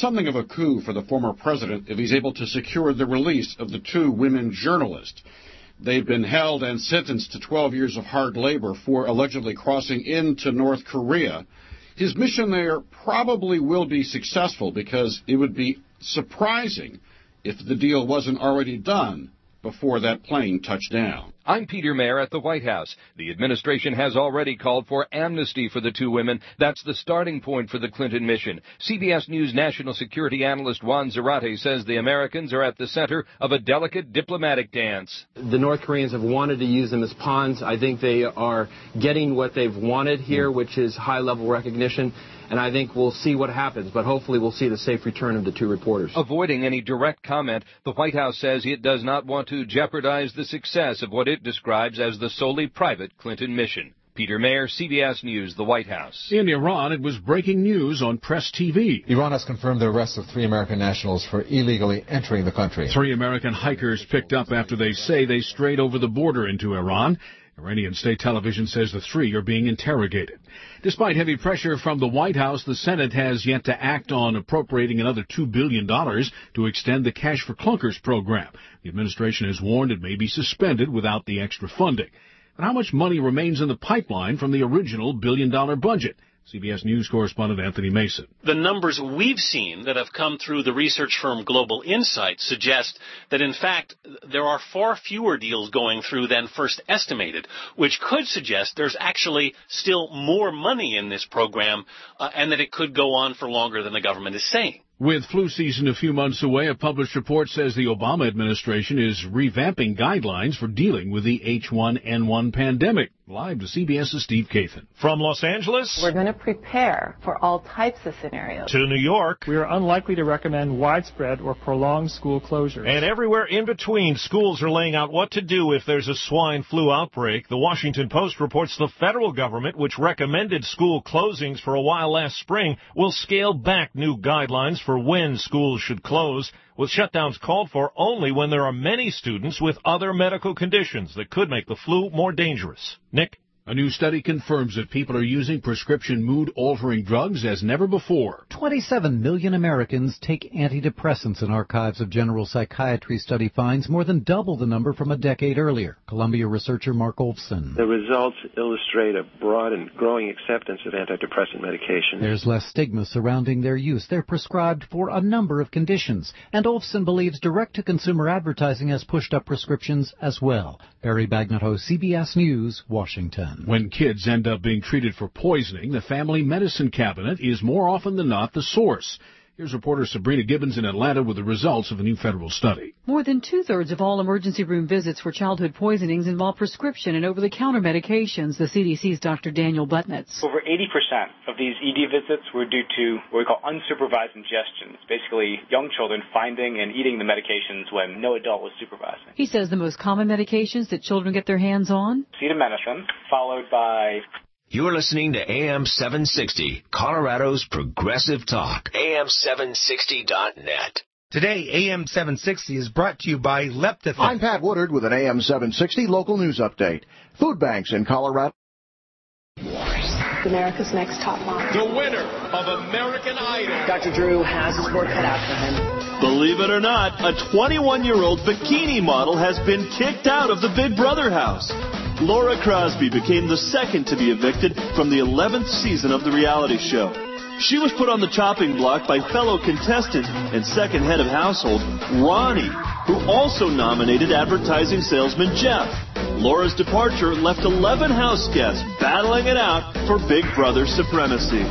something of a coup for the former president if he's able to secure the release of the 2 women journalists. They've been held and sentenced to 12 years of hard labor for allegedly crossing into North Korea. His mission there probably will be successful because it would be surprising if the deal wasn't already done before that plane touched down. I'm Peter Mayer at the White House. The administration has already called for amnesty for the 2 women. That's the starting point for the Clinton mission. CBS News national security analyst Juan Zarate says the Americans are at the center of a delicate diplomatic dance. The North Koreans have wanted to use them as pawns. I think they are getting what they've wanted here, which is high-level recognition. And I think we'll see what happens, but hopefully we'll see the safe return of the 2 reporters. Avoiding any direct comment, the White House says it does not want to jeopardize the success of what it describes as the solely private Clinton mission. Peter Mayer, CBS News, the White House. In Iran, it was breaking news on Press TV. Iran has confirmed the arrest of 3 American nationals for illegally entering the country. 3 American hikers picked up after they say they strayed over the border into Iran. Iranian state television says the 3 are being interrogated. Despite heavy pressure from the White House, the Senate has yet to act on appropriating another $2 billion to extend the Cash for Clunkers program. The administration has warned it may be suspended without the extra funding. But how much money remains in the pipeline from the original billion-dollar budget? CBS News correspondent Anthony Mason. The numbers we've seen that have come through the research firm Global Insight suggest that, in fact, there are far fewer deals going through than first estimated, which could suggest there's actually still more money in this program and that it could go on for longer than the government is saying. With flu season a few months away, a published report says the Obama administration is revamping guidelines for dealing with the H1N1 pandemic. Live to CBS's Steve Kathan. From Los Angeles, we're going to prepare for all types of scenarios. To New York, we are unlikely to recommend widespread or prolonged school closures. And everywhere in between, schools are laying out what to do if there's a swine flu outbreak. The Washington Post reports the federal government, which recommended school closings for a while last spring, will scale back new guidelines for when schools should close, with shutdowns called for only when there are many students with other medical conditions that could make the flu more dangerous. Nick? A new study confirms that people are using prescription mood-altering drugs as never before. 27 million Americans take antidepressants. An Archives of General Psychiatry study finds more than double the number from a decade earlier. Columbia researcher Mark Olfson. The results illustrate a broad and growing acceptance of antidepressant medication. There's less stigma surrounding their use. They're prescribed for a number of conditions. And Olfson believes direct-to-consumer advertising has pushed up prescriptions as well. Barry Bagnato, CBS News, Washington. When kids end up being treated for poisoning, the family medicine cabinet is more often than not the source. Here's reporter Sabrina Gibbons in Atlanta with the results of a new federal study. More than two-thirds of all emergency room visits for childhood poisonings involve prescription and over-the-counter medications, the CDC's Dr. Daniel Butnitz. Over 80% of these ED visits were due to what we call unsupervised ingestion. It's basically young children finding and eating the medications when no adult was supervising. He says the most common medications that children get their hands on? Acetaminophen, followed by... You're listening to AM 760, Colorado's Progressive Talk, AM760.net. Today, AM 760 is brought to you by Leptafin. I'm Pat Woodard with an AM 760 local news update. Food banks in Colorado. America's Next Top Model. The winner of American Idol. Dr. Drew has his work cut out for him. Believe it or not, a 21-year-old bikini model has been kicked out of the Big Brother house. Laura Crosby became the second to be evicted from the 11th season of the reality show. She was put on the chopping block by fellow contestant and second head of household, Ronnie, who also nominated advertising salesman Jeff. Laura's departure left 11 house guests battling it out for Big Brother supremacy.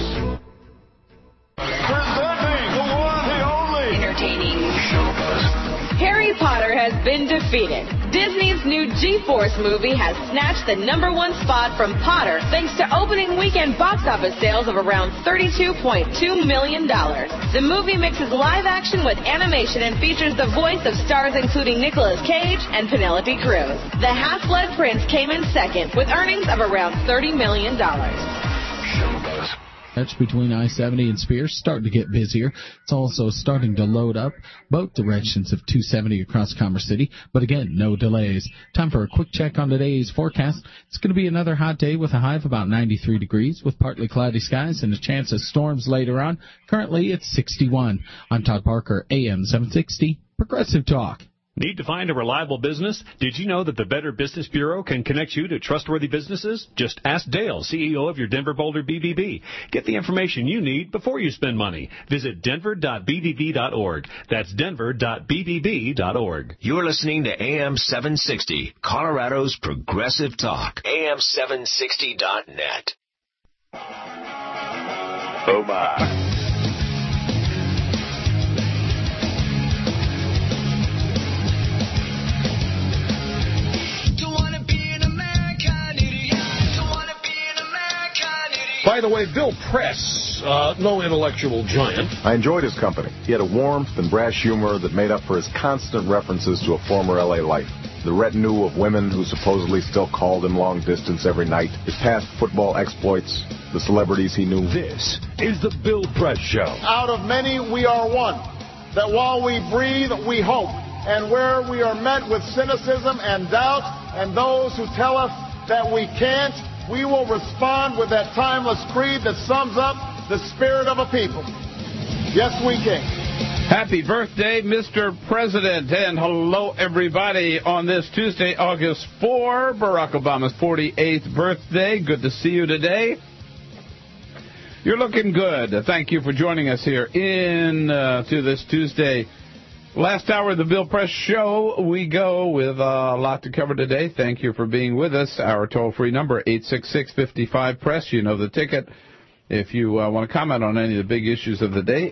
Presenting the one, the only. Entertaining. Harry Potter has been defeated. Disney's new G-Force movie has snatched the #1 spot from Potter thanks to opening weekend box office sales of around $32.2 million. The movie mixes live action with animation and features the voice of stars including Nicolas Cage and Penelope Cruz. The Half-Blood Prince came in second with earnings of around $30 million. Between I-70 and Spears, starting to get busier. It's also starting to load up both directions of 270 across Commerce City, but again, no delays. Time for a quick check on today's forecast. It's going to be another hot day with a high of about 93 degrees with partly cloudy skies and a chance of storms later on. Currently, it's 61. I'm Todd Parker, AM 760, Progressive Talk. Need to find a reliable business? Did you know that the Better Business Bureau can connect you to trustworthy businesses? Just ask Dale, CEO of your Denver Boulder BBB. Get the information you need before you spend money. Visit denver.bbb.org. That's denver.bbb.org. You're listening to AM 760, Colorado's Progressive Talk. AM760.net. Oh, my. By the way, Bill Press, no intellectual giant. I enjoyed his company. He had a warmth and brash humor that made up for his constant references to a former L.A. life. The retinue of women who supposedly still called him long distance every night, his past football exploits, the celebrities he knew. This is the Bill Press Show. Out of many, we are one. That while we breathe, we hope. And where we are met with cynicism and doubt, and those who tell us that we can't, we will respond with that timeless creed that sums up the spirit of a people. Yes, we can. Happy birthday, Mr. President, and hello, everybody, on this Tuesday, August 4, Barack Obama's 48th birthday. Good to see you today. You're looking good. Thank you for joining us here to this Tuesday. Last hour of the Bill Press Show, we go with a lot to cover today. Thank you for being with us. Our toll-free number, 866-55-PRESS. You know the ticket. If you want to comment on any of the big issues of the day,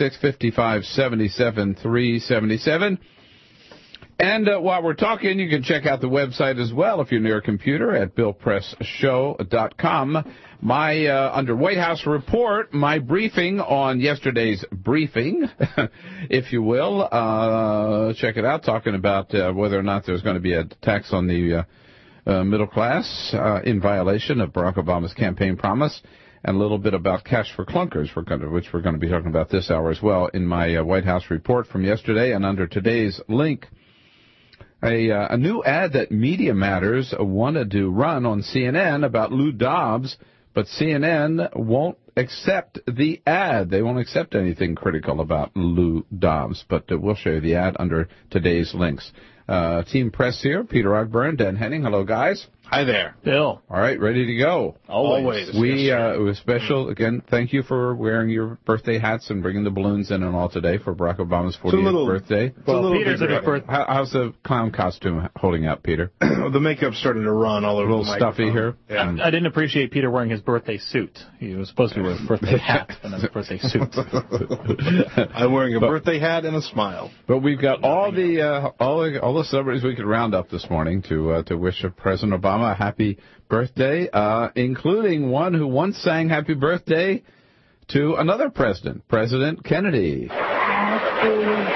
866-55-77-377. And while we're talking, you can check out the website as well if you're near a computer at BillPressShow.com. My, under White House report, my briefing on yesterday's briefing, if you will, check it out, talking about whether or not there's going to be a tax on the middle class in violation of Barack Obama's campaign promise, and a little bit about cash for clunkers, which we're going to be talking about this hour as well in my White House report from yesterday. And under today's link, a new ad that Media Matters wanted to run on CNN about Lou Dobbs, but CNN won't accept the ad. They won't accept anything critical about Lou Dobbs, but we'll show you the ad under today's links. Team Press here, Peter Ogburn, Dan Henning. Hello, guys. Hi there. Bill. All right, ready to go. Always. It was special. Again, thank you for wearing your birthday hats and bringing the balloons in and all today for Barack Obama's 48th birthday. Well, Peter's birthday. How's the clown costume holding up, Peter? The makeup's starting to run all over. A little stuffy here. Yeah. I didn't appreciate Peter wearing his birthday suit. He was supposed to wear his birthday hat and not a birthday suit. I'm wearing a birthday hat and a smile. But we've got all the celebrities we could round up this morning to wish President Obama a happy birthday, including one who once sang happy birthday to another president, President Kennedy. Happy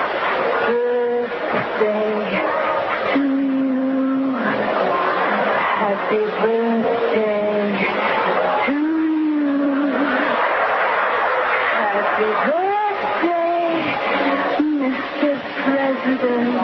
birthday to you. Happy birthday to you. Happy birthday, Mr. President.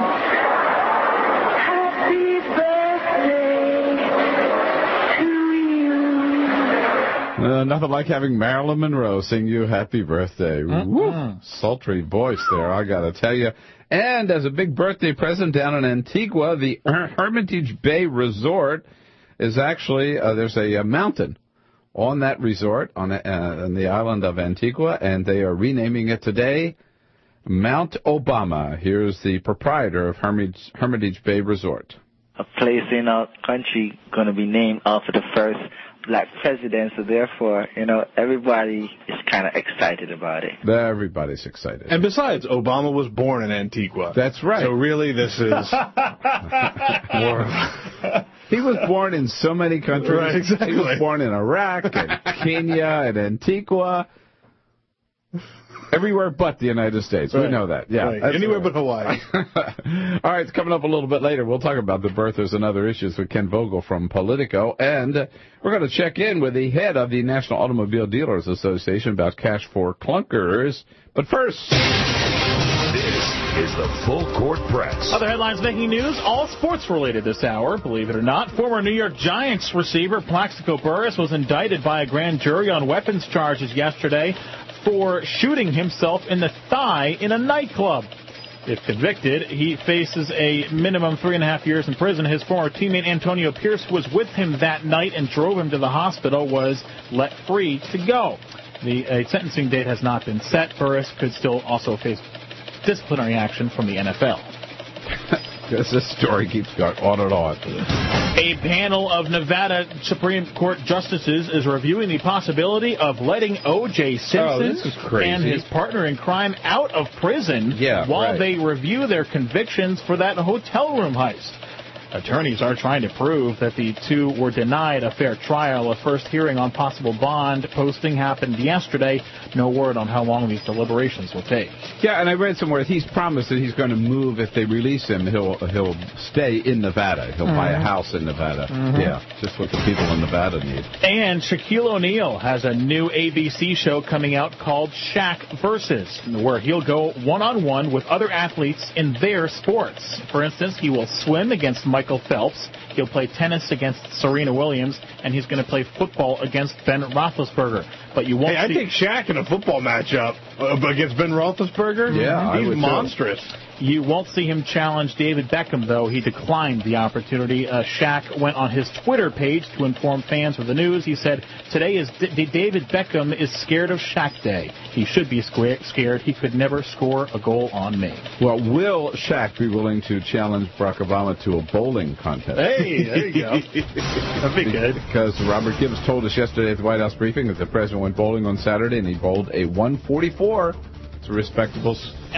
Nothing like having Marilyn Monroe sing you happy birthday. Woo, sultry voice there, I got to tell you. And as a big birthday present down in Antigua, the Hermitage Bay Resort is actually, there's a mountain on that resort on the island of Antigua, and they are renaming it today Mount Obama. Here's the proprietor of Hermitage Bay Resort. A place in our country going to be named after the first black president, so therefore, everybody is kind of excited about it. Everybody's excited. And besides, Obama was born in Antigua. That's right. So really, this is more of... He was born in so many countries. Right, exactly. He was born in Iraq and Kenya and Antigua. Everywhere but the United States. Right. We know that. Yeah. Right. Anywhere but Hawaii. All right, it's coming up a little bit later. We'll talk about the birthers and other issues with Ken Vogel from Politico. And we're going to check in with the head of the National Automobile Dealers Association about cash for clunkers. But first... This is the Full Court Press. Other headlines making news, all sports related this hour, believe it or not. Former New York Giants receiver Plaxico Burress was indicted by a grand jury on weapons charges yesterday for shooting himself in the thigh in a nightclub. If convicted, he faces a minimum 3.5 years in prison. His former teammate Antonio Pierce, who was with him that night and drove him to the hospital, was let free to go. A sentencing date has not been set. Burress could still also face disciplinary action from the NFL. Because this story keeps going on and on. A panel of Nevada Supreme Court justices is reviewing the possibility of letting O.J. Simpson and his partner in crime out of prison while they review their convictions for that hotel room heist. Attorneys are trying to prove that the two were denied a fair trial. A first hearing on possible bond posting happened yesterday. No word on how long these deliberations will take. Yeah, and I read somewhere he's promised that he's going to move if they release him. He'll stay in Nevada. He'll buy a house in Nevada. Yeah, just what the people in Nevada need. And Shaquille O'Neal has a new ABC show coming out called Shaq Versus, where he'll go one-on-one with other athletes in their sports. For instance, he will swim against Michael Phelps. He'll play tennis against Serena Williams, and he's going to play football against Ben Roethlisberger. But you won't. I think Shaq in a football matchup against Ben Roethlisberger. Yeah, he's monstrous. You won't see him challenge David Beckham, though. He declined the opportunity. Shaq went on his Twitter page to inform fans of the news. He said, "Today is David Beckham is scared of Shaq Day. He should be scared. He could never score a goal on me." Well, will Shaq be willing to challenge Barack Obama to a bowling contest? Hey, there you go. That'd be good. Because Robert Gibbs told us yesterday at the White House briefing that the president went bowling on Saturday, and he bowled a 144. It's a respectable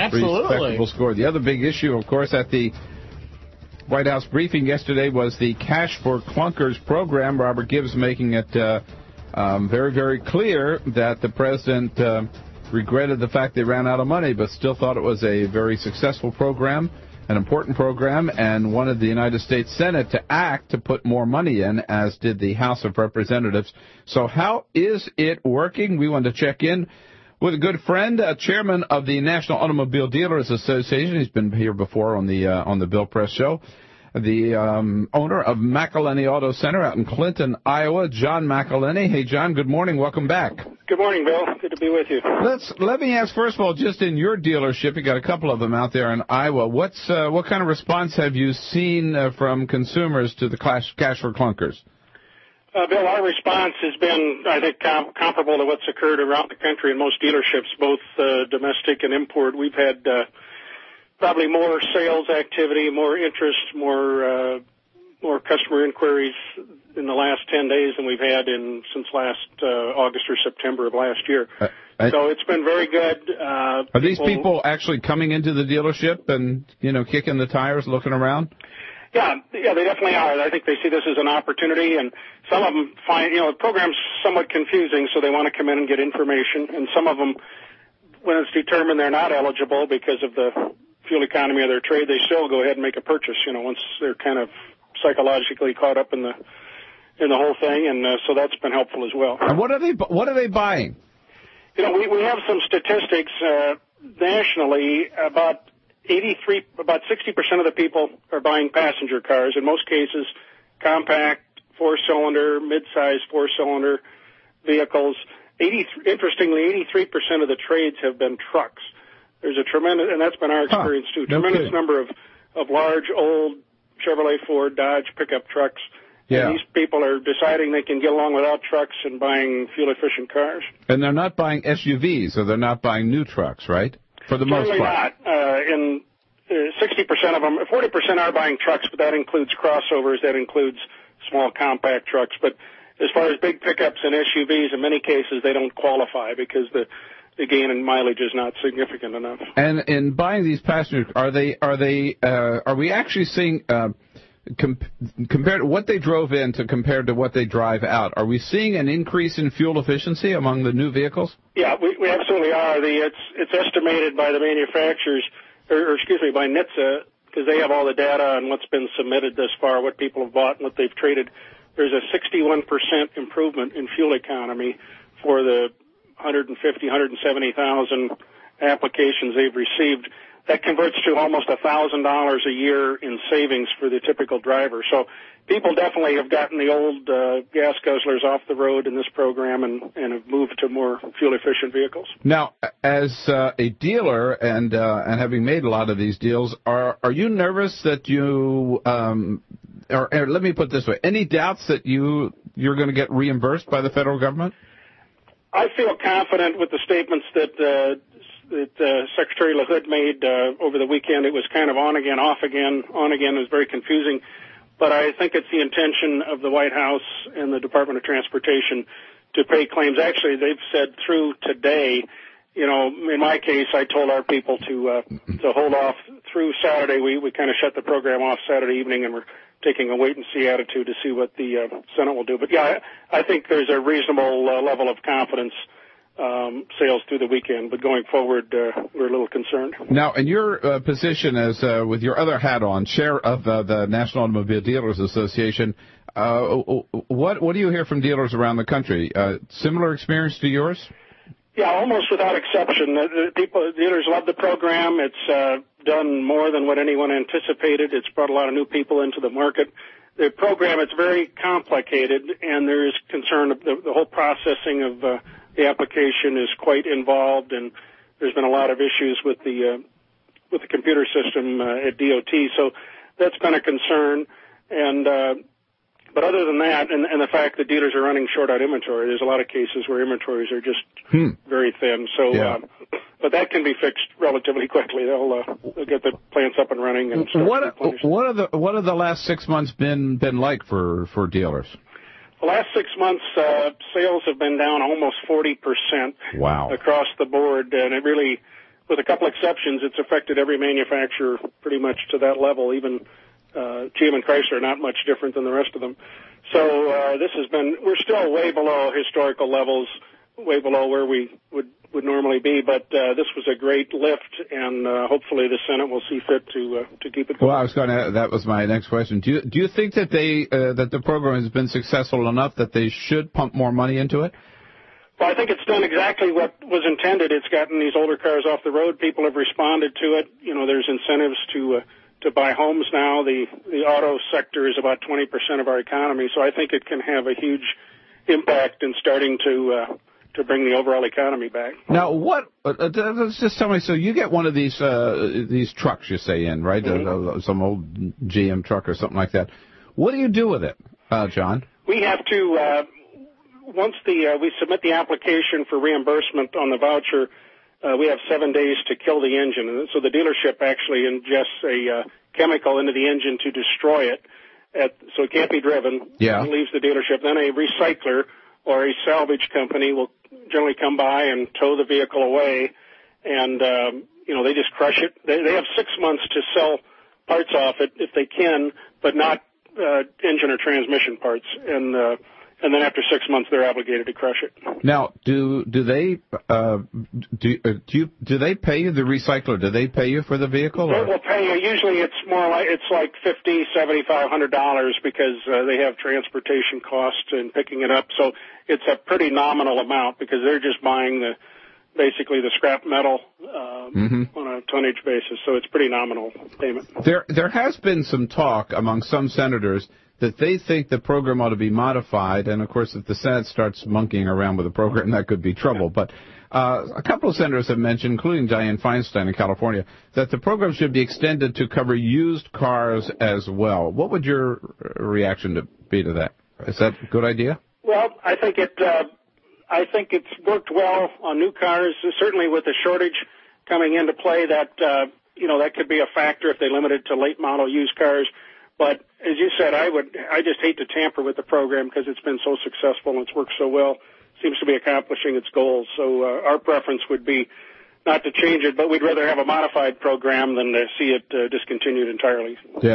score. The other big issue, of course, at the White House briefing yesterday was the Cash for Clunkers program. Robert Gibbs making it very, very clear that the president regretted the fact they ran out of money, but still thought it was a very successful program, an important program, and wanted the United States Senate to act to put more money in, as did the House of Representatives. So how is it working? We want to check in with a good friend, chairman of the National Automobile Dealers Association. He's been here before on the Bill Press Show. The owner of McElhenney Auto Center out in Clinton, Iowa, John McElhenney. Hey, John, good morning. Welcome back. Good morning, Bill. Good to be with you. Let me ask, first of all, just in your dealership, you got a couple of them out there in Iowa. What kind of response have you seen from consumers to the Cash for Clunkers? Bill, our response has been, I think, comparable to what's occurred around the country in most dealerships, both domestic and import. We've had probably more sales activity, more interest, more customer inquiries in the last 10 days than we've had since last August or September of last year. So it's been very good. Are these people actually coming into the dealership and, kicking the tires, looking around? Yeah, they definitely are. I think they see this as an opportunity, and some of them find, the program's somewhat confusing, so they want to come in and get information. And some of them, when it's determined they're not eligible because of the fuel economy of their trade, they still go ahead and make a purchase, once they're kind of psychologically caught up in the whole thing, and so that's been helpful as well. And what are they buying? We have some statistics nationally. About 60% of the people are buying passenger cars. In most cases, compact, four-cylinder, mid-size four-cylinder vehicles. Interestingly, 83% of the trades have been trucks. There's a tremendous, and that's been our experience too. Tremendous number of large, old Chevrolet, Ford, Dodge pickup trucks. Yeah. And these people are deciding they can get along without trucks and buying fuel-efficient cars. And they're not buying SUVs, or they're not buying new trucks, right? For the most part. Not. 60% of them, 40% are buying trucks, but that includes crossovers, that includes small compact trucks. But as far as big pickups and SUVs, in many cases they don't qualify because the gain in mileage is not significant enough. And in buying these passenger, are we actually seeing compared to what they drove in compared to what they drive out, are we seeing an increase in fuel efficiency among the new vehicles? Yeah, we absolutely are. It's estimated by the manufacturers, or excuse me, by NHTSA, because they have all the data on what's been submitted thus far, what people have bought and what they've traded. There's a 61% improvement in fuel economy for the 170,000 applications they've received. That converts to almost $1,000 a year in savings for the typical driver. So people definitely have gotten the old gas guzzlers off the road in this program and have moved to more fuel-efficient vehicles. Now, as a dealer and having made a lot of these deals, are you nervous that you, or let me put it this way, any doubts that you're going to get reimbursed by the federal government? I feel confident with the statements that Secretary LaHood made over the weekend. It was kind of on again, off again, on again. It was very confusing. But I think it's the intention of the White House and the Department of Transportation to pay claims. Actually, they've said through today, you know, in my case, I told our people to hold off through Saturday. We kind of shut the program off Saturday evening, and we're taking a wait-and-see attitude to see what the Senate will do. But, yeah, I think there's a reasonable level of confidence sales through the weekend, but going forward, we're a little concerned. Now, in your position as with your other hat on, chair of the National Automobile Dealers Association, what do you hear from dealers around the country? Similar experience to yours? Yeah, almost without exception. Dealers love the program. It's done more than what anyone anticipated. It's brought a lot of new people into the market. The program, it's very complicated, and there is concern. The whole processing of the application is quite involved, and there's been a lot of issues with the computer system at DOT. So that's been a concern. And but other than that, and the fact that dealers are running short on inventory, there's a lot of cases where inventories are just very thin. So, but that can be fixed relatively quickly. They'll get the plants up and running. And what have the last 6 months been like for dealers? The last 6 months, sales have been down almost 40% across the board, and it really, with a couple exceptions, it's affected every manufacturer pretty much to that level. Even GM and Chrysler are not much different than the rest of them. So we're still way below historical levels, way below where we would normally be, but this was a great lift, and hopefully the Senate will see fit to keep it going. Well, that was my next question. Do you think that that the program has been successful enough that they should pump more money into it? Well, I think it's done exactly what was intended. It's gotten these older cars off the road. People have responded to it. You know, there's incentives to buy homes now. The auto sector is about 20% of our economy, so I think it can have a huge impact in starting to bring the overall economy back. Now, let's just tell me, so you get one of these trucks, you say, in, right? Some old GM truck or something like that. What do you do with it, John? We have to, once we submit the application for reimbursement on the voucher, we have 7 days to kill the engine. And so the dealership actually ingests a chemical into the engine to destroy it, so it can't be driven. Yeah. It leaves the dealership. Then a recycler or a salvage company will generally come by and tow the vehicle away, and they just crush it. They have 6 months to sell parts off it if they can, but not engine or transmission parts. And then after 6 months, they're obligated to crush it. Now, do they pay you, the recycler? Do they pay you for the vehicle? They will pay you. Usually, it's like $50, $75, $100 because they have transportation costs in picking it up. So it's a pretty nominal amount because they're just buying basically the scrap metal on a tonnage basis. So it's pretty nominal payment. There has been some talk among some senators that they think the program ought to be modified, and of course if the Senate starts monkeying around with the program, that could be trouble. But a couple of senators have mentioned, including Dianne Feinstein in California, that the program should be extended to cover used cars as well. What would your reaction be to that? Is that a good idea? Well, I think it's worked well on new cars. Certainly with the shortage coming into play, that could be a factor if they limit it to late model used cars. But as you said, I just hate to tamper with the program because it's been so successful and it's worked so well. Seems to be accomplishing its goals. So our preference would be not to change it, but we'd rather have a modified program than to see it discontinued entirely. Yeah.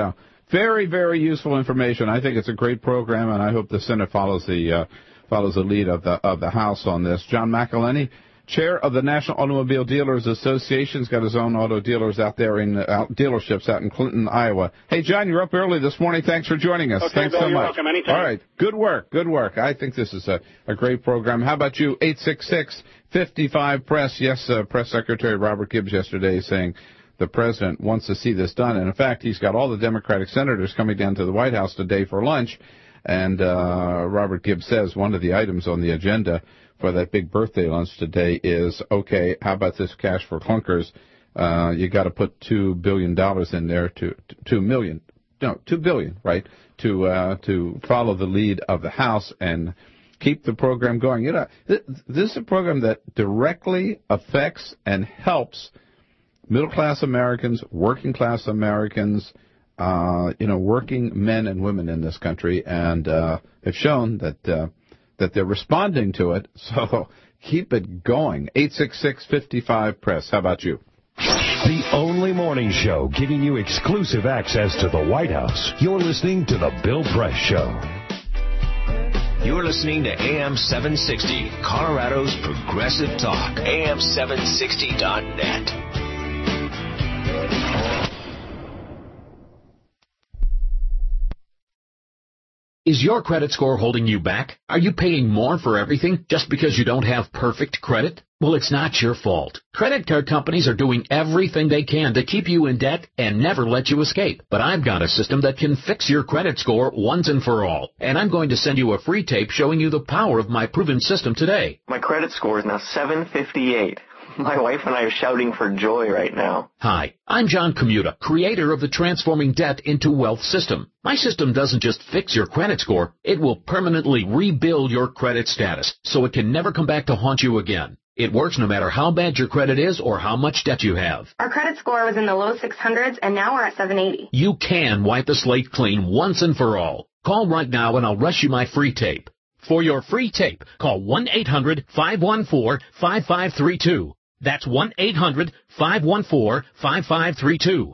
Very, very useful information. I think it's a great program, and I hope the Senate follows the lead of the House on this. John McElhenney, chair of the National Automobile Dealers Association, has got his own auto dealers out there dealerships out in Clinton, Iowa. Hey, John, you're up early this morning. Thanks for joining us. Okay, Thanks Bill, so you're much. welcome. Anytime. All right, good work. I think this is a great program. How about you? 866-55-PRESS. Yes, Press Secretary Robert Gibbs yesterday saying the president wants to see this done. And, in fact, he's got all the Democratic senators coming down to the White House today for lunch. And Robert Gibbs says one of the items on the agenda for that big birthday lunch today is, okay, how about this cash for clunkers? You got to put $2 billion in there $2 billion, right, to follow the lead of the House and keep the program going. You know, this is a program that directly affects and helps middle-class Americans, working-class Americans, working men and women in this country, and have shown that they're responding to it. So keep it going. 866-55-PRESS. How about you? The only morning show giving you exclusive access to the White House. You're listening to The Bill Press Show. You're listening to AM 760, Colorado's Progressive Talk. AM760.net. Is your credit score holding you back? Are you paying more for everything just because you don't have perfect credit? Well, it's not your fault. Credit card companies are doing everything they can to keep you in debt and never let you escape. But I've got a system that can fix your credit score once and for all. And I'm going to send you a free tape showing you the power of my proven system today. My credit score is now 758. My wife and I are shouting for joy right now. Hi, I'm John Commuta, creator of the Transforming Debt into Wealth system. My system doesn't just fix your credit score, it will permanently rebuild your credit status so it can never come back to haunt you again. It works no matter how bad your credit is or how much debt you have. Our credit score was in the low 600s, and now we're at 780. You can wipe the slate clean once and for all. Call right now and I'll rush you my free tape. For your free tape, call 1-800-514-5532. That's 1-800-514-5532.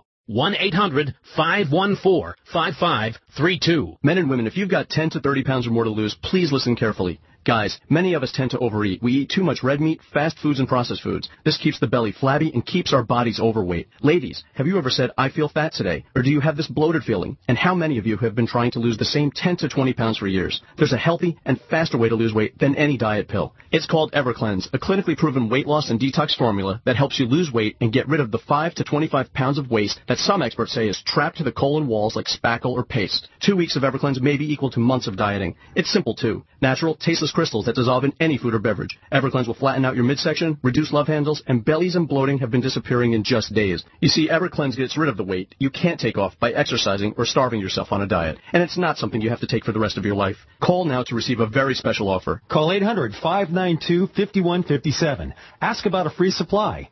1-800-514-5532. Men and women, if you've got 10 to 30 pounds or more to lose, please listen carefully. Guys, many of us tend to overeat. We eat too much red meat, fast foods, and processed foods. This keeps the belly flabby and keeps our bodies overweight. Ladies, have you ever said, I feel fat today? Or do you have this bloated feeling? And how many of you have been trying to lose the same 10 to 20 pounds for years? There's a healthy and faster way to lose weight than any diet pill. It's called EverCleanse, a clinically proven weight loss and detox formula that helps you lose weight and get rid of the 5 to 25 pounds of waste that some experts say is trapped to the colon walls like spackle or paste. 2 weeks of EverCleanse may be equal to months of dieting. It's simple, too. Natural, tasteless crystals that dissolve in any food or beverage. EverCleanse will flatten out your midsection, reduce love handles, and bellies and bloating have been disappearing in just days. You see, EverCleanse gets rid of the weight you can't take off by exercising or starving yourself on a diet. And it's not something you have to take for the rest of your life. Call now to receive a very special offer. Call 800-592-5157. Ask about a free supply.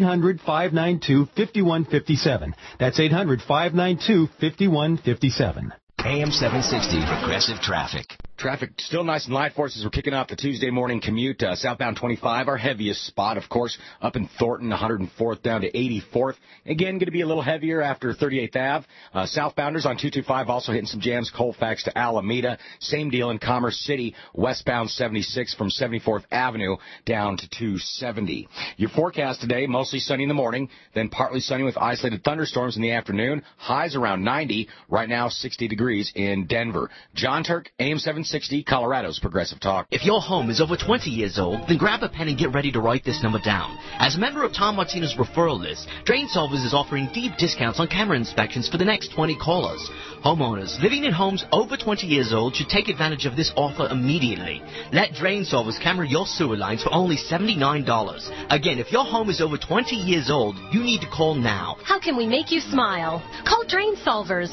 800-592-5157. That's 800-592-5157. AM 760, Progressive Traffic. Traffic still nice and light for us as we're kicking off the Tuesday morning commute. Southbound 25, our heaviest spot, of course, up in Thornton, 104th down to 84th. Again, going to be a little heavier after 38th Ave. Southbounders on 225 also hitting some jams, Colfax to Alameda. Same deal in Commerce City, westbound 76 from 74th Avenue down to 270. Your forecast today, mostly sunny in the morning, then partly sunny with isolated thunderstorms in the afternoon. Highs around 90, right now 60 degrees in Denver. John Turk, AM 760, Colorado's Progressive Talk. If your home is over 20 years old, then grab a pen and get ready to write this number down. As a member of Tom Martino's referral list, Drain Solvers is offering deep discounts on camera inspections for the next 20 callers. Homeowners living in homes over 20 years old should take advantage of this offer immediately. Let Drain Solvers camera your sewer lines for only $79. Again, if your home is over 20 years old, you need to call now. How can we make you smile? Call Drain Solvers,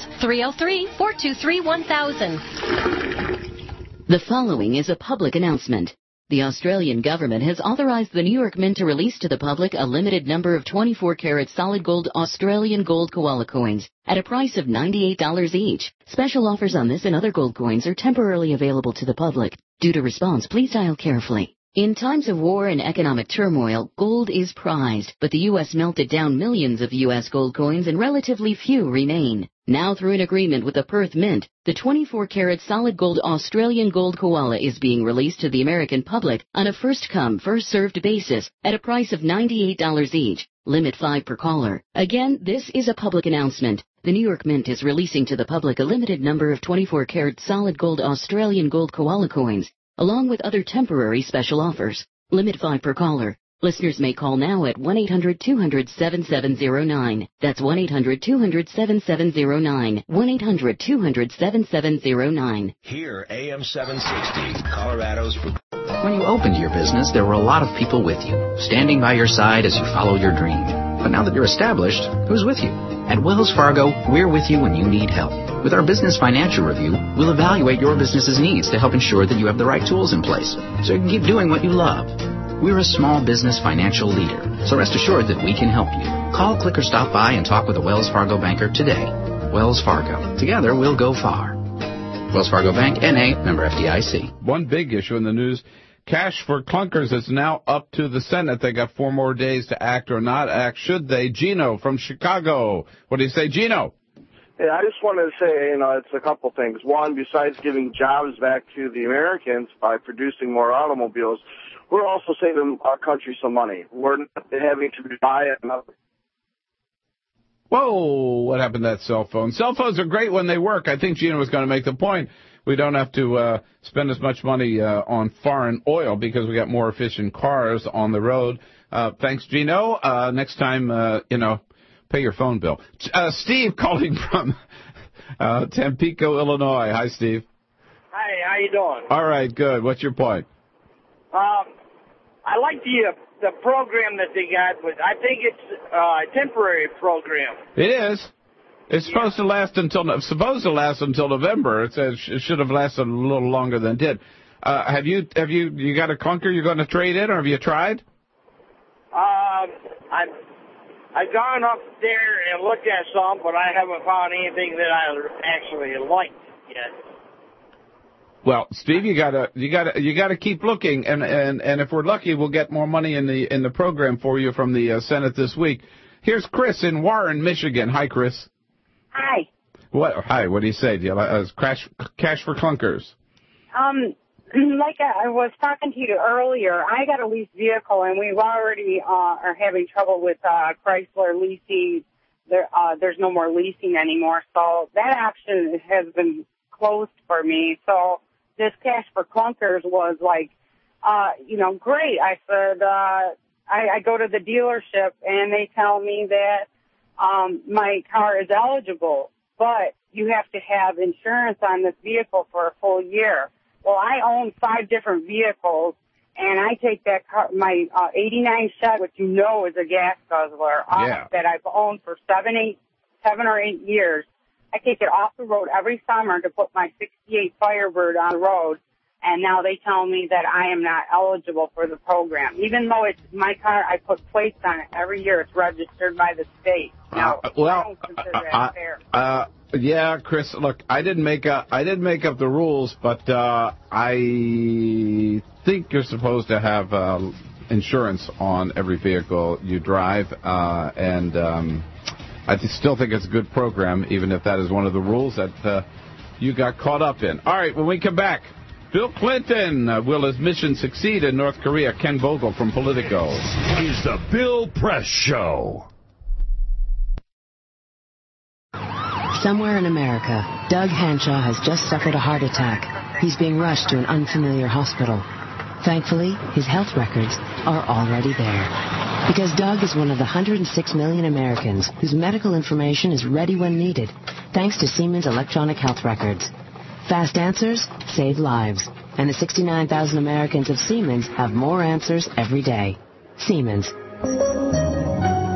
303-423-1000. The following is a public announcement. The Australian government has authorized the New York Mint to release to the public a limited number of 24-karat solid gold Australian gold koala coins at a price of $98 each. Special offers on this and other gold coins are temporarily available to the public. Due to response, please dial carefully. In times of war and economic turmoil, gold is prized, but the U.S. melted down millions of U.S. gold coins and relatively few remain. Now, through an agreement with the Perth Mint, the 24-karat solid gold Australian gold koala is being released to the American public on a first-come, first-served basis at a price of $98 each. Limit 5 per caller. Again, this is a public announcement. The New York Mint is releasing to the public a limited number of 24-karat solid gold Australian gold koala coins, along with other temporary special offers. Limit 5 per caller. Listeners may call now at 1-800-200-7709. That's 1-800-200-7709. 1-800-200-7709. Here, AM 760, Colorado's... When you opened your business, there were a lot of people with you, standing by your side as you followed your dream. But now that you're established, who's with you? At Wells Fargo, we're with you when you need help. With our Business Financial Review, we'll evaluate your business's needs to help ensure that you have the right tools in place, so you can keep doing what you love. We're a small business financial leader, so rest assured that we can help you. Call, click, or stop by and talk with a Wells Fargo banker today. Wells Fargo. Together, we'll go far. Wells Fargo Bank, N.A., member FDIC. One big issue in the news, cash for clunkers is now up to the Senate. They got 4 more days to act or not act. Should they? Gino from Chicago. What do you say, Gino? Yeah, I just wanted to say, it's a couple things. One, besides giving jobs back to the Americans by producing more automobiles, we're also saving our country some money. We're not having to buy another. Whoa, what happened to that cell phone? Cell phones are great when they work. I think Gino was going to make the point. We don't have to spend as much money on foreign oil because we got more efficient cars on the road. Thanks, Gino. Next time, pay your phone bill. Steve calling from Tampico, Illinois. Hi, Steve. Hi, how you doing? All right, good. What's your point? I like the program that they got, but I think it's a temporary program. It is. It's supposed to last until November. It says it should have lasted a little longer than it did. Have you got a clunker you're going to trade in, or have you tried? I've gone up there and looked at some, but I haven't found anything that I actually liked yet. Well, Steve, you gotta keep looking, and if we're lucky, we'll get more money in the program for you from the Senate this week. Here's Chris in Warren, Michigan. Hi, Chris. Hi. Hi. What do you say? Do you like cash for clunkers? Like I was talking to you earlier, I got a leased vehicle, and we've already are having trouble with Chrysler leasing. There's no more leasing anymore, so that option has been closed for me. So this cash for clunkers was like, great. I said, I go to the dealership, and they tell me that my car is eligible, but you have to have insurance on this vehicle for a full year. Well, I own 5 different vehicles, and I take that car, my 89 Chevy, which is a gas guzzler, that I've owned for 7 or 8 years. I take it off the road every summer to put my 68 Firebird on the road, and now they tell me that I am not eligible for the program. Even though it's my car, I put plates on it every year. It's registered by the state. Now, I don't consider that fair. Yeah, Chris, look, I didn't make up the rules, but I think you're supposed to have insurance on every vehicle you drive, and I still think it's a good program, even if that is one of the rules that you got caught up in. All right, when we come back, Bill Clinton, will his mission succeed in North Korea? Ken Vogel from Politico. This is the Bill Press Show. Somewhere in America, Doug Hanshaw has just suffered a heart attack. He's being rushed to an unfamiliar hospital. Thankfully, his health records are already there. Because Doug is one of the 106 million Americans whose medical information is ready when needed, thanks to Siemens Electronic Health Records. Fast answers save lives, and the 69,000 Americans of Siemens have more answers every day. Siemens.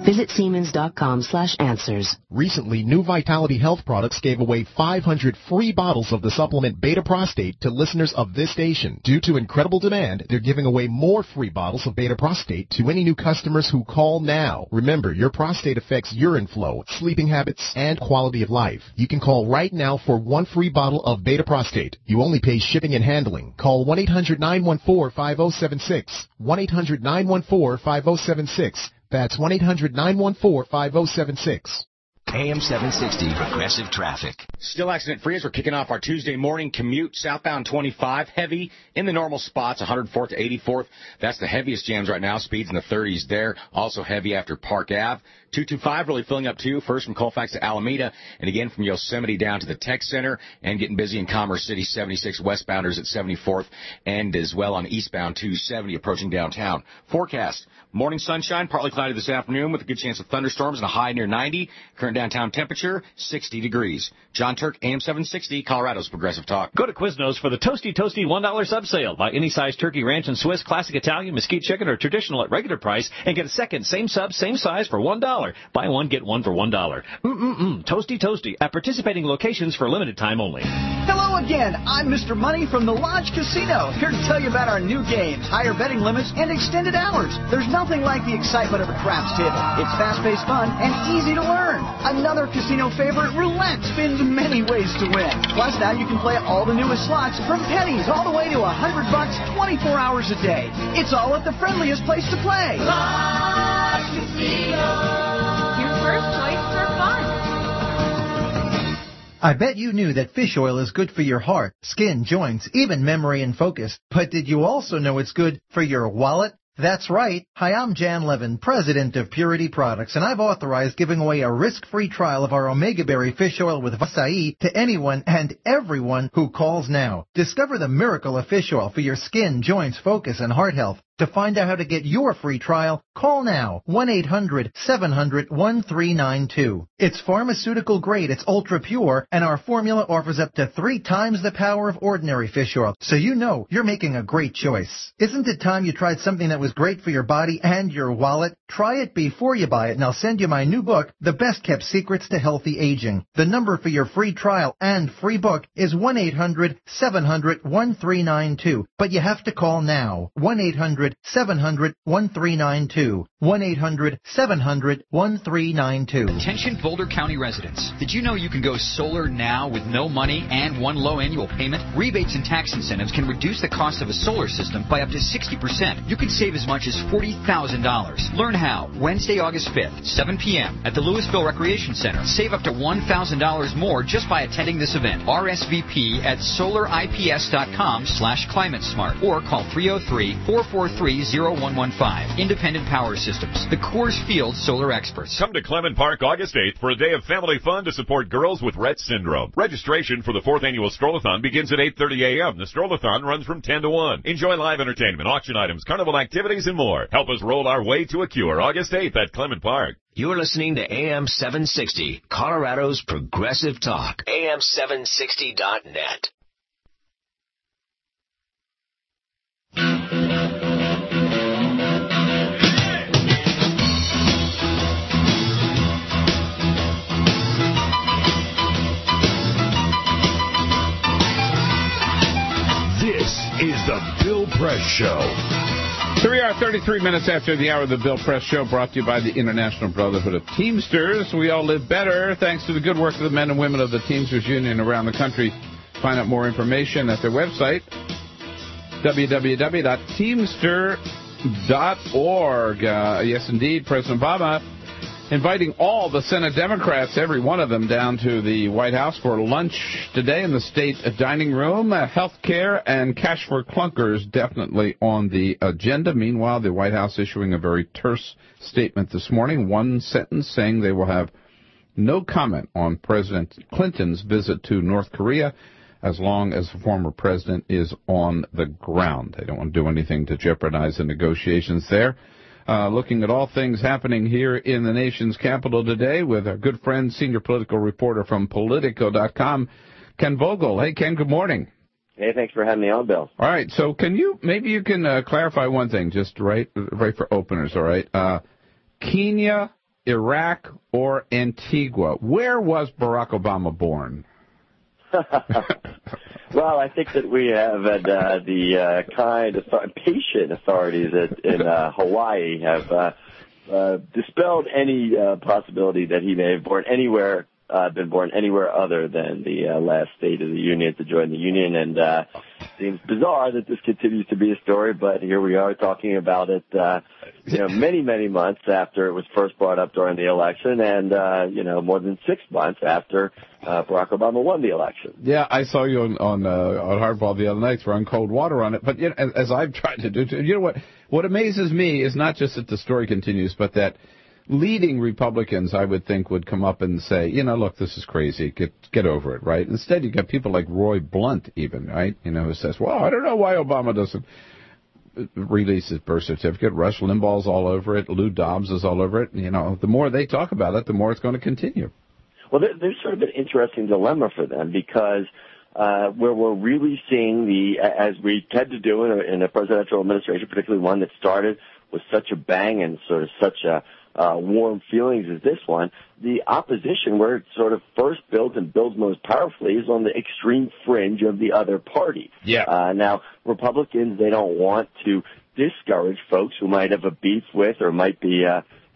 Visit Siemens.com/answers. Recently, New Vitality Health Products gave away 500 free bottles of the supplement Beta Prostate to listeners of this station. Due to incredible demand, they're giving away more free bottles of Beta Prostate to any new customers who call now. Remember, your prostate affects urine flow, sleeping habits, and quality of life. You can call right now for one free bottle of Beta Prostate. You only pay shipping and handling. Call 1-800-914-5076. 1-800-914-5076. That's 1-800-914-5076. AM 760 Progressive Traffic. Still accident-free as we're kicking off our Tuesday morning commute. Southbound 25, heavy in the normal spots, 104th to 84th. That's the heaviest jams right now. Speeds in the 30s there. Also heavy after Park Ave. 225 really filling up, too. First from Colfax to Alameda, and again from Yosemite down to the Tech Center, and getting busy in Commerce City, 76 westbounders at 74th, and as well on eastbound 270 approaching downtown. Forecast. Morning sunshine, partly cloudy this afternoon with a good chance of thunderstorms and a high near 90. Current downtown temperature, 60 degrees. John Turk, AM 760, Colorado's Progressive Talk. Go to Quiznos for the Toasty $1 sub sale. Buy any size turkey, ranch, and Swiss, classic Italian, mesquite chicken, or traditional at regular price, and get a second same sub, same size for $1. Buy one, get one for $1. Toasty at participating locations for limited time only. Hello again. I'm Mr. Money from the Lodge Casino, here to tell you about our new games, higher betting limits, and extended hours. There's nothing like the excitement of a craps table. It's fast-paced fun and easy to learn. Another casino favorite, roulette, spins many ways to win. Plus, now you can play all the newest slots from pennies all the way to $100 24 hours a day. It's all at the friendliest place to play. Lodge Casino. Your first choice for fun. I bet you knew that fish oil is good for your heart, skin, joints, even memory and focus. But did you also know it's good for your wallet? That's right. Hi, I'm Jan Levin, president of Purity Products, and I've authorized giving away a risk-free trial of our Omega Berry fish oil with acai to anyone and everyone who calls now. Discover the miracle of fish oil for your skin, joints, focus, and heart health. To find out how to get your free trial, call now, 1-800-700-1392. It's pharmaceutical grade, it's ultra pure, and our formula offers up to 3 times the power of ordinary fish oil, so you know you're making a great choice. Isn't it time you tried something that was great for your body and your wallet? Try it before you buy it, and I'll send you my new book, The Best Kept Secrets to Healthy Aging. The number for your free trial and free book is 1-800-700-1392, but you have to call now, 1-800-700-1392. 1-800-700-1392. Attention Boulder County residents. Did you know you can go solar now with no money and one low annual payment? Rebates and tax incentives can reduce the cost of a solar system by up to 60%. You could save as much as $40,000. Learn how. Wednesday, August 5th, 7 p.m. at the Louisville Recreation Center. Save up to $1,000 more just by attending this event. RSVP at solarips.com/climatesmart or call 303-443-0115. Independent Power Systems, the Coors Field solar experts. Come to Clement Park August 8th for a day of family fun to support girls with Rett syndrome. Registration for the 4th annual Strollathon begins at 8:30 a.m. The Strollathon runs from 10 to 1. Enjoy live entertainment, auction items, carnival activities, and more. Help us roll our way to a cure August 8th at Clement Park. You're listening to AM 760, Colorado's Progressive Talk. AM760.net. This is the Bill Press Show. Here we are, 33 minutes after the hour of the Bill Press Show, brought to you by the International Brotherhood of Teamsters. We all live better thanks to the good work of the men and women of the Teamsters Union around the country. Find out more information at their website, www.teamster.org. Yes, indeed, President Obama inviting all the Senate Democrats, every one of them, down to the White House for lunch today in the state dining room. Health care and cash for clunkers definitely on the agenda. Meanwhile, the White House issuing a very terse statement this morning, one sentence saying they will have no comment on President Clinton's visit to North Korea as long as the former president is on the ground. They don't want to do anything to jeopardize the negotiations there. Looking at all things happening here in the nation's capital today with our good friend, senior political reporter from Politico.com, Ken Vogel. Hey, Ken, good morning. Hey, thanks for having me on, Bill. All right, so maybe you can clarify one thing, just right for openers, all right? Kenya Iraq, or Antigua. Where was Barack Obama born? Well, I think that we have the patient authorities in Hawaii have dispelled any possibility that he may have been born anywhere other than the last state of the union to join the union. And seems bizarre that this continues to be a story, but here we are talking about it, many, many months after it was first brought up during the election, and more than 6 months after Barack Obama won the election. Yeah, I saw you on Hardball the other night throwing cold water on it. But as I've tried to do, what amazes me is not just that the story continues, but that leading Republicans, I would think, would come up and say, look, this is crazy. Get over it, right? Instead, you got people like Roy Blunt, even, right? Who says, well, I don't know why Obama doesn't release his birth certificate. Rush Limbaugh's all over it. Lou Dobbs is all over it. The more they talk about it, the more it's going to continue. Well, there's sort of an interesting dilemma for them because where we're really seeing as we tend to do in a presidential administration, particularly one that started with such a bang and sort of such a warm feelings as this one, the opposition, where it sort of first builds and builds most powerfully, is on the extreme fringe of the other party. Yeah. Now, Republicans, they don't want to discourage folks who might have a beef with or might be,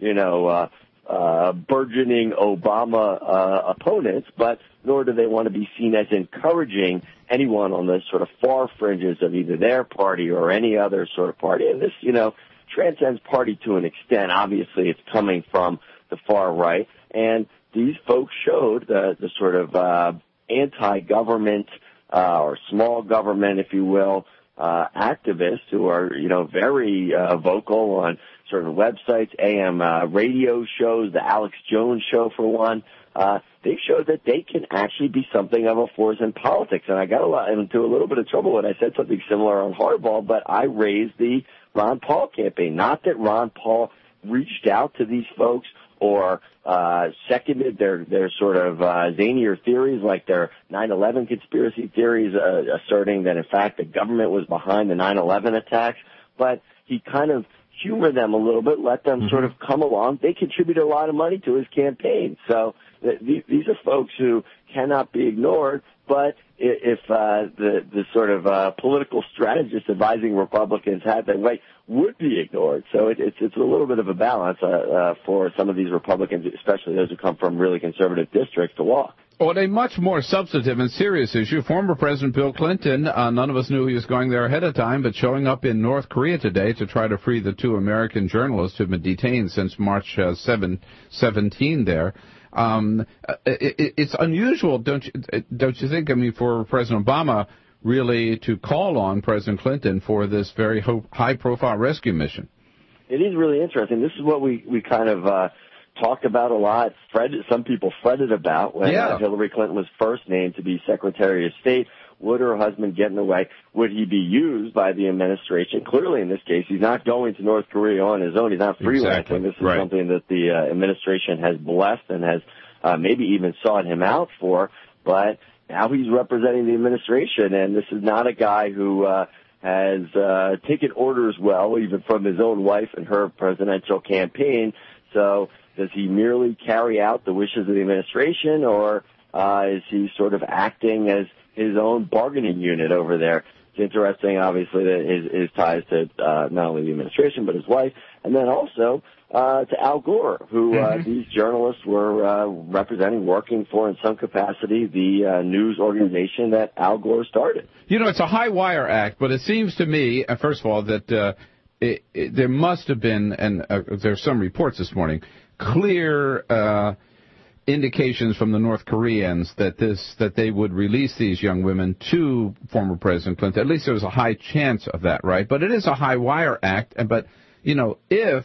burgeoning Obama opponents, but nor do they want to be seen as encouraging anyone on the sort of far fringes of either their party or any other sort of party. And this, transcends party to an extent. Obviously, it's coming from the far right, and these folks showed the sort of anti-government or small government, if you will, activists who are, very vocal on certain websites, AM radio shows, the Alex Jones show for one. They showed that they can actually be something of a force in politics. And I got into a little bit of trouble when I said something similar on Hardball, but I raised the Ron Paul campaign. Not that Ron Paul reached out to these folks or seconded their sort of zanier theories like their 9/11 conspiracy theories, asserting that, in fact, the government was behind the 9/11 attacks, but he kind of humored them a little bit, let them sort of come along. They contributed a lot of money to his campaign. So these are folks who cannot be ignored, but if the sort of political strategists advising Republicans had their way, would be ignored. So it's a little bit of a balance for some of these Republicans, especially those who come from really conservative districts, to walk. On a much more substantive and serious issue, former President Bill Clinton, none of us knew he was going there ahead of time, but showing up in North Korea today to try to free the 2 American journalists who have been detained since March 17 there. It's unusual, don't you think? I mean, for President Obama really to call on President Clinton for this very high-profile rescue mission. It is really interesting. This is what we kind of talked about a lot. Some people fretted about when Hillary Clinton was first named to be Secretary of State. Would her husband get in the way? Would he be used by the administration? Clearly, in this case, he's not going to North Korea on his own. He's not freelancing. Exactly. This is something that the administration has blessed and has maybe even sought him out for. But now he's representing the administration, and this is not a guy who has taken orders well, even from his own wife and her presidential campaign. So does he merely carry out the wishes of the administration, or is he sort of acting as his own bargaining unit over there? It's interesting, obviously, that his ties to not only the administration but his wife, and then also to Al Gore, who these journalists were representing, working for in some capacity, the news organization that Al Gore started. It's a high-wire act, but it seems to me, first of all, that there must have been, and there's some reports this morning, clear indications from the North Koreans that they would release these young women to former President Clinton. At least there was a high chance of that, right? But it is a high-wire act. But if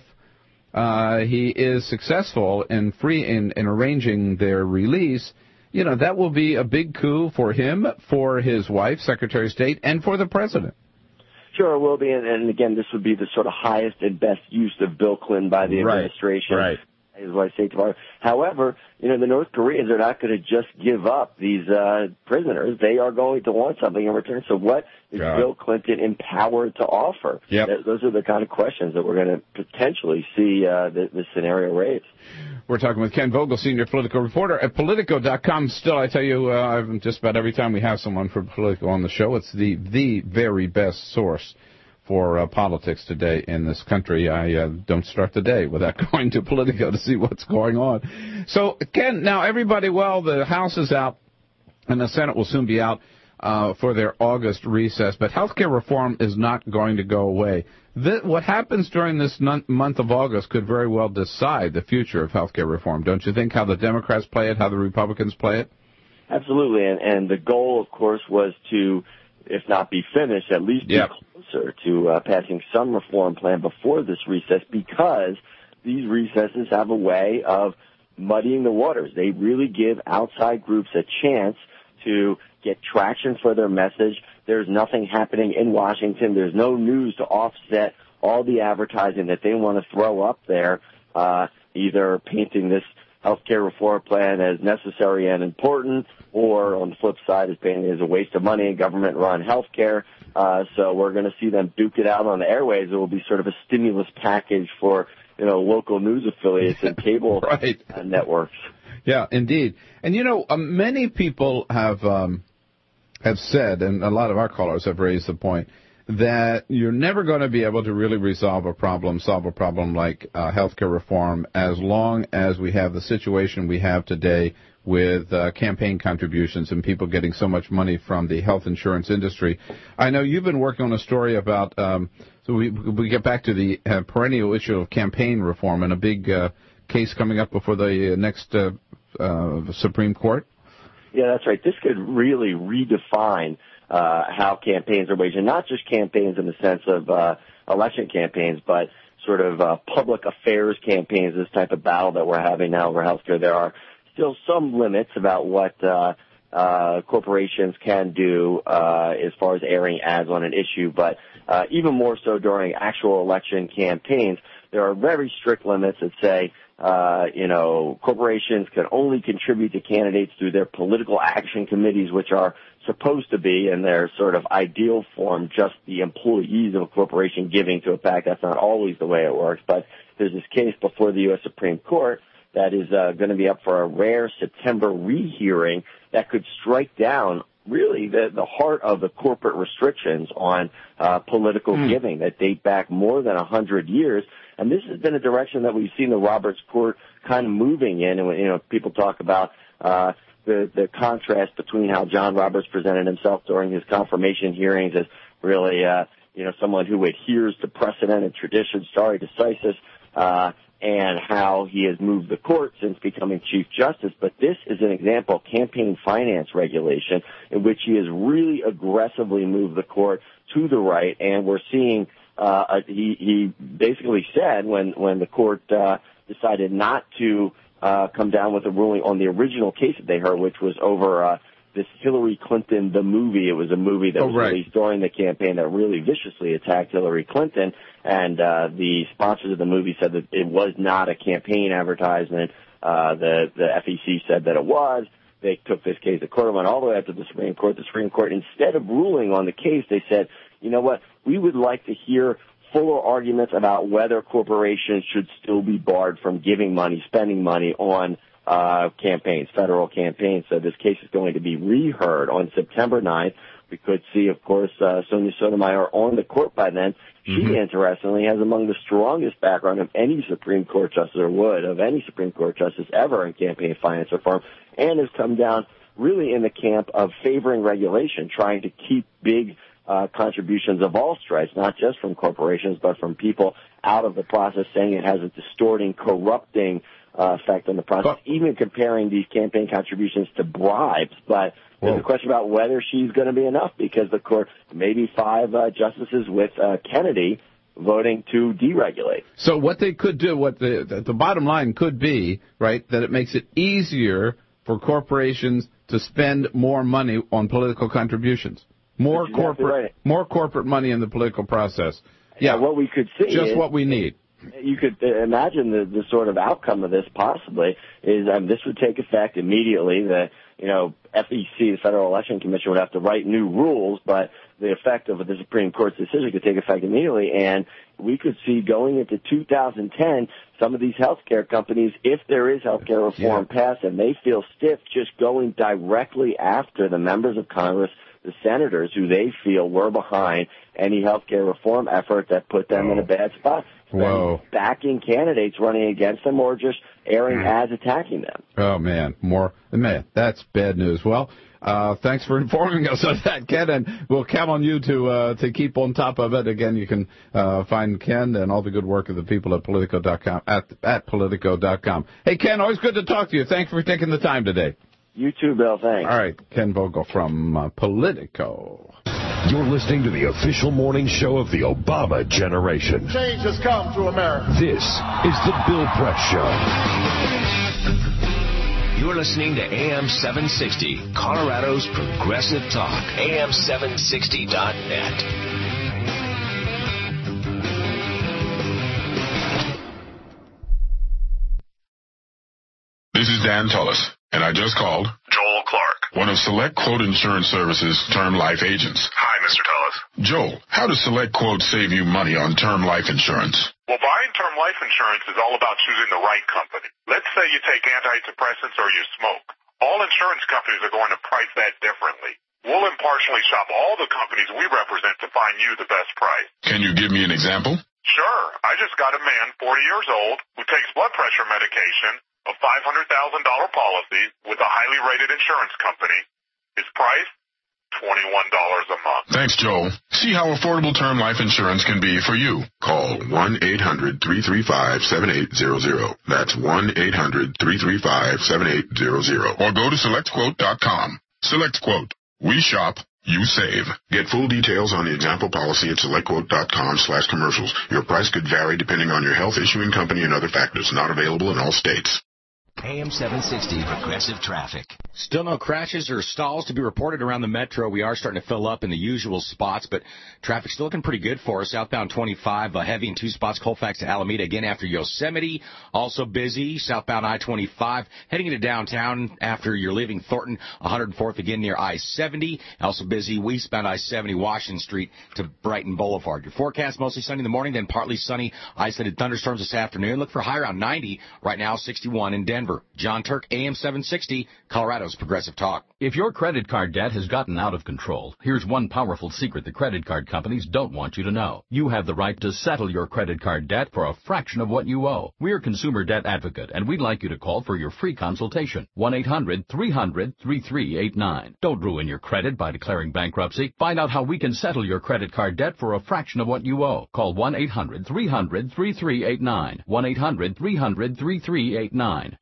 he is successful in arranging their release, that will be a big coup for him, for his wife, Secretary of State, and for the president. Sure, it will be, and again, this would be the sort of highest and best use of Bill Clinton by the administration. Right. Is what I say tomorrow. However, the North Koreans are not going to just give up these prisoners. They are going to want something in return. So what is Bill Clinton empowered to offer? Yep. Those are the kind of questions that we're going to potentially see this scenario raise. We're talking with Ken Vogel, senior political reporter at Politico.com. Still, I tell you, just about every time we have someone from Politico on the show, it's the very best source for politics today in this country. I don't start the day without going to Politico to see what's going on. So, Ken, now everybody, the House is out and the Senate will soon be out for their August recess, but health care reform is not going to go away. What happens during this month of August could very well decide the future of health care reform, don't you think, how the Democrats play it, how the Republicans play it? Absolutely, and the goal, of course, was to, if not be finished, at least be closer to passing some reform plan before this recess, because these recesses have a way of muddying the waters. They really give outside groups a chance to get traction for their message. There's nothing happening in Washington. There's no news to offset all the advertising that they want to throw up there, either painting this healthcare reform plan as necessary and important, or on the flip side, as painting it as a waste of money in government-run healthcare. So we're going to see them duke it out on the airwaves. It will be sort of a stimulus package for local news affiliates and cable networks. Yeah, indeed. And many people have said, and a lot of our callers have raised the point, that you're never going to be able to really solve a problem like healthcare reform as long as we have the situation we have today with campaign contributions and people getting so much money from the health insurance industry. I know you've been working on a story about, so we get back to the perennial issue of campaign reform and a big case coming up before the next Supreme Court. Yeah, that's right. This could really redefine how campaigns are waged, and not just campaigns in the sense of election campaigns, but sort of public affairs campaigns, this type of battle that we're having now over healthcare. There are still some limits about what corporations can do as far as airing ads on an issue, but even more so during actual election campaigns, there are very strict limits that say corporations can only contribute to candidates through their political action committees, which are supposed to be, in their sort of ideal form, just the employees of a corporation giving to a PAC. That's not always the way it works, but there's this case before the U.S. Supreme Court that is going to be up for a rare September rehearing that could strike down really the heart of the corporate restrictions on political giving that date back more than 100 years. And this has been a direction that we've seen the Roberts Court kind of moving in. And, people talk about the contrast between how John Roberts presented himself during his confirmation hearings as really, someone who adheres to precedent and tradition, stare decisis, and how he has moved the court since becoming Chief Justice. But this is an example of campaign finance regulation in which he has really aggressively moved the court to the right, and we're seeing he basically said when the court decided not to come down with a ruling on the original case that they heard, which was over this Hillary Clinton, the movie. It was a movie that was released during the campaign that really viciously attacked Hillary Clinton, and the sponsors of the movie said that it was not a campaign advertisement. The FEC said that it was. They took this case to court, went all the way up to the Supreme Court. The Supreme Court, instead of ruling on the case, they said, you know what, we would like to hear fuller arguments about whether corporations should still be barred from giving money, spending money on campaigns, federal campaigns. So this case is going to be reheard on September 9th. We could see, of course, Sonia Sotomayor on the court by then. She, interestingly, has among the strongest background of any Supreme Court justice, or would, of any Supreme Court justice ever in campaign finance reform, and has come down really in the camp of favoring regulation, trying to keep big contributions of all stripes, not just from corporations, but from people out of the process, saying it has a distorting, corrupting effect on the process, even comparing these campaign contributions to bribes. But there's a question about whether she's going to be enough, because the court, maybe 5 justices with Kennedy voting to deregulate. So what they could do, what the bottom line could be, right, that it makes it easier for corporations to spend more money on political contributions. More corporate money in the political process. Yeah, what we could see just is, what we need. You could imagine the sort of outcome of this possibly is this would take effect immediately. The FEC, the Federal Election Commission, would have to write new rules, but the effect of the Supreme Court's decision could take effect immediately, and we could see going into 2010 some of these healthcare companies, if there is healthcare reform passed and they feel stiff, just going directly after the members of Congress, the senators who they feel were behind any healthcare reform effort that put them in a bad spot. Whoa. Backing candidates running against them or just airing ads attacking them. Oh, man. That's bad news. Well, thanks for informing us of that, Ken, and we'll count on you to keep on top of it. Again, you can find Ken and all the good work of the people at Politico.com, at Politico.com. Hey, Ken, always good to talk to you. Thanks for taking the time today. You too, Bill. Thanks. All right, Ken Vogel from Politico. You're listening to the official morning show of the Obama generation. Change has come to America. This is the Bill Press Show. You're listening to AM 760, Colorado's Progressive Talk. AM760.net. This is Dan Tullis, and I just called Joel Clark, one of Select Quote Insurance Services' term life agents. Hi, Mr. Tullis. Joel, how does Select Quote save you money on term life insurance? Well, buying term life insurance is all about choosing the right company. Let's say you take antidepressants or you smoke. All insurance companies are going to price that differently. We'll impartially shop all the companies we represent to find you the best price. Can you give me an example? Sure. I just got a man, 40 years old, who takes blood pressure medication, a $500,000 policy with a highly rated insurance company. His price, $21 a month. Thanks, Joel. See how affordable term life insurance can be for you. Call 1-800-335-7800. That's 1-800-335-7800. Or go to SelectQuote.com. Select Quote. We shop. You save. Get full details on the example policy at SelectQuote.com/commercials. Your price could vary depending on your health, issuing company, and other factors. Not available in all states. AM 760 Progressive Traffic. Still no crashes or stalls to be reported around the metro. We are starting to fill up in the usual spots, but traffic's still looking pretty good for us. Southbound 25, heavy in two spots, Colfax to Alameda, again after Yosemite. Also busy, southbound I-25, heading into downtown after you're leaving Thornton, 104th again near I-70. Also busy, westbound I-70, Washington Street to Brighton Boulevard. Your forecast, mostly sunny in the morning, then partly sunny, isolated thunderstorms this afternoon. Look for high around 90, right now 61 in Denver. John Turk, AM 760, Colorado's Progressive Talk. If your credit card debt has gotten out of control, here's one powerful secret the credit card companies don't want you to know. You have the right to settle your credit card debt for a fraction of what you owe. We're Consumer Debt Advocate, and we'd like you to call for your free consultation. 1-800-300-3389. Don't ruin your credit by declaring bankruptcy. Find out how we can settle your credit card debt for a fraction of what you owe. Call 1-800-300-3389. 1-800-300-3389.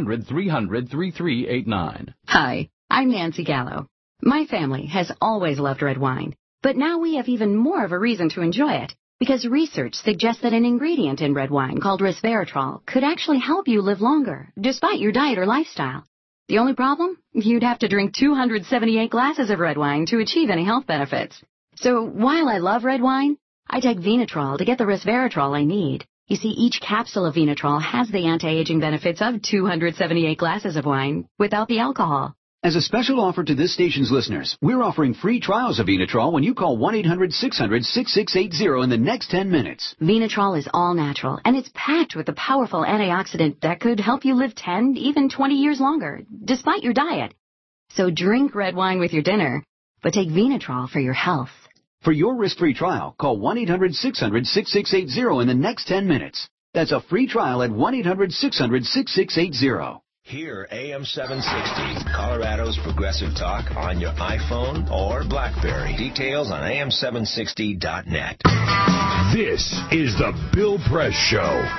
1-800-300-3389. Hi, I'm Nancy Gallo. My family has always loved red wine, but now we have even more of a reason to enjoy it, because research suggests that an ingredient in red wine called resveratrol could actually help you live longer, despite your diet or lifestyle. The only problem? You'd have to drink 278 glasses of red wine to achieve any health benefits. So while I love red wine, I take Venatrol to get the resveratrol I need. You see, each capsule of Venatrol has the anti-aging benefits of 278 glasses of wine without the alcohol. As a special offer to this station's listeners, we're offering free trials of Venatrol when you call 1-800-600-6680 in the next 10 minutes. Venatrol is all natural, and it's packed with a powerful antioxidant that could help you live 10, even 20 years longer, despite your diet. So drink red wine with your dinner, but take Venatrol for your health. For your risk-free trial, call 1-800-600-6680 in the next 10 minutes. That's a free trial at 1-800-600-6680. Hear AM 760, Colorado's Progressive Talk on your iPhone or BlackBerry. Details on am760.net. This is the Bill Press Show.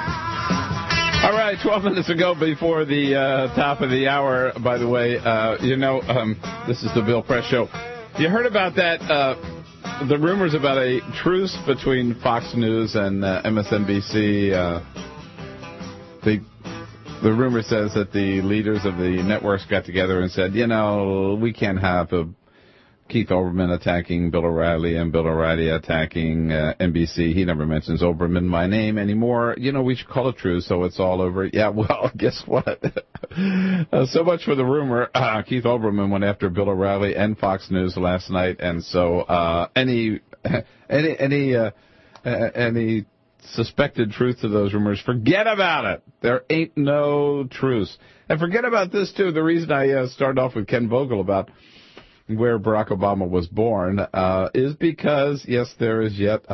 All right, 12 minutes ago before the top of the hour, by the way, this is the Bill Press Show. You heard about that, the rumors about a truce between Fox News and MSNBC. The rumor says that the leaders of the networks got together and said, we can't have Keith Olbermann attacking Bill O'Reilly and Bill O'Reilly attacking NBC. He never mentions Olbermann by name anymore. We should call it true, so it's all over. Yeah, well, guess what? So much for the rumor. Keith Olbermann went after Bill O'Reilly and Fox News last night, and so any suspected truth to those rumors, forget about it. There ain't no truth. And forget about this, too. The reason I started off with Ken Vogel about where Barack Obama was born is because, yes, there is yet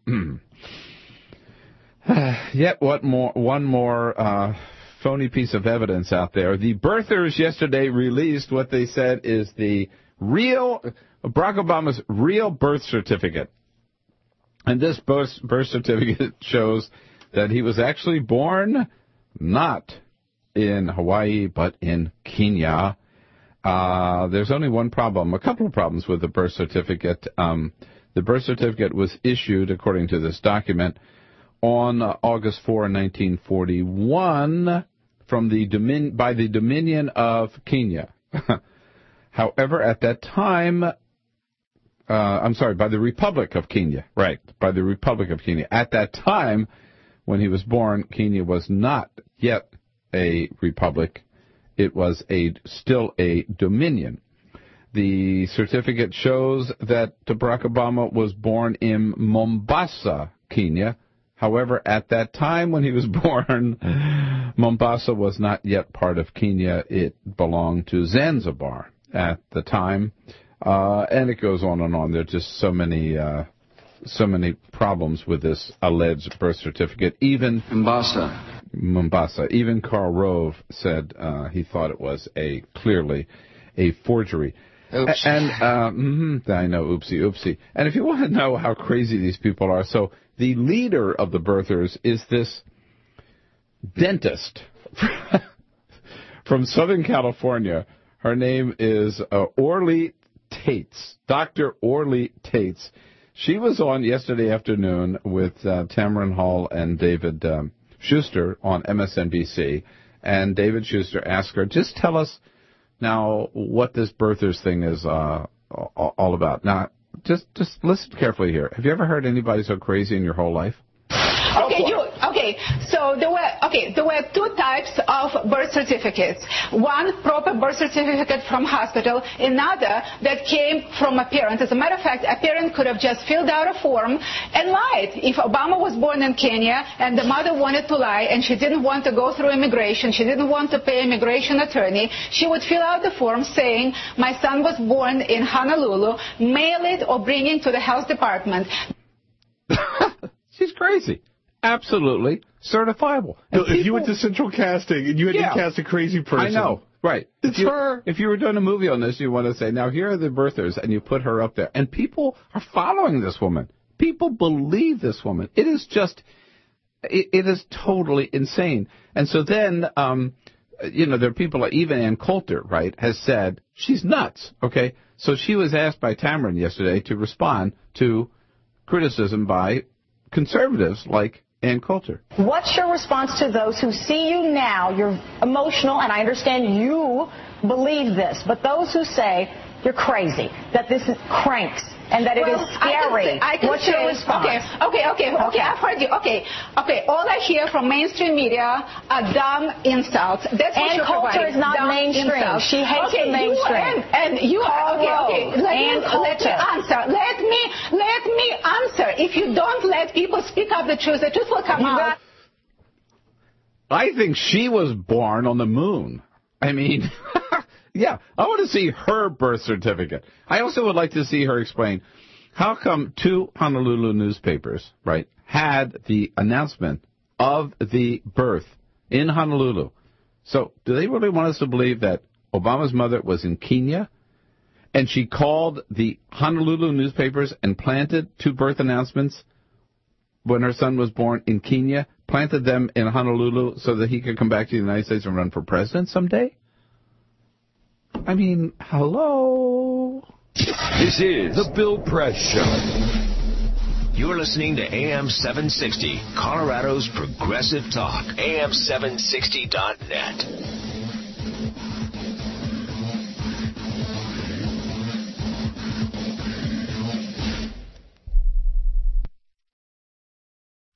one more phony piece of evidence out there. The birthers yesterday released what they said is the real Barack Obama's real birth certificate. And this birth certificate shows that he was actually born not in Hawaii, but in Kenya. There's only one problem, a couple of problems with the birth certificate. The birth certificate was issued, according to this document, on August 4, 1941, by the Dominion of Kenya. However, at that time, by the Republic of Kenya, right, by the Republic of Kenya. At that time, when he was born, Kenya was not yet a republic. It was still a dominion. The certificate shows that Barack Obama was born in Mombasa, Kenya. However, at that time when he was born, Mombasa was not yet part of Kenya. It belonged to Zanzibar at the time. And it goes on and on. There are just so many problems with this alleged birth certificate. Even Mombasa. Even Karl Rove said he thought it was clearly a forgery. Oops. And I know, oopsie. And if you want to know how crazy these people are, so the leader of the birthers is this dentist from Southern California. Her name is Orly Tates, Dr. Orly Tates. She was on yesterday afternoon with Tamron Hall and David Schuster on MSNBC, and David Schuster asked her, just tell us now what this birthers thing is all about. Now, just listen carefully here. Have you ever heard anybody so crazy in your whole life? So there were two types of birth certificates. One proper birth certificate from hospital, another that came from a parent. As a matter of fact, a parent could have just filled out a form and lied. If Obama was born in Kenya and the mother wanted to lie and she didn't want to go through immigration, she didn't want to pay immigration attorney, she would fill out the form saying, my son was born in Honolulu, mail it or bring it to the health department. She's crazy. Absolutely certifiable. So if you went to Central Casting and you had to cast a crazy person. I know, right. It's her. If you were doing a movie on this, you want to say, now here are the birthers, and you put her up there. And people are following this woman. People believe this woman. It is totally insane. And so then, there are people like even Ann Coulter, right, has said, she's nuts, okay? So she was asked by Tamron yesterday to respond to criticism by conservatives like Ann Coulter. What's your response to those who see you now? You're emotional, and I understand you believe this, but those who say you're crazy, that this is cranks, and that it is scary. What's your response? Okay, I've heard you. Okay, all I hear from mainstream media are dumb insults. That's what you're Coulter is not mainstream. Insults. She hates the mainstream. And you are, let me answer. Let me answer. If you don't let people speak up the truth will come out. I think she was born on the moon. I mean... Yeah, I want to see her birth certificate. I also would like to see her explain how come two Honolulu newspapers, right, had the announcement of the birth in Honolulu. So do they really want us to believe that Obama's mother was in Kenya and she called the Honolulu newspapers and planted two birth announcements when her son was born in Kenya, planted them in Honolulu so that he could come back to the United States and run for president someday? I mean, hello? This is the Bill Press Show. You're listening to AM 760, Colorado's Progressive Talk, AM760.net.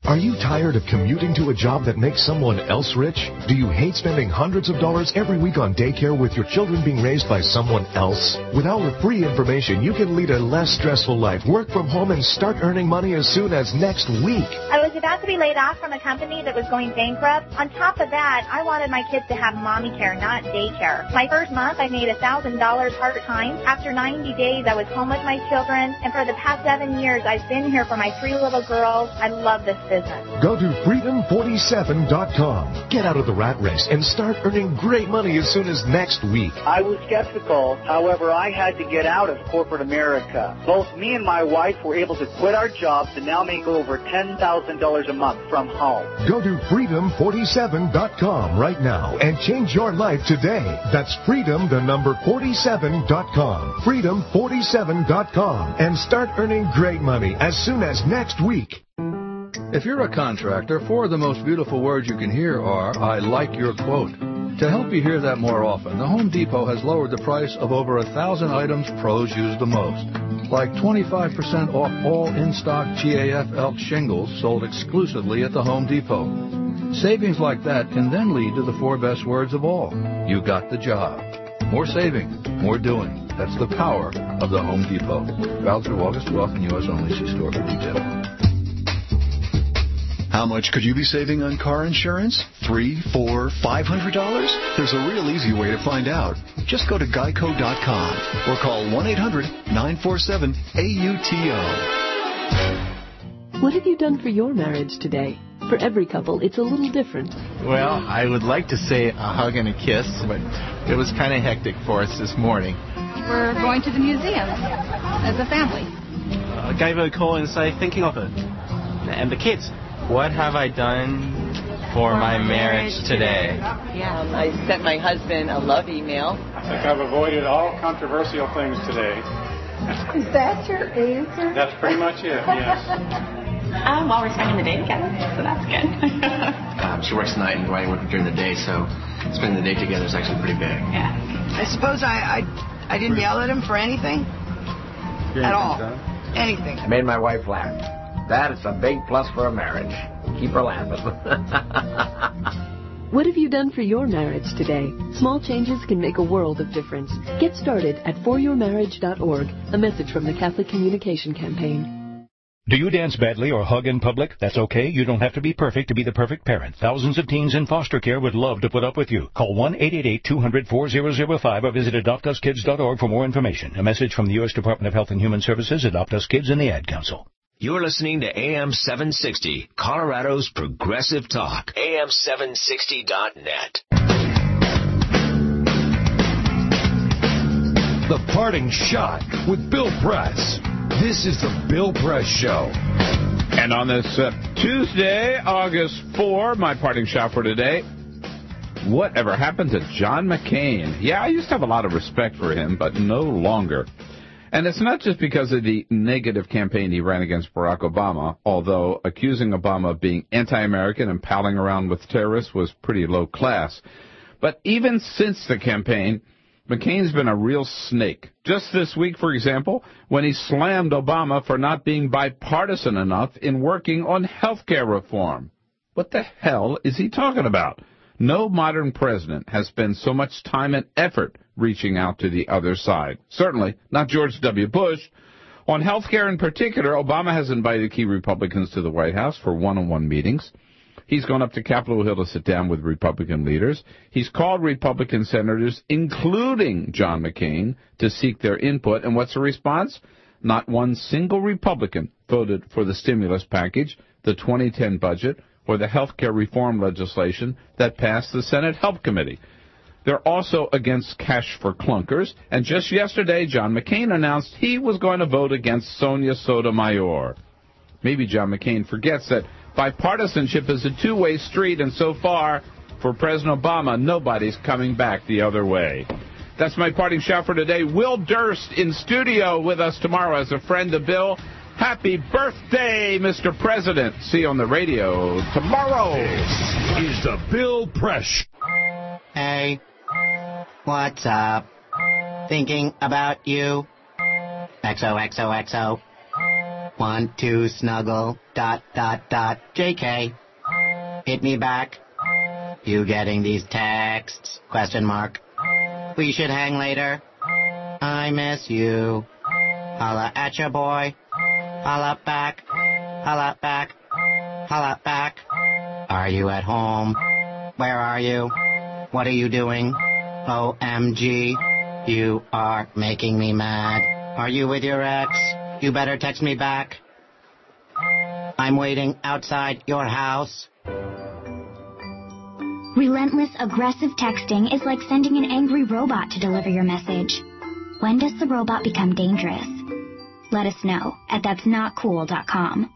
Are you tired of commuting to a job that makes someone else rich? Do you hate spending hundreds of dollars every week on daycare with your children being raised by someone else? With our free information, you can lead a less stressful life, work from home, and start earning money as soon as next week. I was about to be laid off from a company that was going bankrupt. On top of that, I wanted my kids to have mommy care, not daycare. My first month, I made $1,000 part-time. After 90 days, I was home with my children, and for the past 7 years, I've been here for my 3 little girls. I love this business. Go to freedom47.com. Get out of the rat race and start earning great money as soon as next week. I was skeptical. However, I had to get out of corporate America. Both me and my wife were able to quit our jobs and now make over $10,000 a month from home. Go to freedom47.com right now and change your life today. That's freedom47.com. Freedom47.com and start earning great money as soon as next week. If you're a contractor, 4 of the most beautiful words you can hear are, "I like your quote." To help you hear that more often, the Home Depot has lowered the price of over 1,000 items pros use the most, like 25% off all in-stock GAF elk shingles sold exclusively at the Home Depot. Savings like that can then lead to the 4 best words of all. You got the job. More saving, more doing. That's the power of the Home Depot. Valid through August 12th in U.S. only. See store for details. How much could you be saving on car insurance? $300, $400, $500? There's a real easy way to find out. Just go to geico.com or call 1-800-947-AUTO. What have you done for your marriage today? For every couple, it's a little different. Well, I would like to say a hug and a kiss, but it was kind of hectic for us this morning. We're going to the museum as a family. I gave her a call and say, thinking of it. And the kids. What have I done for my marriage today? Yeah, I sent my husband a love email. I think I've avoided all controversial things today. Is that your answer? That's pretty much it, yes. While we're spending the day together, so that's good. She works night and I work during the day, so spending the day together is actually pretty big. Yeah. I suppose I didn't yell at him for anything at all. Anything. I made my wife laugh. That is a big plus for a marriage. Keep her laughing. What have you done for your marriage today? Small changes can make a world of difference. Get started at foryourmarriage.org. A message from the Catholic Communication Campaign. Do you dance badly or hug in public? That's okay. You don't have to be perfect to be the perfect parent. Thousands of teens in foster care would love to put up with you. Call 1-888-200-4005 or visit AdoptUsKids.org for more information. A message from the U.S. Department of Health and Human Services, Adopt Us Kids, and the Ad Council. You're listening to AM 760, Colorado's Progressive Talk. AM760.net. The Parting Shot with Bill Press. This is the Bill Press Show. And on this Tuesday, August 4, my parting shot for today, whatever happened to John McCain? Yeah, I used to have a lot of respect for him, but no longer. And it's not just because of the negative campaign he ran against Barack Obama, although accusing Obama of being anti-American and palling around with terrorists was pretty low class. But even since the campaign, McCain's been a real snake. Just this week, for example, when he slammed Obama for not being bipartisan enough in working on health care reform. What the hell is he talking about? No modern president has spent so much time and effort reaching out to the other side. Certainly not George W. Bush. On health care in particular, Obama has invited key Republicans to the White House for one-on-one meetings. He's gone up to Capitol Hill to sit down with Republican leaders. He's called Republican senators, including John McCain, to seek their input. And what's the response? Not one single Republican voted for the stimulus package, the 2010 budget, or the health care reform legislation that passed the Senate Health Committee. They're also against cash for clunkers. And just yesterday, John McCain announced he was going to vote against Sonia Sotomayor. Maybe John McCain forgets that bipartisanship is a two-way street, and so far, for President Obama, nobody's coming back the other way. That's my parting shot for today. Will Durst in studio with us tomorrow as a friend of Bill. Happy birthday, Mr. President. See you on the radio tomorrow. This is the Bill Press. Hey, what's up? Thinking about you. XOXOXO. Want to snuggle, ... JK. Hit me back. You getting these texts? ? We should hang later. I miss you. Holla at ya, boy. Holla back. Holla back. Holla back. Are you at home? Where are you? What are you doing? OMG. You are making me mad. Are you with your ex? You better text me back. I'm waiting outside your house. Relentless, aggressive texting is like sending an angry robot to deliver your message. When does the robot become dangerous? Let us know at that'snotcool.com.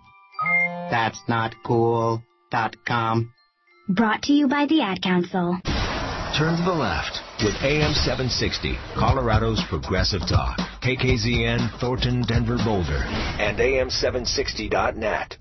That'snotcool.com. Brought to you by the Ad Council. Turn to the left with AM 760, Colorado's Progressive Talk. KKZN, Thornton, Denver, Boulder. And AM760.net.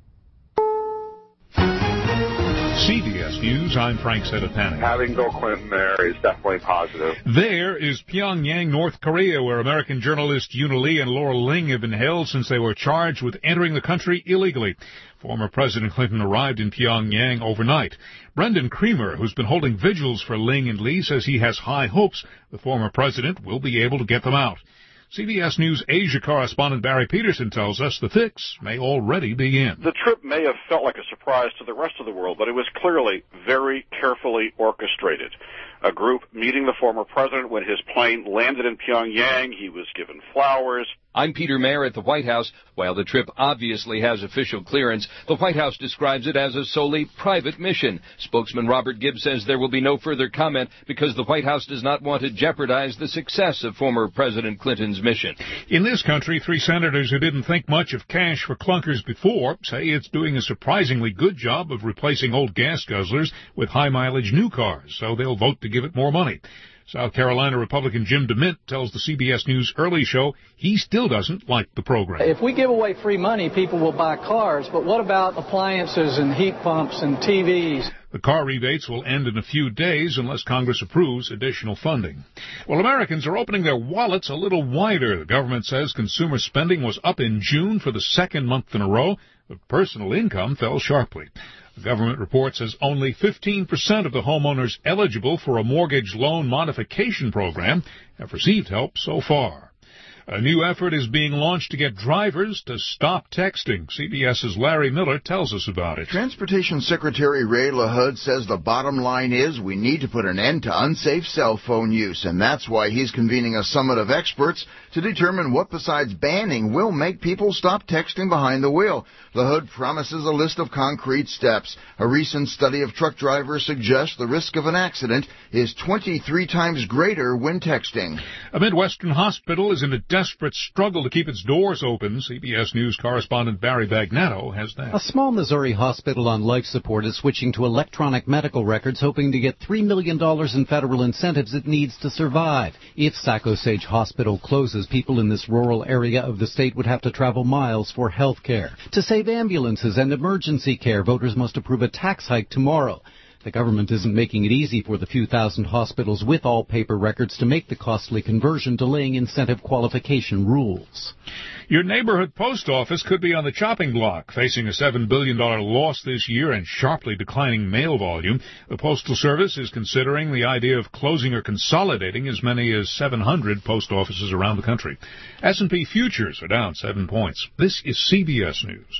CBS News, I'm Frank Sedapanic. Having Bill Clinton there is definitely positive. There is Pyongyang, North Korea, where American journalists Yuna Lee and Laura Ling have been held since they were charged with entering the country illegally. Former President Clinton arrived in Pyongyang overnight. Brendan Creamer, who's been holding vigils for Ling and Lee, says he has high hopes the former president will be able to get them out. CBS News Asia correspondent Barry Peterson tells us the fix may already begin. The trip may have felt like a surprise to the rest of the world, but it was clearly very carefully orchestrated. A group meeting the former president when his plane landed in Pyongyang. He was given flowers. I'm Peter Mayer at the White House. While the trip obviously has official clearance, the White House describes it as a solely private mission. Spokesman Robert Gibbs says there will be no further comment because the White House does not want to jeopardize the success of former President Clinton's mission. In this country, 3 senators who didn't think much of cash for clunkers before say it's doing a surprisingly good job of replacing old gas guzzlers with high-mileage new cars, so they'll vote to give it more money. South Carolina Republican Jim DeMint tells the CBS News Early Show he still doesn't like the program. If we give away free money, people will buy cars, but what about appliances and heat pumps and TVs? The car rebates will end in a few days unless Congress approves additional funding. Well, Americans are opening their wallets a little wider. The government says consumer spending was up in June for the second month in a row, but personal income fell sharply. The government report says only 15% of the homeowners eligible for a mortgage loan modification program have received help so far. A new effort is being launched to get drivers to stop texting. CBS's Larry Miller tells us about it. Transportation Secretary Ray LaHood says the bottom line is we need to put an end to unsafe cell phone use, and that's why he's convening a summit of experts to determine what besides banning will make people stop texting behind the wheel. LaHood promises a list of concrete steps. A recent study of truck drivers suggests the risk of an accident is 23 times greater when texting. A Midwestern hospital is in a desperate struggle to keep its doors open. CBS News correspondent Barry Bagnetto has that. A small Missouri hospital on life support is switching to electronic medical records, hoping to get $3 million in federal incentives it needs to survive. If Sac-Osage Hospital closes, people in this rural area of the state would have to travel miles for health care. To save ambulances and emergency care, voters must approve a tax hike tomorrow. The government isn't making it easy for the few thousand hospitals with all paper records to make the costly conversion, delaying incentive qualification rules. Your neighborhood post office could be on the chopping block, facing a $7 billion loss this year and sharply declining mail volume. The Postal Service is considering the idea of closing or consolidating as many as 700 post offices around the country. S&P futures are down 7 points. This is CBS News.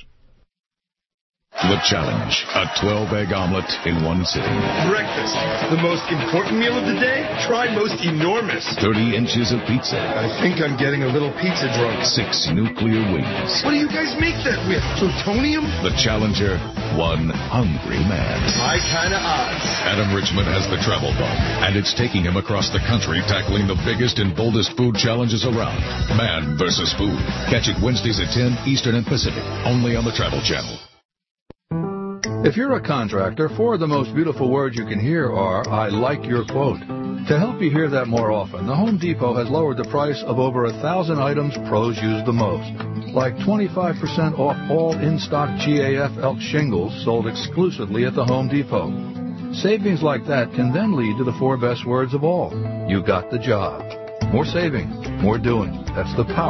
The Challenge, a 12-egg omelet in one sitting. Breakfast, the most important meal of the day? Try most enormous. 30 inches of pizza. I think I'm getting a little pizza drunk. 6 nuclear wings. What do you guys make that with? Plutonium? The Challenger, one hungry man. My kind of odds. Adam Richman has the travel bug, and it's taking him across the country tackling the biggest and boldest food challenges around. Man versus food. Catch it Wednesdays at 10 Eastern and Pacific, only on the Travel Channel. If you're a contractor, 4 of the most beautiful words you can hear are, I like your quote. To help you hear that more often, the Home Depot has lowered the price of over 1,000 items pros use the most. Like 25% off all in-stock GAF elk shingles sold exclusively at the Home Depot. Savings like that can then lead to the 4 best words of all. You got the job. More saving, more doing. That's the power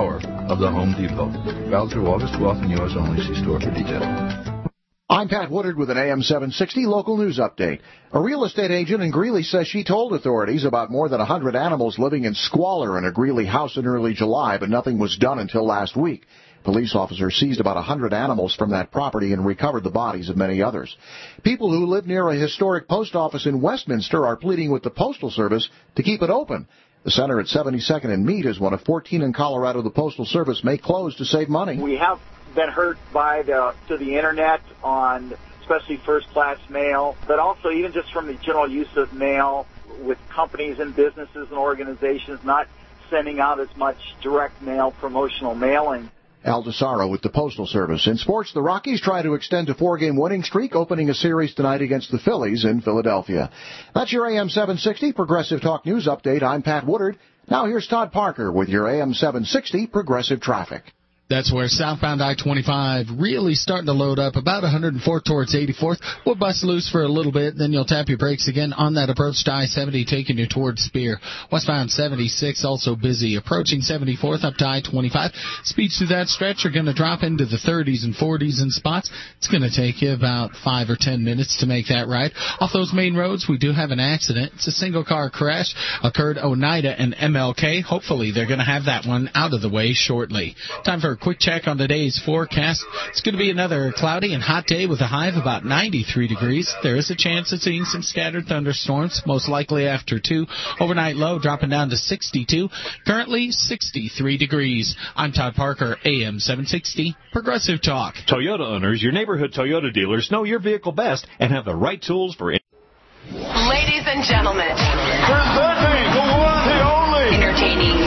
of the Home Depot. Valid through August 12th and yours only. See store for details. I'm Pat Woodard with an AM 760 local news update. A real estate agent in Greeley says she told authorities about more than 100 animals living in squalor in a Greeley house in early July, but nothing was done until last week. Police officers seized about 100 animals from that property and recovered the bodies of many others. People who live near a historic post office in Westminster are pleading with the Postal Service to keep it open. The center at 72nd and Meade is one of 14 in Colorado the Postal Service may close to save money. We have been hurt by the internet on especially first-class mail, but also even just from the general use of mail with companies and businesses and organizations not sending out as much direct mail promotional mailing. Al DeSaro with the Postal Service. In sports, the Rockies try to extend a 4-game winning streak, opening a series tonight against the Phillies in Philadelphia. That's your AM 760 Progressive Talk News Update. I'm Pat Woodard. Now here's Todd Parker with your AM 760 Progressive Traffic. That's where southbound I-25 really starting to load up, about 104 towards 84th. We'll bust loose for a little bit, then you'll tap your brakes again on that approach to I-70, taking you towards Spear. Westbound 76 also busy, approaching 74th up to I-25. Speeds through that stretch are going to drop into the 30s and 40s in spots. It's going to take you about 5 or 10 minutes to make that right. Off those main roads, we do have an accident. It's a single-car crash, occurred Oneida and MLK. Hopefully they're going to have that one out of the way shortly. Time for a quick check on today's forecast. It's going to be another cloudy and hot day with a high of about 93 degrees. There is a chance of seeing some scattered thunderstorms, most likely after 2. Overnight low dropping down to 62. Currently 63 degrees. I'm Todd Parker, AM 760, Progressive Talk. Toyota owners, your neighborhood Toyota dealers know your vehicle best and have the right tools for it. Ladies and gentlemen, Presenting the one, the only, entertaining.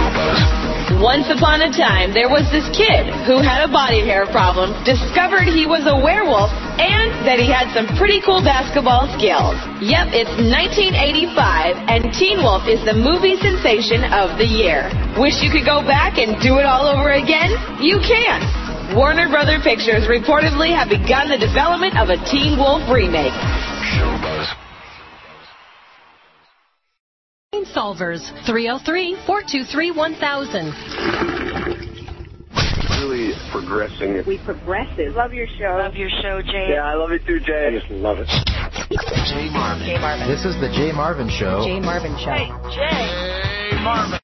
Once upon a time, there was this kid who had a body hair problem, discovered he was a werewolf, and that he had some pretty cool basketball skills. Yep, it's 1985, and Teen Wolf is the movie sensation of the year. Wish you could go back and do it all over again? You can. Warner Brother Pictures reportedly have begun the development of a Teen Wolf remake. Solvers, 303-423-1000. Really progressing. We progressive. Love your show. Love your show, Jay. Yeah, I love it too, Jay. I just love it. Jay Marvin. Jay Marvin. This is the Jay Marvin Show. Jay Marvin Show. Hey, Jay. Marvin.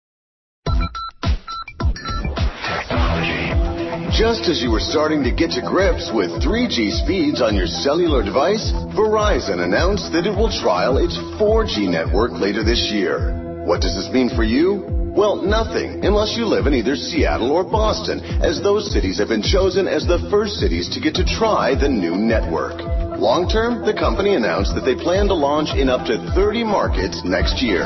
Just as you were starting to get to grips with 3G speeds on your cellular device, Verizon announced that it will trial its 4G network later this year. What does this mean for you? Well, nothing, unless you live in either Seattle or Boston, as those cities have been chosen as the first cities to get to try the new network. Long term, the company announced that they plan to launch in up to 30 markets next year.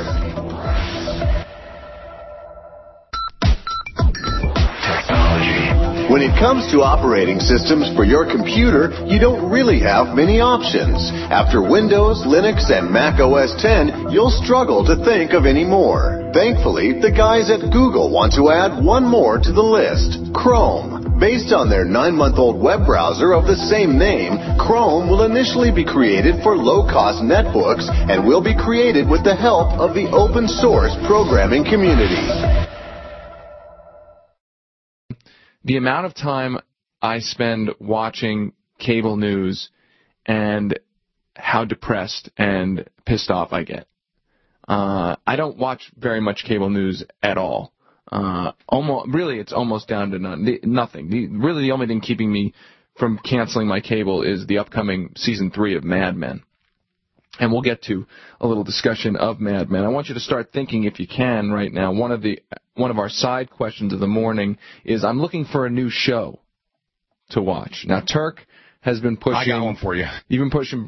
When it comes to operating systems for your computer, you don't really have many options. After Windows, Linux, and Mac OS X, you'll struggle to think of any more. Thankfully, the guys at Google want to add one more to the list, Chrome. Based on their 9-month-old web browser of the same name, Chrome will initially be created for low-cost netbooks and will be created with the help of the open-source programming community. The amount of time I spend watching cable news and how depressed and pissed off I get. I don't watch very much cable news at all. It's almost down to nothing. The only thing keeping me from canceling my cable is the upcoming season 3 of Mad Men. And we'll get to a little discussion of Mad Men. I want you to start thinking, if you can, right now. One of our side questions of the morning is, I'm looking for a new show to watch. Now, Turk has been pushing. I got one for you. You've been pushing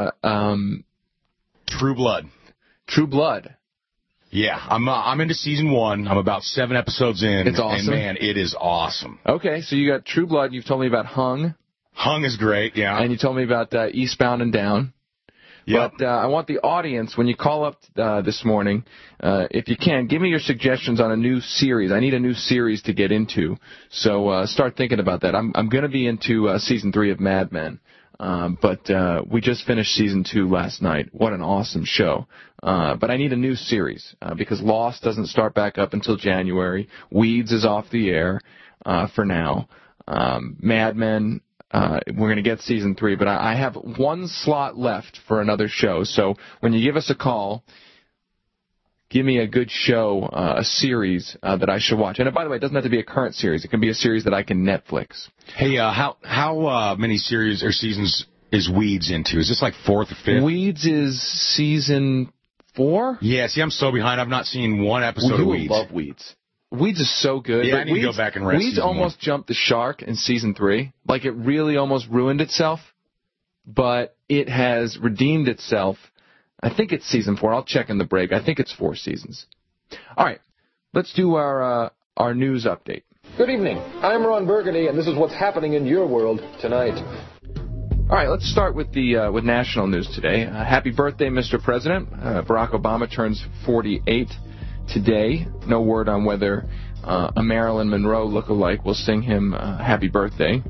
True Blood. True Blood. Yeah, I'm into season 1. I'm about 7 episodes in. It's awesome. And man, it is awesome. Okay, so you got True Blood. You've told me about Hung. Hung is great, yeah. And you told me about Eastbound and Down. Yep. But I want the audience, when you call up this morning, if you can, give me your suggestions on a new series. I need a new series to get into. So start thinking about that. I'm going to be into season 3 of Mad Men. But we just finished season 2 last night. What an awesome show. But I need a new series because Lost doesn't start back up until January. Weeds is off the air for now. Mad Men, we're going to get season 3, but I have one slot left for another show. So when you give us a call, give me a good show, a series that I should watch. And by the way, it doesn't have to be a current series. It can be a series that I can Netflix. Hey, how many series or seasons is Weeds into? Is this like 4th or 5th? Weeds is season 4? Yeah, see, I'm so behind. I've not seen one episode of Weeds. You love Weeds. Weeds is so good. Yeah, I need to go back and rest. Weeds almost jumped the shark in season 3. Like, it really almost ruined itself. But it has redeemed itself. I think it's season 4. I'll check in the break. I think it's 4 seasons. All right, let's do our news update. Good evening. I'm Ron Burgundy, and this is what's happening in your world tonight. All right, let's start with the with national news today. Happy birthday, Mr. President. Barack Obama turns 48 today. No word on whether a Marilyn Monroe lookalike will sing him happy birthday.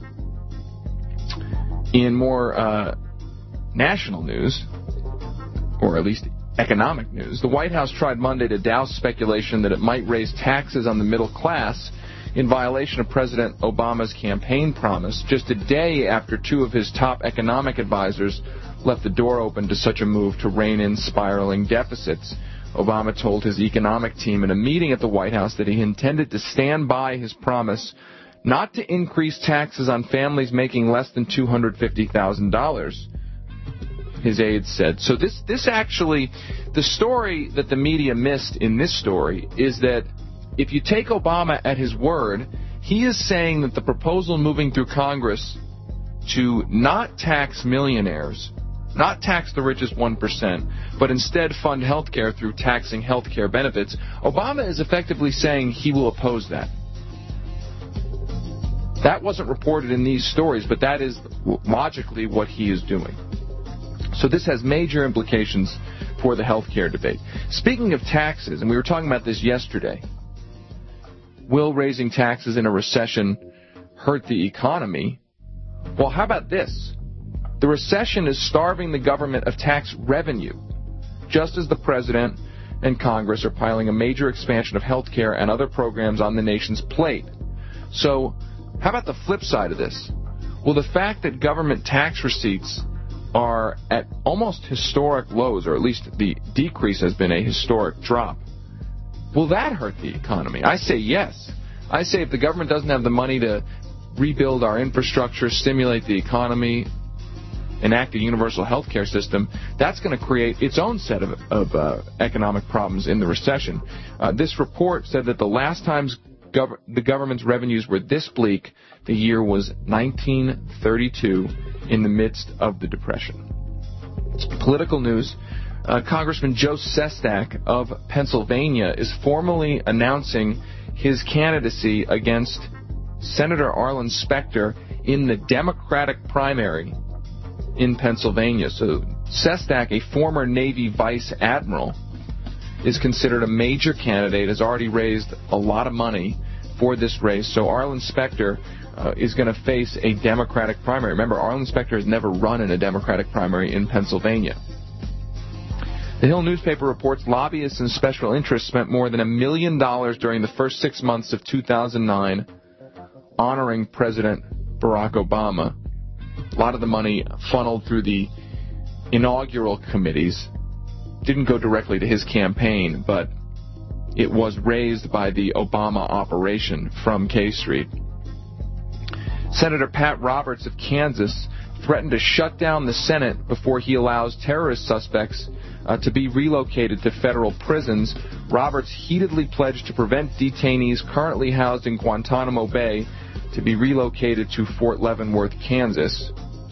In more national news, or at least economic news, the White House tried Monday to douse speculation that it might raise taxes on the middle class in violation of President Obama's campaign promise, just a day after 2 of his top economic advisors left the door open to such a move to rein in spiraling deficits. Obama told his economic team in a meeting at the White House that he intended to stand by his promise not to increase taxes on families making less than $250,000. His aides said. So this actually, the story that the media missed in this story is that if you take Obama at his word, he is saying that the proposal moving through Congress to not tax millionaires, not tax the richest 1%, but instead fund health care through taxing health care benefits, Obama is effectively saying he will oppose that. That wasn't reported in these stories, but that is logically what he is doing. So this has major implications for the health care debate. Speaking of taxes, and we were talking about this yesterday, will raising taxes in a recession hurt the economy? Well, how about this? The recession is starving the government of tax revenue, just as the president and Congress are piling a major expansion of health care and other programs on the nation's plate. So, how about the flip side of this? Well, the fact that government tax receipts are at almost historic lows, or at least the decrease has been a historic drop, will that hurt the economy? I say yes. I say if the government doesn't have the money to rebuild our infrastructure, stimulate the economy, enact a universal health care system, that's going to create its own set of economic problems in the recession. This report said that the last time the government's revenues were this bleak, the year was 1932, in the midst of the Depression. Political news. Congressman Joe Sestak of Pennsylvania is formally announcing his candidacy against Senator Arlen Specter in the Democratic primary in Pennsylvania. So Sestak, a former Navy vice admiral, is considered a major candidate, has already raised a lot of money for this race. So Arlen Specter is going to face a Democratic primary. Remember, Arlen Specter has never run in a Democratic primary in Pennsylvania. The Hill newspaper reports lobbyists and special interests spent more than $1 million during the first 6 months of 2009 honoring President Barack Obama. A lot of the money funneled through the inaugural committees. Didn't go directly to his campaign, but it was raised by the Obama operation from K Street. Senator Pat Roberts of Kansas threatened to shut down the Senate before he allows terrorist suspects to be relocated to federal prisons. Roberts heatedly pledged to prevent detainees currently housed in Guantanamo Bay to be relocated to Fort Leavenworth, Kansas.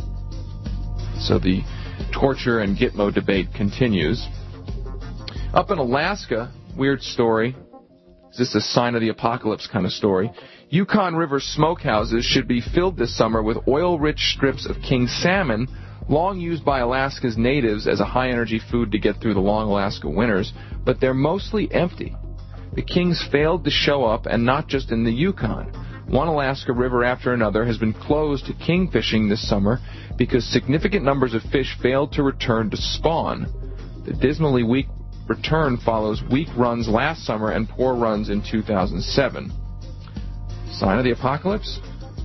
So the torture and Gitmo debate continues. Up in Alaska, weird story. Is this a sign of the apocalypse kind of story? Yukon River smokehouses should be filled this summer with oil-rich strips of king salmon, long used by Alaska's natives as a high-energy food to get through the long Alaska winters, but they're mostly empty. The kings failed to show up, and not just in the Yukon. one Alaska river after another has been closed to kingfishing this summer because significant numbers of fish failed to return to spawn. The dismally weak return follows weak runs last summer and poor runs in 2007. Sign of the apocalypse?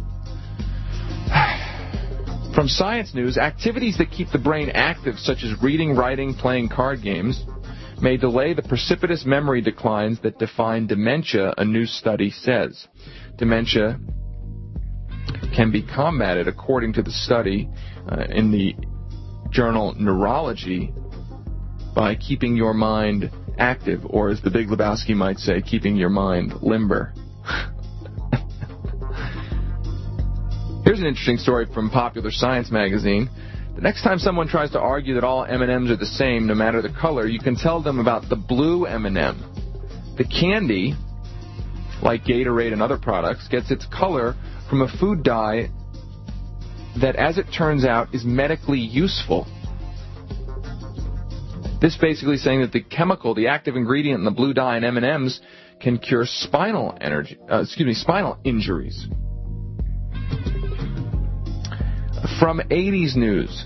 From Science News, activities that keep the brain active, such as reading, writing, playing card games, may delay the precipitous memory declines that define dementia, a new study says. Dementia can be combated, according to the study in the journal Neurology, by keeping your mind active, or as the Big Lebowski might say, keeping your mind limber. Here's an interesting story from Popular Science magazine. The next time someone tries to argue that all M&Ms are the same, no matter the color, you can tell them about the blue M&M. The candy, like Gatorade and other products, gets its color from a food dye that, as it turns out, is medically useful. This basically saying that the chemical, the active ingredient in the blue dye in M&Ms, can cure spinal injuries. From 80s News,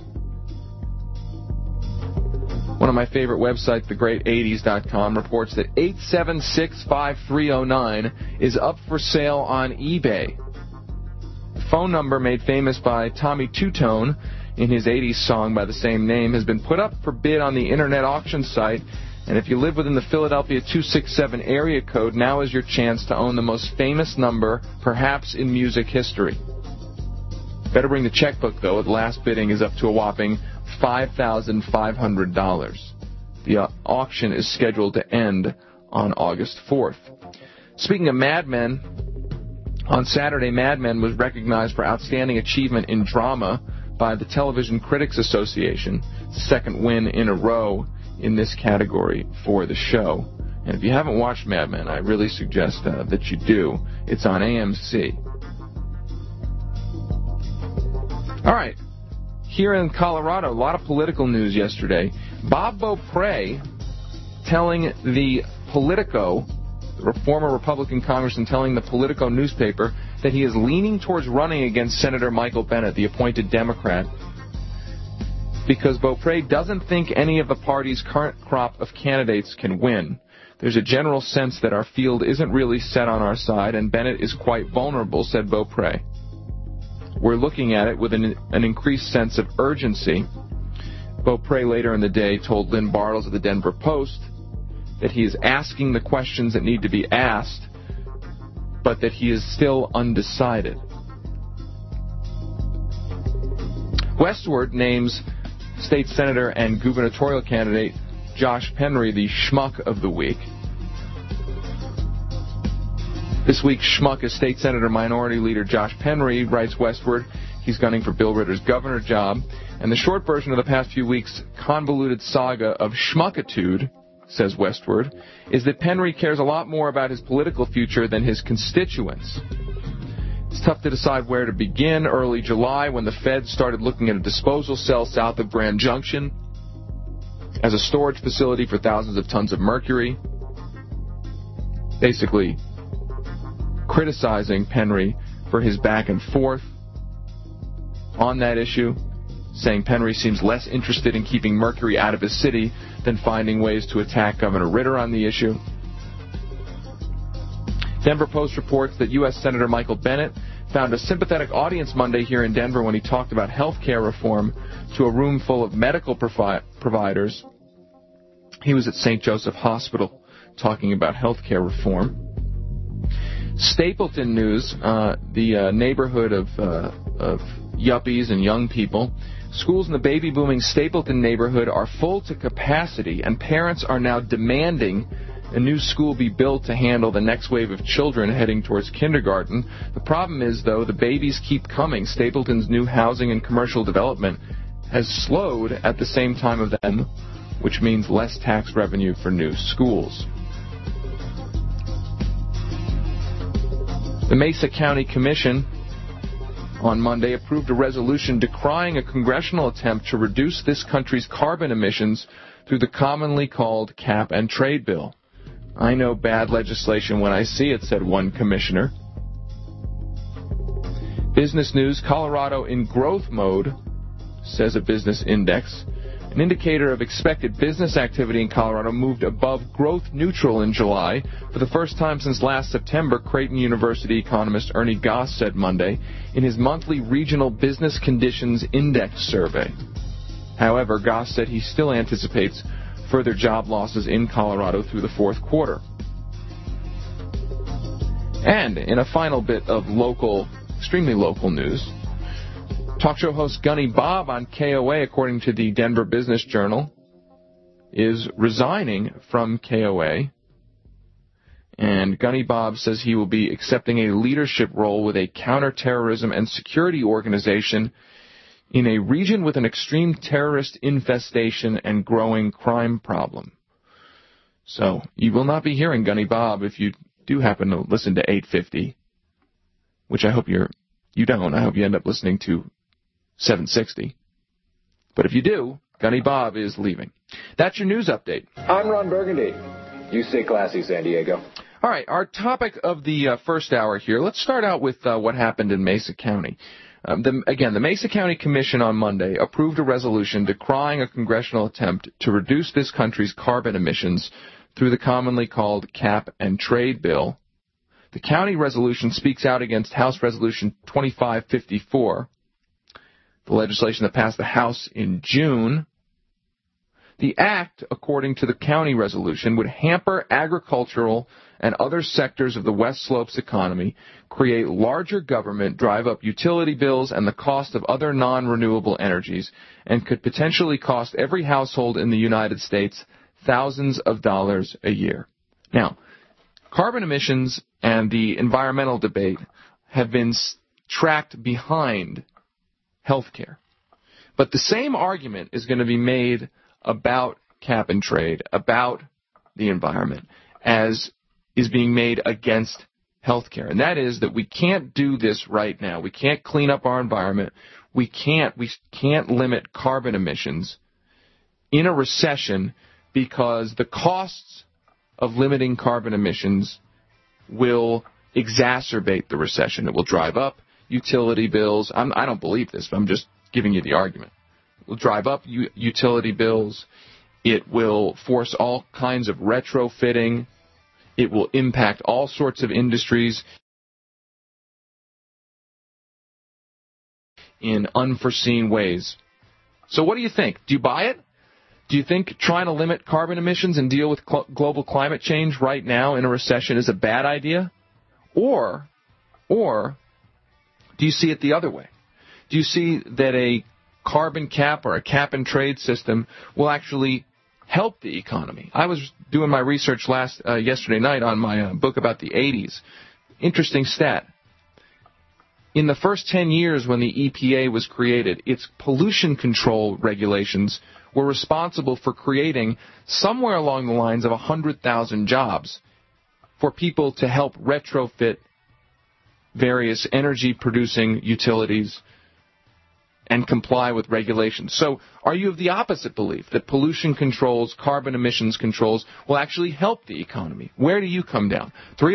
one of my favorite websites, thegreat80s.com, reports that 876-5309 is up for sale on eBay. The phone number made famous by Tommy Two-Tone in his 80s song by the same name has been put up for bid on the internet auction site, and if you live within the Philadelphia 267 area code, now is your chance to own the most famous number, perhaps in music history. Better bring the checkbook, though. The last bidding is up to a whopping $5,500. The auction is scheduled to end on August 4th. Speaking of Mad Men, on Saturday, Mad Men was recognized for outstanding achievement in drama by the Television Critics Association, second win in a row in this category for the show. And if you haven't watched Mad Men, I really suggest that you do. It's on AMC. All right, here in Colorado, a lot of political news yesterday. Bob Beaupre telling the Politico, the former Republican congressman telling the Politico newspaper that he is leaning towards running against Senator Michael Bennet, the appointed Democrat, because Beaupre doesn't think any of the party's current crop of candidates can win. There's a general sense that our field isn't really set on our side, and Bennet is quite vulnerable, said Beaupre. We're looking at it with an increased sense of urgency. Beaupre later in the day told Lynn Bartles of the Denver Post that he is asking the questions that need to be asked, but that he is still undecided. Westward names state senator and gubernatorial candidate Josh Penry the schmuck of the week. This week's schmuck is State Senator Minority Leader Josh Penry, writes Westward. He's gunning for Bill Ritter's governor job. And the short version of the past few weeks' convoluted saga of schmuckitude, says Westward, is that Penry cares a lot more about his political future than his constituents. It's tough to decide where to begin. Early July, when the Feds started looking at a disposal cell south of Grand Junction as a storage facility for thousands of tons of mercury, basically criticizing Penry for his back and forth on that issue, saying Penry seems less interested in keeping mercury out of his city than finding ways to attack Governor Ritter on the issue. Denver Post reports that U.S. Senator Michael Bennet found a sympathetic audience Monday here in Denver when he talked about health care reform to a room full of medical providers. He was at St. Joseph Hospital talking about health care reform. Stapleton News, the neighborhood of yuppies and young people. Schools in the baby-booming Stapleton neighborhood are full to capacity, and parents are now demanding a new school be built to handle the next wave of children heading towards kindergarten. The problem is, though, the babies keep coming. Stapleton's new housing and commercial development has slowed at the same time of them, which means less tax revenue for new schools. The Mesa County Commission on Monday approved a resolution decrying a congressional attempt to reduce this country's carbon emissions through the commonly called cap and trade bill. I know bad legislation when I see it, said one commissioner. Business news, Colorado in growth mode, says a business index. An indicator of expected business activity in Colorado moved above growth neutral in July. For the first time since last September, Creighton University economist Ernie Goss said Monday in his monthly Regional Business Conditions Index survey. However, Goss said he still anticipates further job losses in Colorado through the fourth quarter. And in a final bit of local, extremely local news, talk show host Gunny Bob on KOA, according to the Denver Business Journal, is resigning from KOA. And Gunny Bob says he will be accepting a leadership role with a counterterrorism and security organization in a region with an extreme terrorist infestation and growing crime problem. So you will not be hearing Gunny Bob if you do happen to listen to 850, which I hope you don't. I hope you end up listening to 760. But if you do, Gunny Bob is leaving. That's your news update. I'm Ron Burgundy. You stay classy, San Diego. All right, our topic of the first hour here. Let's start out with what happened in Mesa County. The Mesa County Commission on Monday approved a resolution decrying a congressional attempt to reduce this country's carbon emissions through the commonly called Cap and Trade Bill. The county resolution speaks out against House Resolution 2554, the legislation that passed the House in June. The act, according to the county resolution, would hamper agricultural and other sectors of the West Slopes economy, create larger government, drive up utility bills and the cost of other non-renewable energies, and could potentially cost every household in the United States thousands of dollars a year. Now, carbon emissions and the environmental debate have been tracked behind health care. But the same argument is going to be made about cap and trade, about the environment, as is being made against health care. And that is that we can't do this right now. We can't clean up our environment. We can't limit carbon emissions in a recession because the costs of limiting carbon emissions will exacerbate the recession. It will drive up utility bills. I don't believe this, but I'm just giving you the argument. It will drive up utility bills. It will force all kinds of retrofitting. It will impact all sorts of industries in unforeseen ways. So what do you think? Do you buy it? Do you think trying to limit carbon emissions and deal with global climate change right now in a recession is a bad idea? Or do you see it the other way? Do you see that a carbon cap or a cap and trade system will actually help the economy? I was doing my research yesterday night on my book about the 80s. Interesting stat. In the first 10 years when the EPA was created, its pollution control regulations were responsible for creating somewhere along the lines of 100,000 jobs for people to help retrofit various energy-producing utilities and comply with regulations. So are you of the opposite belief, that pollution controls, carbon emissions controls, will actually help the economy? Where do you come down?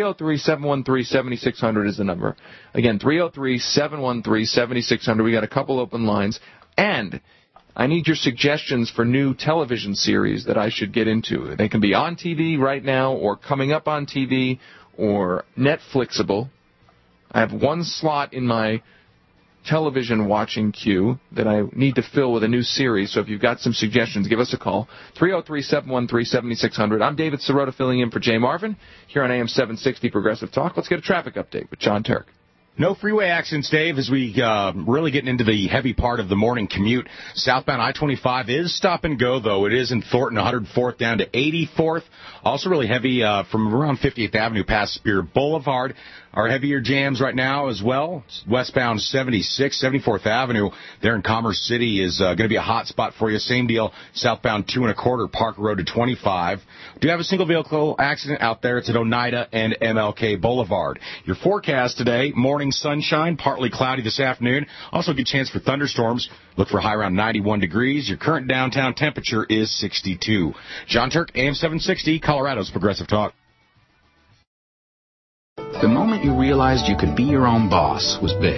303-713-7600 is the number. Again, 303-713-7600. We got a couple open lines. And I need your suggestions for new television series that I should get into. They can be on TV right now or coming up on TV or Netflixable. I have one slot in my television watching queue that I need to fill with a new series. So if you've got some suggestions, give us a call. 303-713-7600. I'm David Sirota filling in for Jay Marvin here on AM 760 Progressive Talk. Let's get a traffic update with John Turk. No freeway accidents, Dave, as we really getting into the heavy part of the morning commute. Southbound I-25 is stop and go, though. It is in Thornton, 104th down to 84th. Also really heavy from around 50th Avenue past Spear Boulevard. Our heavier jams right now as well. Westbound 76, 74th Avenue there in Commerce City is going to be a hot spot for you. Same deal, southbound 2 1/4 Park Road to 25. Do have a single vehicle accident out there. It's at Oneida and MLK Boulevard. Your forecast today, morning sunshine, partly cloudy this afternoon. Also a good chance for thunderstorms. Look for high around 91 degrees. Your current downtown temperature is 62. John Turk, AM 760, Colorado's Progressive Talk. The moment you realized you could be your own boss was big.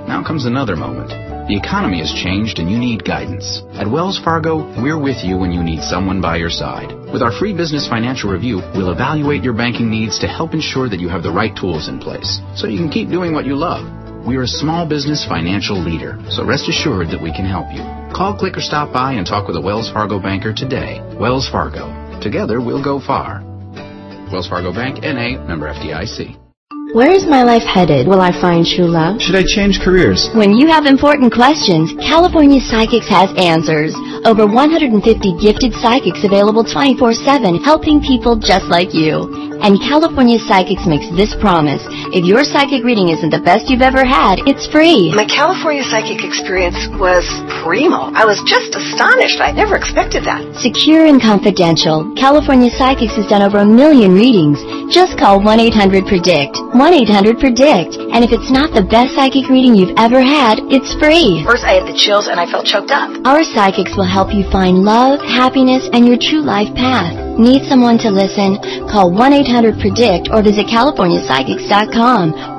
Now comes another moment. The economy has changed and you need guidance. At Wells Fargo, we're with you when you need someone by your side. With our free business financial review, we'll evaluate your banking needs to help ensure that you have the right tools in place so you can keep doing what you love. We're a small business financial leader, so rest assured that we can help you. Call, click, or stop by and talk with a Wells Fargo banker today. Wells Fargo. Together, we'll go far. Wells Fargo Bank, N.A., member FDIC. Where is my life headed? Will I find true love? Should I change careers? When you have important questions, California Psychics has answers. Over 150 gifted psychics available 24/7, helping people just like you. And California Psychics makes this promise. If your psychic reading isn't the best you've ever had, it's free. My California Psychic experience was primo. I was just astonished. I never expected that. Secure and confidential, California Psychics has done over 1 million readings. Just call 1-800-PREDICT. 1-800-PREDICT. And if it's not the best psychic reading you've ever had, it's free. First, I had the chills and I felt choked up. Our psychics will help you find love, happiness, and your true life path. Need someone to listen? Call 1-800-PREDICT or visit CaliforniaPsychics.com.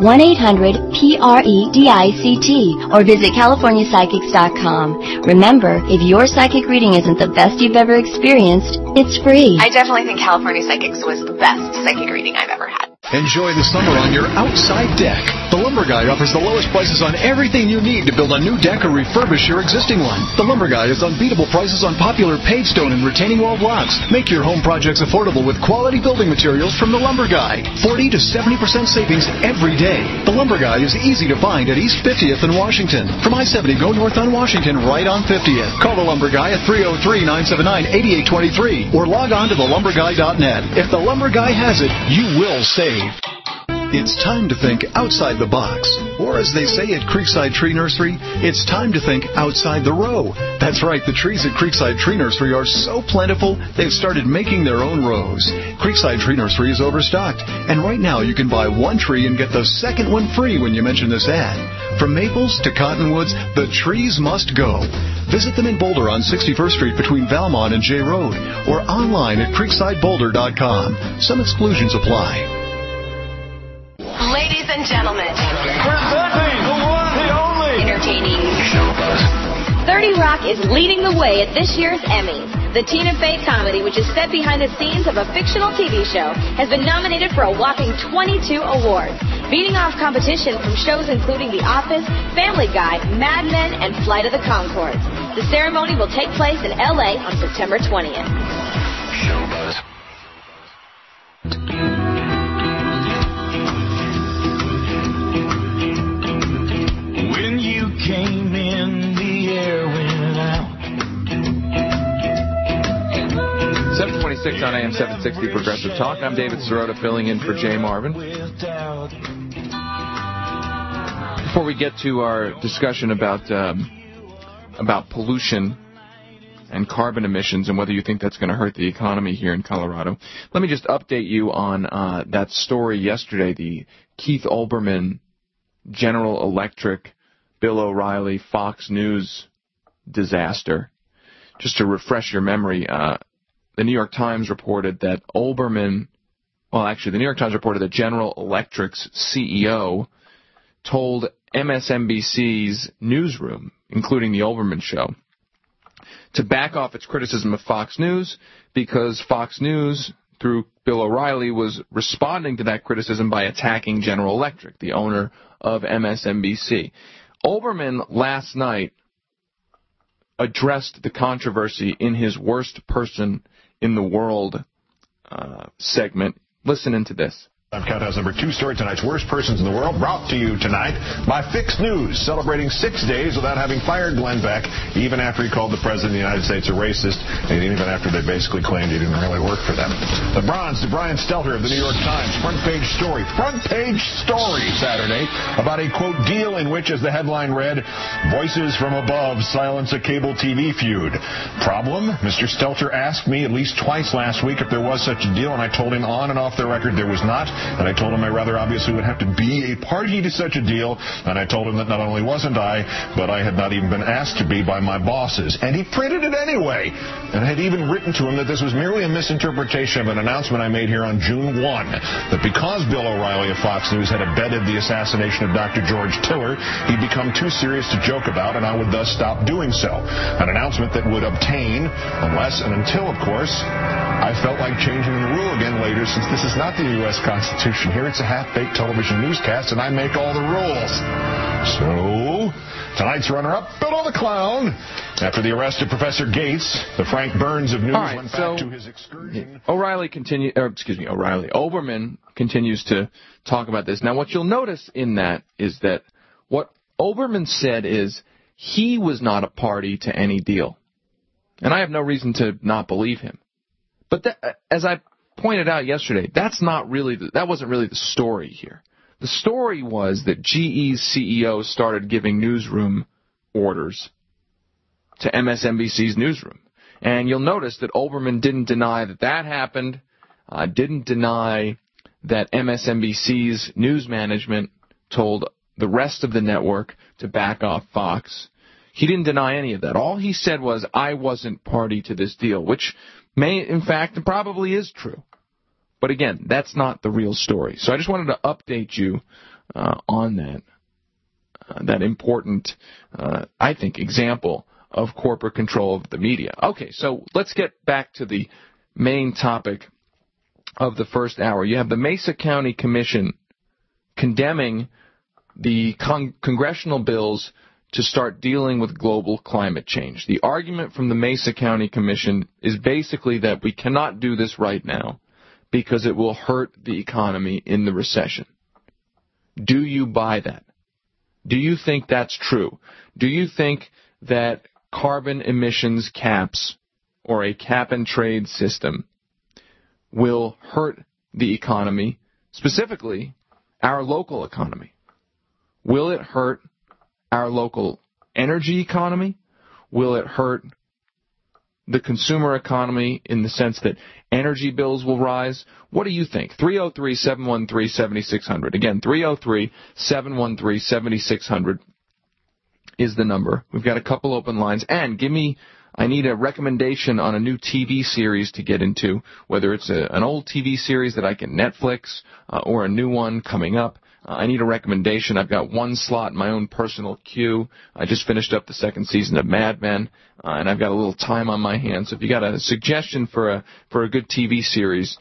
1-800-PREDICT or visit CaliforniaPsychics.com. Remember, if your psychic reading isn't the best you've ever experienced, it's free. I definitely think California Psychics was the best psychic reading I've ever had. Enjoy the summer on your outside deck. The Lumber Guy offers the lowest prices on everything you need to build a new deck or refurbish your existing one. The Lumber Guy has unbeatable prices on popular paved stone and retaining wall blocks. Make your home projects affordable with quality building materials from The Lumber Guy. 40 to 70% savings every day. The Lumber Guy is easy to find at East 50th in Washington. From I-70, go north on Washington, right on 50th. Call The Lumber Guy at 303-979-8823 or log on to thelumberguy.net. If The Lumber Guy has it, you will save. It's time to think outside the box. Or as they say at Creekside Tree Nursery, it's time to think outside the row. That's right, the trees at Creekside Tree Nursery are so plentiful, they've started making their own rows. Creekside Tree Nursery is overstocked, and right now you can buy one tree and get the second one free when you mention this ad. From maples to cottonwoods, the trees must go. Visit them in Boulder on 61st Street between Valmont and J Road, or online at creeksideboulder.com. Some exclusions apply. Ladies and gentlemen, presenting the one, the only, entertaining, 30 Rock is leading the way at this year's Emmys. The Tina Fey comedy, which is set behind the scenes of a fictional TV show, has been nominated for a whopping 22 awards, beating off competition from shows including The Office, Family Guy, Mad Men, and Flight of the Conchords. The ceremony will take place in L.A. on September 20th. Showbuzz. When you came in, the air went out. 726 on AM 760 Progressive Talk. I'm David Sirota filling in for Jay Marvin. Before we get to our discussion about pollution and carbon emissions and whether you think that's going to hurt the economy here in Colorado, let me just update you on that story yesterday, the Keith Olbermann, General Electric, Bill O'Reilly, Fox News disaster. Just to refresh your memory, the New York Times reported that the New York Times reported that General Electric's CEO told MSNBC's newsroom, including the Olbermann show, to back off its criticism of Fox News because Fox News, through Bill O'Reilly, was responding to that criticism by attacking General Electric, the owner of MSNBC. Olbermann last night addressed the controversy in his Worst Person in the World segment. Listen into this. Countdown's number 2 story, tonight's Worst Persons in the World, brought to you tonight by Fix News, celebrating 6 days without having fired Glenn Beck, even after he called the President of the United States a racist, and even after they basically claimed he didn't really work for them. The bronze to Brian Stelter of the New York Times, front page story Saturday, about a, quote, deal in which, as the headline read, voices from above silence a cable TV feud. Problem? Mr. Stelter asked me at least twice last week if there was such a deal, and I told him on and off the record there was not. And I told him I rather obviously would have to be a party to such a deal. And I told him that not only wasn't I, but I had not even been asked to be by my bosses. And he printed it anyway. And I had even written to him that this was merely a misinterpretation of an announcement I made here on June 1, that because Bill O'Reilly of Fox News had abetted the assassination of Dr. George Tiller, he'd become too serious to joke about, and I would thus stop doing so. An announcement that would obtain, unless and until, of course, I felt like changing the rule again later, since this is not the U.S. Constitution. Here it's a half-baked television newscast, and I make all the rules. So, tonight's runner-up, Bill the Clown. After the arrest of Professor Gates, the Frank Burns of news went back to his excursion. Olbermann continues to talk about this. Now, what you'll notice in that is that what Olbermann said is he was not a party to any deal. And I have no reason to not believe him. But that, as I pointed out yesterday, that wasn't really the story here. The story was that GE's CEO started giving newsroom orders to MSNBC's newsroom. And you'll notice that Olbermann didn't deny that happened, didn't deny that MSNBC's news management told the rest of the network to back off Fox. He didn't deny any of that. All he said was, I wasn't party to this deal, which may, in fact, probably is true. But again, that's not the real story. So I just wanted to update you on that important, I think, example of corporate control of the media. Okay, so let's get back to the main topic of the first hour. You have the Mesa County Commission condemning the congressional bills to start dealing with global climate change. The argument from the Mesa County Commission is basically that we cannot do this right now because it will hurt the economy in the recession. Do you buy that? Do you think that's true? Do you think that carbon emissions caps or a cap-and-trade system will hurt the economy, specifically our local economy? Will it hurt our local energy economy? Will it hurt the consumer economy in the sense that energy bills will rise? What do you think? 303-713-7600. Again, 303-713-7600 is the number. We've got a couple open lines. And I need a recommendation on a new TV series to get into, whether it's an old TV series that I can Netflix or a new one coming up. I need a recommendation. I've got one slot in my own personal queue. I just finished up the second season of Mad Men, and I've got a little time on my hands. So if you got a suggestion for a good TV series,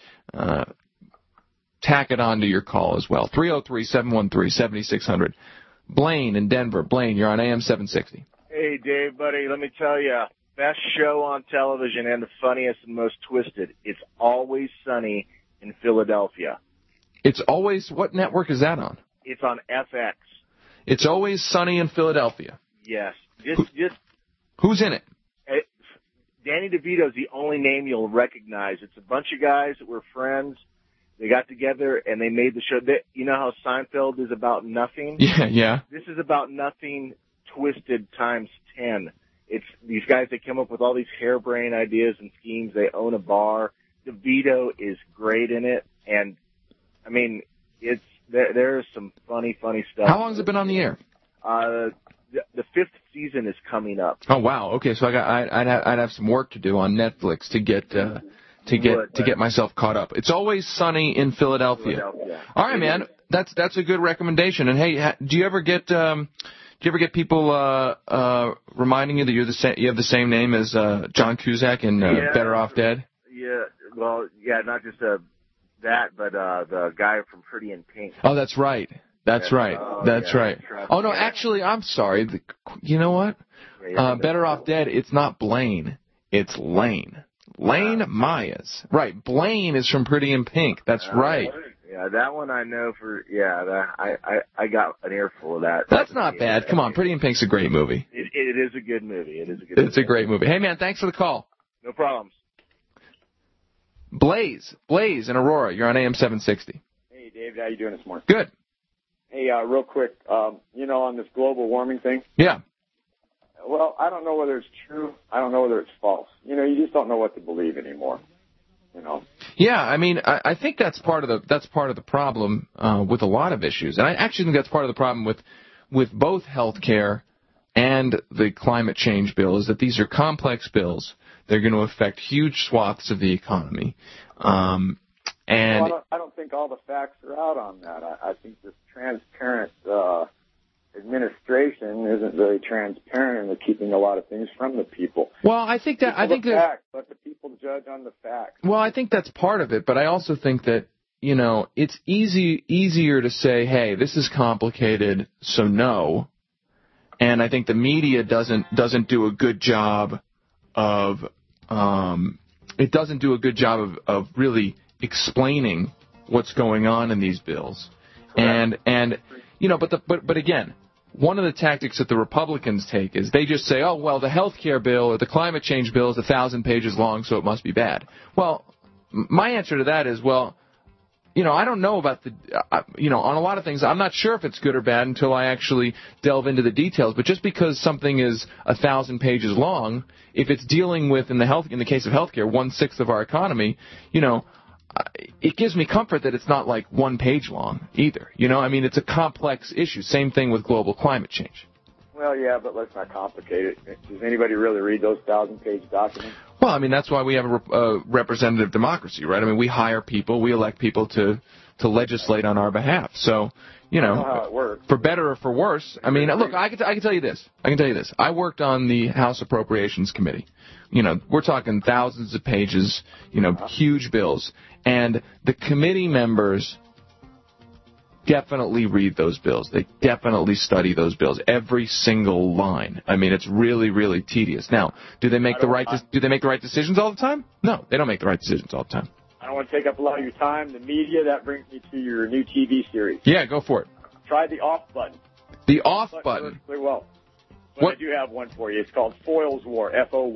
tack it on to your call as well. 303-713-7600. Blaine in Denver. Blaine, you're on AM 760. Hey, Dave, buddy, let me tell you, best show on television and the funniest and most twisted. It's Always Sunny in Philadelphia. It's always, what network is that on? It's on FX. It's Always Sunny in Philadelphia. Yes. Who's in it? Danny DeVito's the only name you'll recognize. It's a bunch of guys that were friends. They got together and they made the show. You know how Seinfeld is about nothing? Yeah. This is about nothing twisted times 10. It's these guys that come up with all these harebrained ideas and schemes. They own a bar. DeVito is great in it, and I mean, there's some funny stuff. How long has it been on the air? The fifth season is coming up. Oh wow! Okay, so I'd have some work to do on Netflix to get myself caught up. It's Always Sunny in Philadelphia. All right, man. That's a good recommendation. And hey, do you ever get people reminding you that you have the same name as John Cusack in Better Off Dead? Yeah. Well, yeah, not just that, but the guy from Pretty in Pink. Oh, that's right. That's right. Oh, no, actually, I'm sorry. You know what? Better Off Dead, it's not Blaine. It's Lane. Lane Myers. Right. Blaine is from Pretty in Pink. That's right. Yeah, that one I know for, I got an earful of that. That's not bad. Come on, Pretty in Pink's a great movie. It is a good movie. It's a great movie. Hey, man, thanks for the call. No problems. Blaze in Aurora. You're on AM 760. Hey, Dave, how you doing this morning? Good. Hey, real quick, on this global warming thing. Yeah. Well, I don't know whether it's true. I don't know whether it's false. You just don't know what to believe anymore. Yeah, I mean, I think that's part of the problem with a lot of issues, and I actually think that's part of the problem with both health care and the climate change bill is that these are complex bills. They're going to affect huge swaths of the economy. And I don't think all the facts are out on that. I think this transparent administration isn't very transparent, and they're keeping a lot of things from the people. Well, I think that let the people judge on the facts. Well, I think that's part of it, but I also think that it's easier to say, hey, this is complicated, so no. And I think the media doesn't do a good job of really explaining what's going on in these bills. Correct. And but again, one of the tactics that the Republicans take is they just say, oh, well, the health care bill or the climate change bill is 1,000 pages long, so it must be bad. Well, my answer to that is, well, I don't know about on a lot of things, I'm not sure if it's good or bad until I actually delve into the details. But just because something is 1,000 pages long, if it's dealing with, in the case of healthcare, 1/6 of our economy, it gives me comfort that it's not like 1 page long either. I mean, it's a complex issue. Same thing with global climate change. Well, yeah, but let's not complicate it. Does anybody really read those 1,000-page documents? Well, I mean, that's why we have a representative democracy, right? I mean, we hire people, we elect people to legislate on our behalf. So, I know how it works. For better or for worse. I mean, look, I can tell you this. I worked on the House Appropriations Committee. We're talking thousands of pages, huge bills. And the committee members definitely read those bills. They definitely study those bills, every single line. I mean, it's really, really tedious. Now, do they make the right decisions all the time? No, they don't make the right decisions all the time. I don't want to take up a lot of your time. The media, that brings me to your new TV series. Yeah, go for it. Try the off button. The off button? Works really well. But I do have one for you. It's called Foyle's War.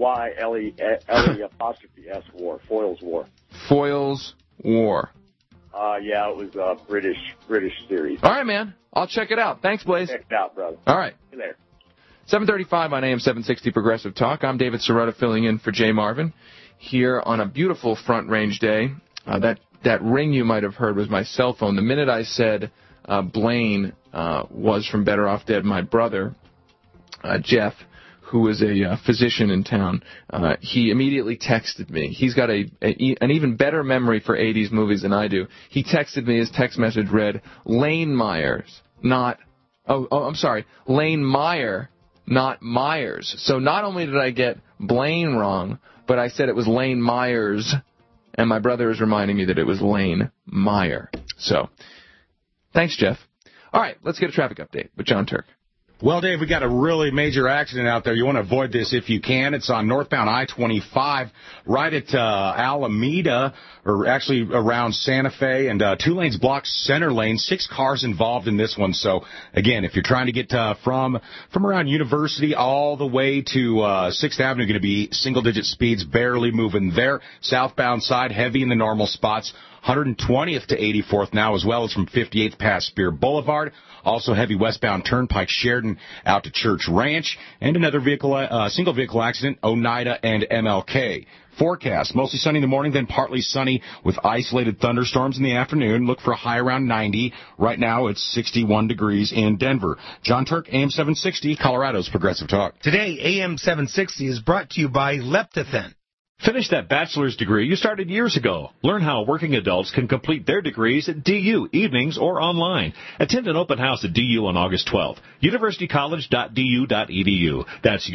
Foyle''S War. Foyle's War. Foyle's War. Yeah, it was a British series. All right, man. I'll check it out. Thanks, Blaze. Check it out, brother. All right. See you later. 7:35 on AM 760 Progressive Talk. I'm David Sirota filling in for Jay Marvin here on a beautiful Front Range day. That ring you might have heard was my cell phone. The minute I said Blaine was from Better Off Dead, my brother, Jeff, who is a physician in town, he immediately texted me. He's got an even better memory for 80s movies than I do. He texted me, his text message read, Lane Myers, not... I'm sorry, Lane Meyer, not Myers. So not only did I get Blaine wrong, but I said it was Lane Myers, and my brother is reminding me that it was Lane Meyer. So, thanks, Jeff. All right, let's get a traffic update with John Turk. Well, Dave, we got a really major accident out there. You want to avoid this if you can. It's on northbound I-25, right at Alameda, or actually around Santa Fe, and 2 lanes blocked center lane. 6 cars involved in this one. So, again, if you're trying to get from around University all the way to 6th Avenue, going to be single-digit speeds, barely moving there. Southbound side, heavy in the normal spots. 120th to 84th now, as well as from 58th past Spear Boulevard. Also heavy westbound Turnpike Sheridan out to Church Ranch. And another single vehicle accident, Oneida and MLK. Forecast, mostly sunny in the morning, then partly sunny with isolated thunderstorms in the afternoon. Look for a high around 90. Right now it's 61 degrees in Denver. John Turk, AM 760, Colorado's Progressive Talk. Today, AM 760 is brought to you by Leptathen. Finish that bachelor's degree you started years ago. Learn how working adults can complete their degrees at DU, evenings or online. Attend an open house at DU on August 12th. universitycollege.du.edu. That's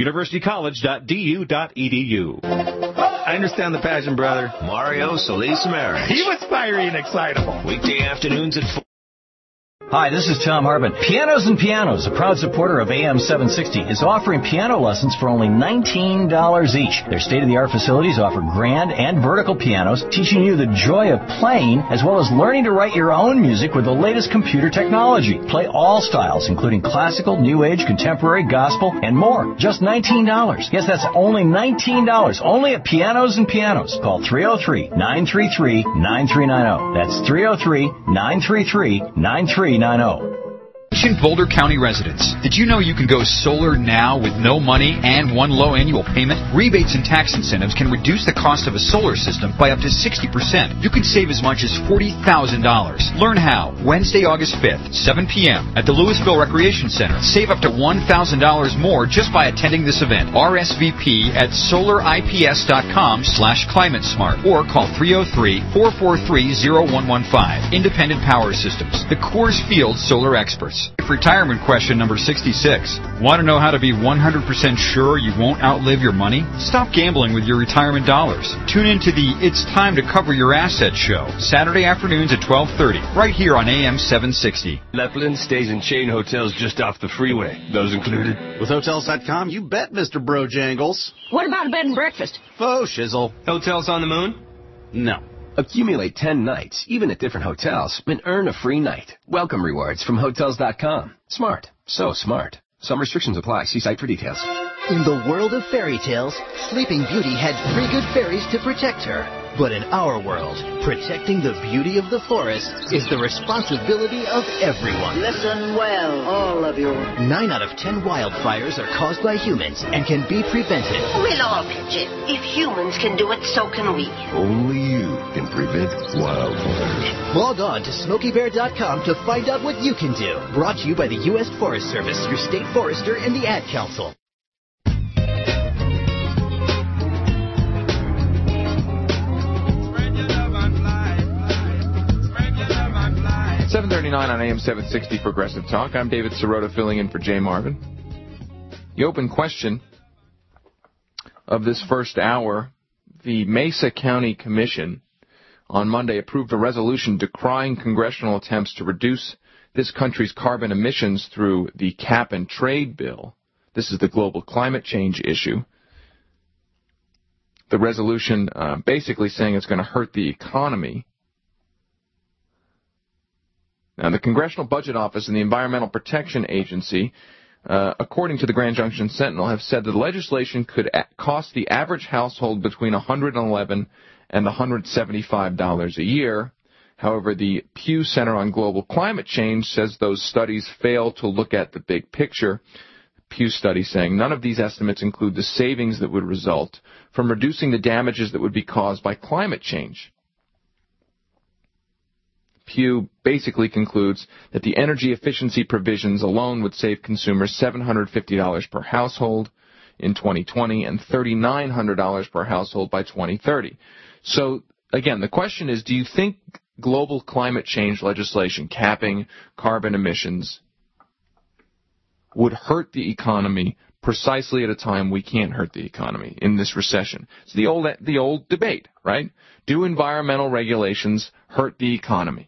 universitycollege.du.edu. I understand the passion, brother. Mario Solis Ramirez. He was fiery and excitable. Weekday afternoons at 4. Hi, this is Tom Harbin. Pianos and Pianos, a proud supporter of AM 760, is offering piano lessons for only $19 each. Their state-of-the-art facilities offer grand and vertical pianos, teaching you the joy of playing, as well as learning to write your own music with the latest computer technology. Play all styles, including classical, new age, contemporary, gospel, and more. Just $19. Yes, that's only $19. Only at Pianos and Pianos. Call 303-933-9390. That's 303-933-9390. Attention Boulder County residents. Did you know you can go solar now with no money and one low annual payment? Rebates and tax incentives can reduce the cost of a solar system by up to 60%. You could save as much as $40,000. Learn how. Wednesday, August 5th, 7 p.m. at the Louisville Recreation Center. Save up to $1,000 more just by attending this event. RSVP at solarips.com/climatesmart or call 303-443-0115. Independent Power Systems, the Coors Field solar experts. Retirement question number 66. Want to know how to be 100% sure you won't outlive your money? Stop gambling with your retirement dollars. Tune into the It's Time to Cover Your Assets show, Saturday afternoons at 12:30, right here on AM 760. Leplin stays in chain hotels just off the freeway. Those included? With Hotels.com, you bet, Mr. Brojangles. What about a bed and breakfast? Oh, shizzle. Hotels on the moon? No. Accumulate 10 nights, even at different hotels, and earn a free night. Welcome rewards from Hotels.com. Smart. So smart. Some restrictions apply. See site for details. In the world of fairy tales, Sleeping Beauty had 3 good fairies to protect her. But in our world, protecting the beauty of the forest is the responsibility of everyone. Listen well, all of you. 9 out of 10 wildfires are caused by humans and can be prevented. We'll all pitch in. If humans can do it, so can we. Only you can prevent wildfires. Log on to SmokeyBear.com to find out what you can do. Brought to you by the U.S. Forest Service, your state forester, and the Ad Council. 7:39 on AM 760 Progressive Talk. I'm David Sirota filling in for Jay Marvin. The open question of this first hour, the Mesa County Commission on Monday approved a resolution decrying congressional attempts to reduce this country's carbon emissions through the cap and trade bill. This is the global climate change issue. The resolution basically saying it's going to hurt the economy. Now, the Congressional Budget Office and the Environmental Protection Agency, according to the Grand Junction Sentinel, have said that the legislation could cost the average household between $111 and $175 a year. However, the Pew Center on Global Climate Change says those studies fail to look at the big picture. Pew study saying none of these estimates include the savings that would result from reducing the damages that would be caused by climate change. Pew basically concludes that the energy efficiency provisions alone would save consumers $750 per household in 2020 and $3,900 per household by 2030. So, again, the question is, do you think global climate change legislation capping carbon emissions would hurt the economy precisely at a time we can't hurt the economy in this recession? It's the old debate, right? Do environmental regulations hurt the economy?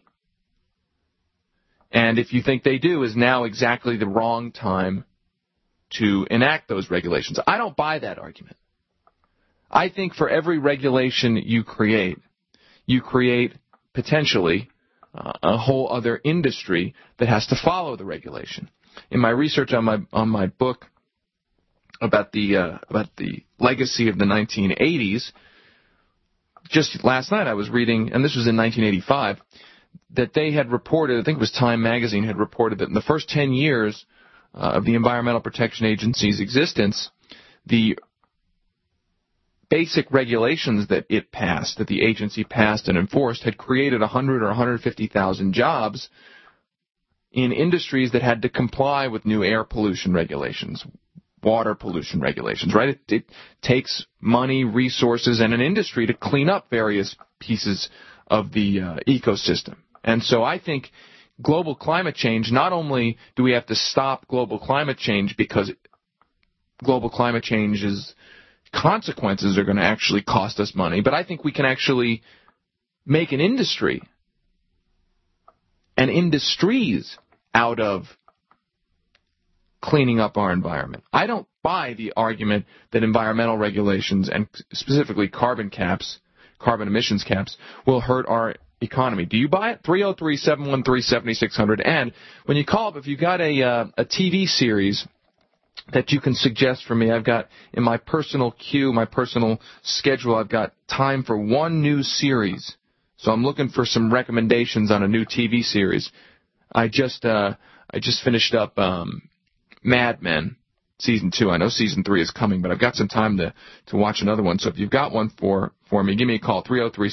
And if you think they do, is now exactly the wrong time to enact those regulations? I don't buy that argument. I think for every regulation you create potentially a whole other industry that has to follow the regulation. In my research on my book about the legacy of the 1980s, just last night I was reading, and this was in 1985, that they had reported, I think it was Time Magazine had reported that in the first 10 years of the Environmental Protection Agency's existence, the basic regulations that it passed, that the agency passed and enforced, had created 100 or 150,000 jobs in industries that had to comply with new air pollution regulations, water pollution regulations, right? It takes money, resources, and an industry to clean up various pieces of the ecosystem. And so I think global climate change, not only do we have to stop global climate change because global climate change's consequences are going to actually cost us money, but I think we can actually make an industry and industries out of cleaning up our environment. I don't buy the argument that environmental regulations and specifically carbon emissions caps will hurt our economy. Do you buy it? 303-713-7600. And when you call up, if you've got a TV series that you can suggest for me, I've got in my personal queue, my personal schedule, I've got time for one new series. So I'm looking for some recommendations on a new TV series. I just I just finished up Mad Men season 2. I know season 3 is coming, but I've got some time to watch another one. So if you've got one for me, give me a call,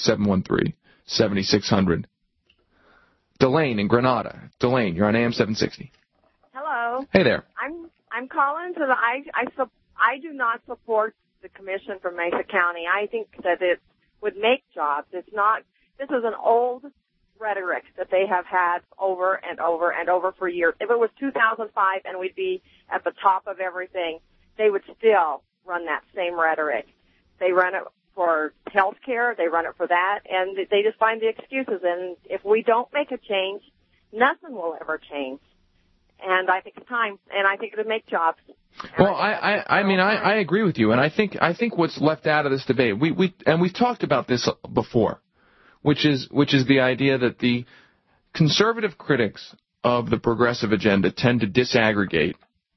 303-713-7600. Delane in Granada. Delane, you're on AM 760. Hello. Hey there. I'm calling to I do not support the commission from Mesa County. I think that it would make jobs. This is an old rhetoric that they have had over and over and over for years. If it was 2005 and we'd be at the top of everything, they would still run that same rhetoric. They run it for health care, they run it for that, and they just find the excuses. And if we don't make a change, nothing will ever change. And I think it's time, and I think it would make jobs. Well, I agree with you, and I think what's left out of this debate, we've talked about this before, which is the idea that the conservative critics of the progressive agenda tend to disaggregate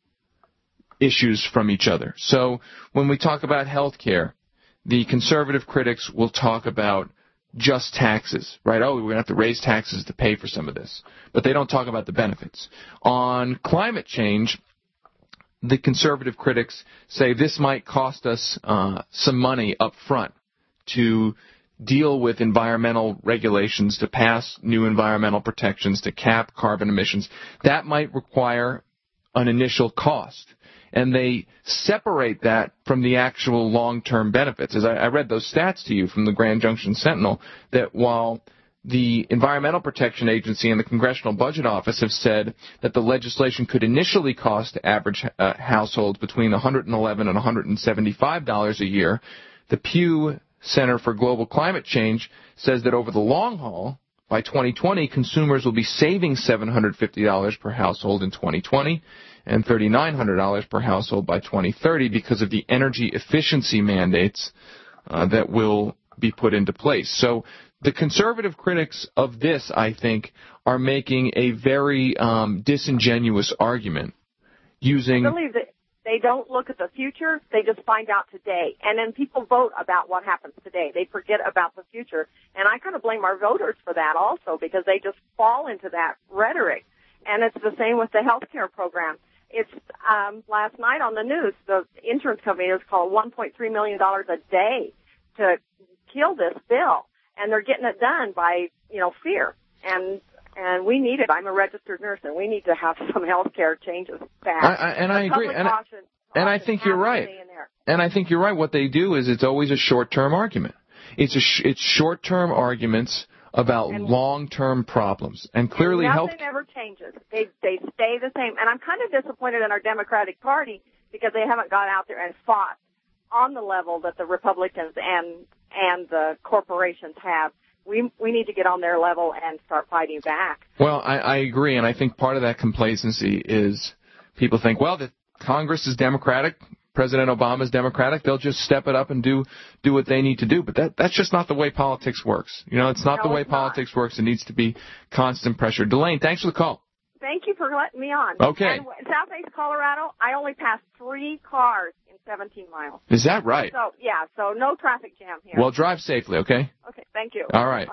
issues from each other. So when we talk about health care, the conservative critics will talk about just taxes, right? Oh, we're going to have to raise taxes to pay for some of this. But they don't talk about the benefits. On climate change, the conservative critics say this might cost us some money up front to deal with environmental regulations, to pass new environmental protections, to cap carbon emissions. That might require an initial cost. And they separate that from the actual long-term benefits. As I read those stats to you from the Grand Junction Sentinel, that while the Environmental Protection Agency and the Congressional Budget Office have said that the legislation could initially cost average households between $111 and $175 a year, the Pew Center for Global Climate Change says that over the long haul, by 2020, consumers will be saving $750 per household in 2020 and $3,900 per household by 2030 because of the energy efficiency mandates that will be put into place. So the conservative critics of this, I think, are making a very disingenuous argument using... I believe that they don't look at the future, they just find out today. And then people vote about what happens today. They forget about the future. And I kind of blame our voters for that also, because they just fall into that rhetoric. And it's the same with the health care program. It's last night on the news, the insurance company has called $1.3 million a day to kill this bill. And they're getting it done by, fear. And we need it. I'm a registered nurse, and we need to have some health care changes fast. I agree. And I think you're right. And I think you're right. What they do is it's always a short-term argument. It's short-term arguments about long-term problems. And clearly nothing ever changes. They stay the same. And I'm kind of disappointed in our Democratic Party because they haven't gone out there and fought on the level that the Republicans and the corporations have. We need to get on their level and start fighting back. Well, I agree, and I think part of that complacency is people think, well, the Congress is Democratic, President Obama is Democratic, they'll just step it up and do what they need to do. But that's just not the way politics works. It's not the way politics works. It needs to be constant pressure. Delane, thanks for the call. Thank you for letting me on. Okay. And in Southeast Colorado, I only passed 3 cars in 17 miles. Is that right? So no traffic jam here. Well, drive safely, okay? Okay, thank you. All right.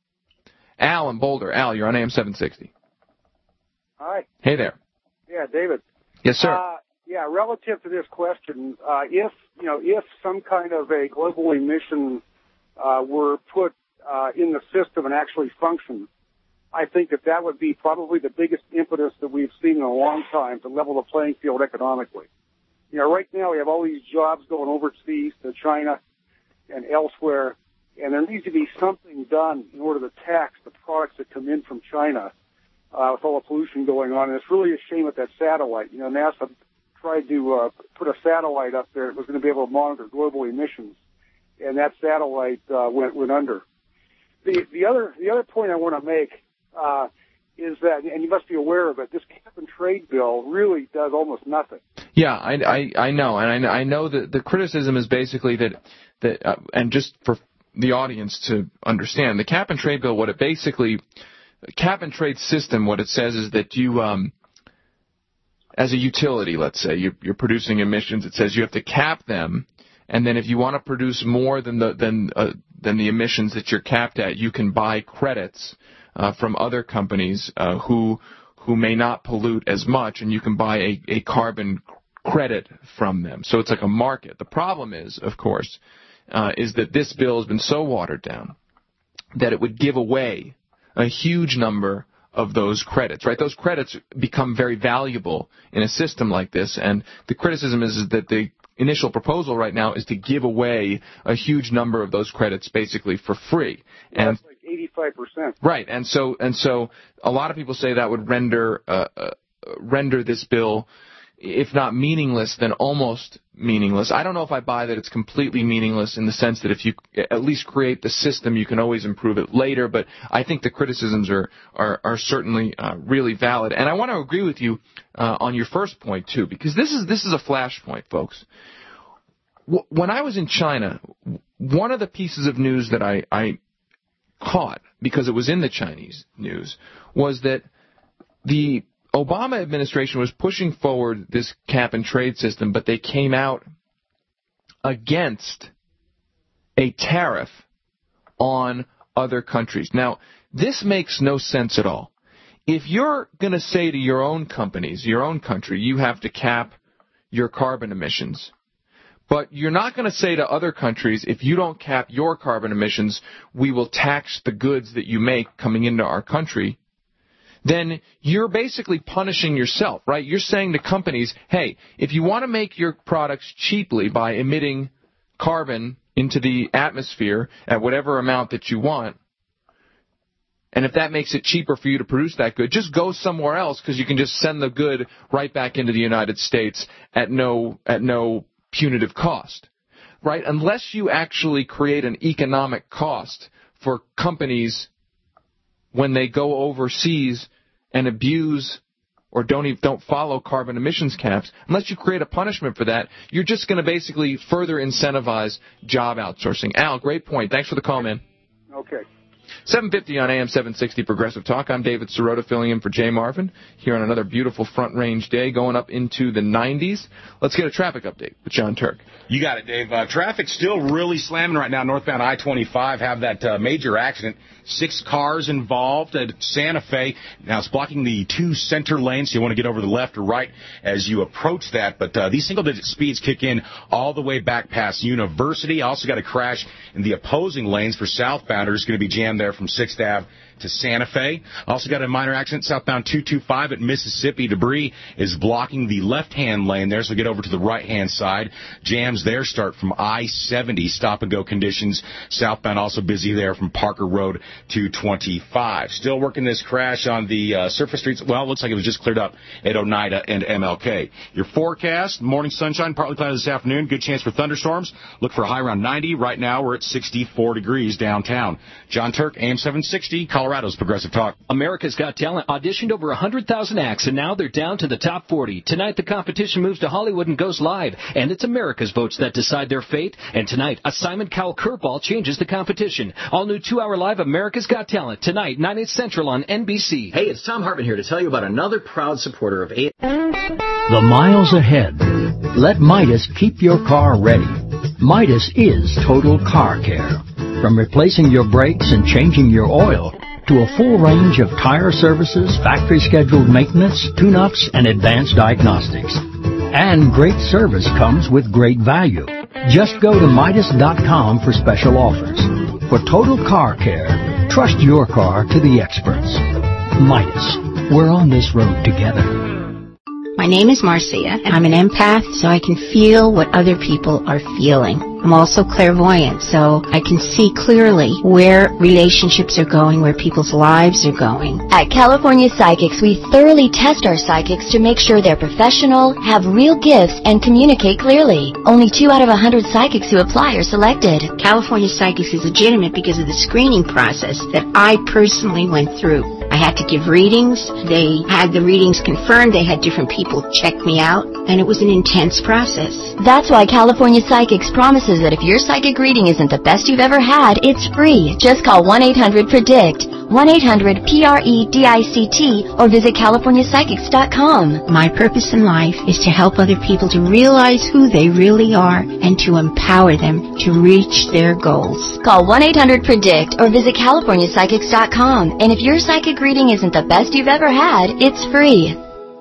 Al in Boulder. Al, you're on AM 760. Hi. Hey there. Yeah, David. Yes, sir. Relative to this question, if some kind of a global emission were put in the system and actually functioned, I think that would be probably the biggest impetus that we've seen in a long time to level the playing field economically. Right now we have all these jobs going overseas to China and elsewhere, and there needs to be something done in order to tax the products that come in from China with all the pollution going on. And it's really a shame with that satellite. NASA tried to put a satellite up there that was going to be able to monitor global emissions, and that satellite went under. The other point I want to make is that, and you must be aware of it, this cap and trade bill really does almost nothing. Yeah, I know, and I know that the criticism is basically that and just for the audience to understand, the cap and trade bill, cap and trade system, what it says is that you, as a utility, let's say, you're producing emissions, it says you have to cap them, and then if you want to produce more than the emissions that you're capped at, you can buy credits from other companies who who may not pollute as much, and you can buy a carbon credit from them. So it's like a market. The problem is, of course, is that this bill has been so watered down that it would give away a huge number of those credits, right? Those credits become very valuable in a system like this, and the criticism is that the initial proposal right now is to give away a huge number of those credits basically for free. And that's like 85%. Right, and so a lot of people say that would render this bill, if not meaningless, then almost meaningless. I don't know if I buy that it's completely meaningless in the sense that if you at least create the system, you can always improve it later, but I think the criticisms are certainly really valid. And I want to agree with you on your first point, too, because this is a flashpoint, folks. When I was in China, one of the pieces of news that I caught, because it was in the Chinese news, was that the Obama administration was pushing forward this cap-and-trade system, but they came out against a tariff on other countries. Now, this makes no sense at all. If you're going to say to your own companies, your own country, you have to cap your carbon emissions, but you're not going to say to other countries, if you don't cap your carbon emissions, we will tax the goods that you make coming into our country, then you're basically punishing yourself, right? You're saying to companies, hey, if you want to make your products cheaply by emitting carbon into the atmosphere at whatever amount that you want, and if that makes it cheaper for you to produce that good, just go somewhere else because you can just send the good right back into the United States at no punitive cost, right? Unless you actually create an economic cost for companies when they go overseas and abuse or don't follow carbon emissions caps, unless you create a punishment for that, you're just going to basically further incentivize job outsourcing. Al, great point. Thanks for the call, man. Okay. 750 on AM 760 Progressive Talk. I'm David Sirota filling in for Jay Marvin here on another beautiful Front Range day going up into the 90s. Let's get a traffic update with John Turk. You got it, Dave. Traffic's still really slamming right now. Northbound I-25 have that major accident. 6 cars involved at Santa Fe. Now it's blocking the 2 center lanes, so you want to get over the left or right as you approach that. But these single-digit speeds kick in all the way back past University. Also got a crash in the opposing lanes for southbounders. Going to be jammed there from 6th Ave to Santa Fe. Also got a minor accident southbound 225 at Mississippi. Debris is blocking the left-hand lane there, so get over to the right-hand side. Jams there start from I-70. Stop-and-go conditions. Southbound also busy there from Parker Road to 25. Still working this crash on the surface streets. Well, it looks like it was just cleared up at Oneida and MLK. Your forecast, morning sunshine, partly cloudy this afternoon. Good chance for thunderstorms. Look for a high around 90. Right now we're at 64 degrees downtown. John Turk, AM 760, Colorado's Progressive Talk. America's Got Talent auditioned over 100,000 acts, and now they're down to the top 40. Tonight, the competition moves to Hollywood and goes live, and it's America's votes that decide their fate. And tonight, a Simon Cowell curveball changes the competition. All new 2-hour live America's Got Talent, tonight, 9/8 Central on NBC. Hey, it's Tom Hartman here to tell you about another proud supporter of The miles ahead. Let Midas keep your car ready. Midas is total car care. From replacing your brakes and changing your oil, to a full range of tire services, factory-scheduled maintenance, tune-ups, and advanced diagnostics. And great service comes with great value. Just go to Midas.com for special offers. For total car care, trust your car to the experts. Midas. We're on this road together. My name is Marcia, and I'm an empath, so I can feel what other people are feeling. I'm also clairvoyant, so I can see clearly where relationships are going, where people's lives are going. At California Psychics, we thoroughly test our psychics to make sure they're professional, have real gifts, and communicate clearly. Only 2 out of 100 psychics who apply are selected. California Psychics is legitimate because of the screening process that I personally went through. I had to give readings. They had the readings confirmed. They had different people check me out, and it was an intense process. That's why California Psychics promises that if your psychic reading isn't the best you've ever had, it's free. Just call 1-800-PREDICT. 1-800-PREDICT or visit CaliforniaPsychics.com. My purpose in life is to help other people to realize who they really are and to empower them to reach their goals. Call 1-800-PREDICT or visit CaliforniaPsychics.com. And if your psychic reading isn't the best you've ever had, it's free.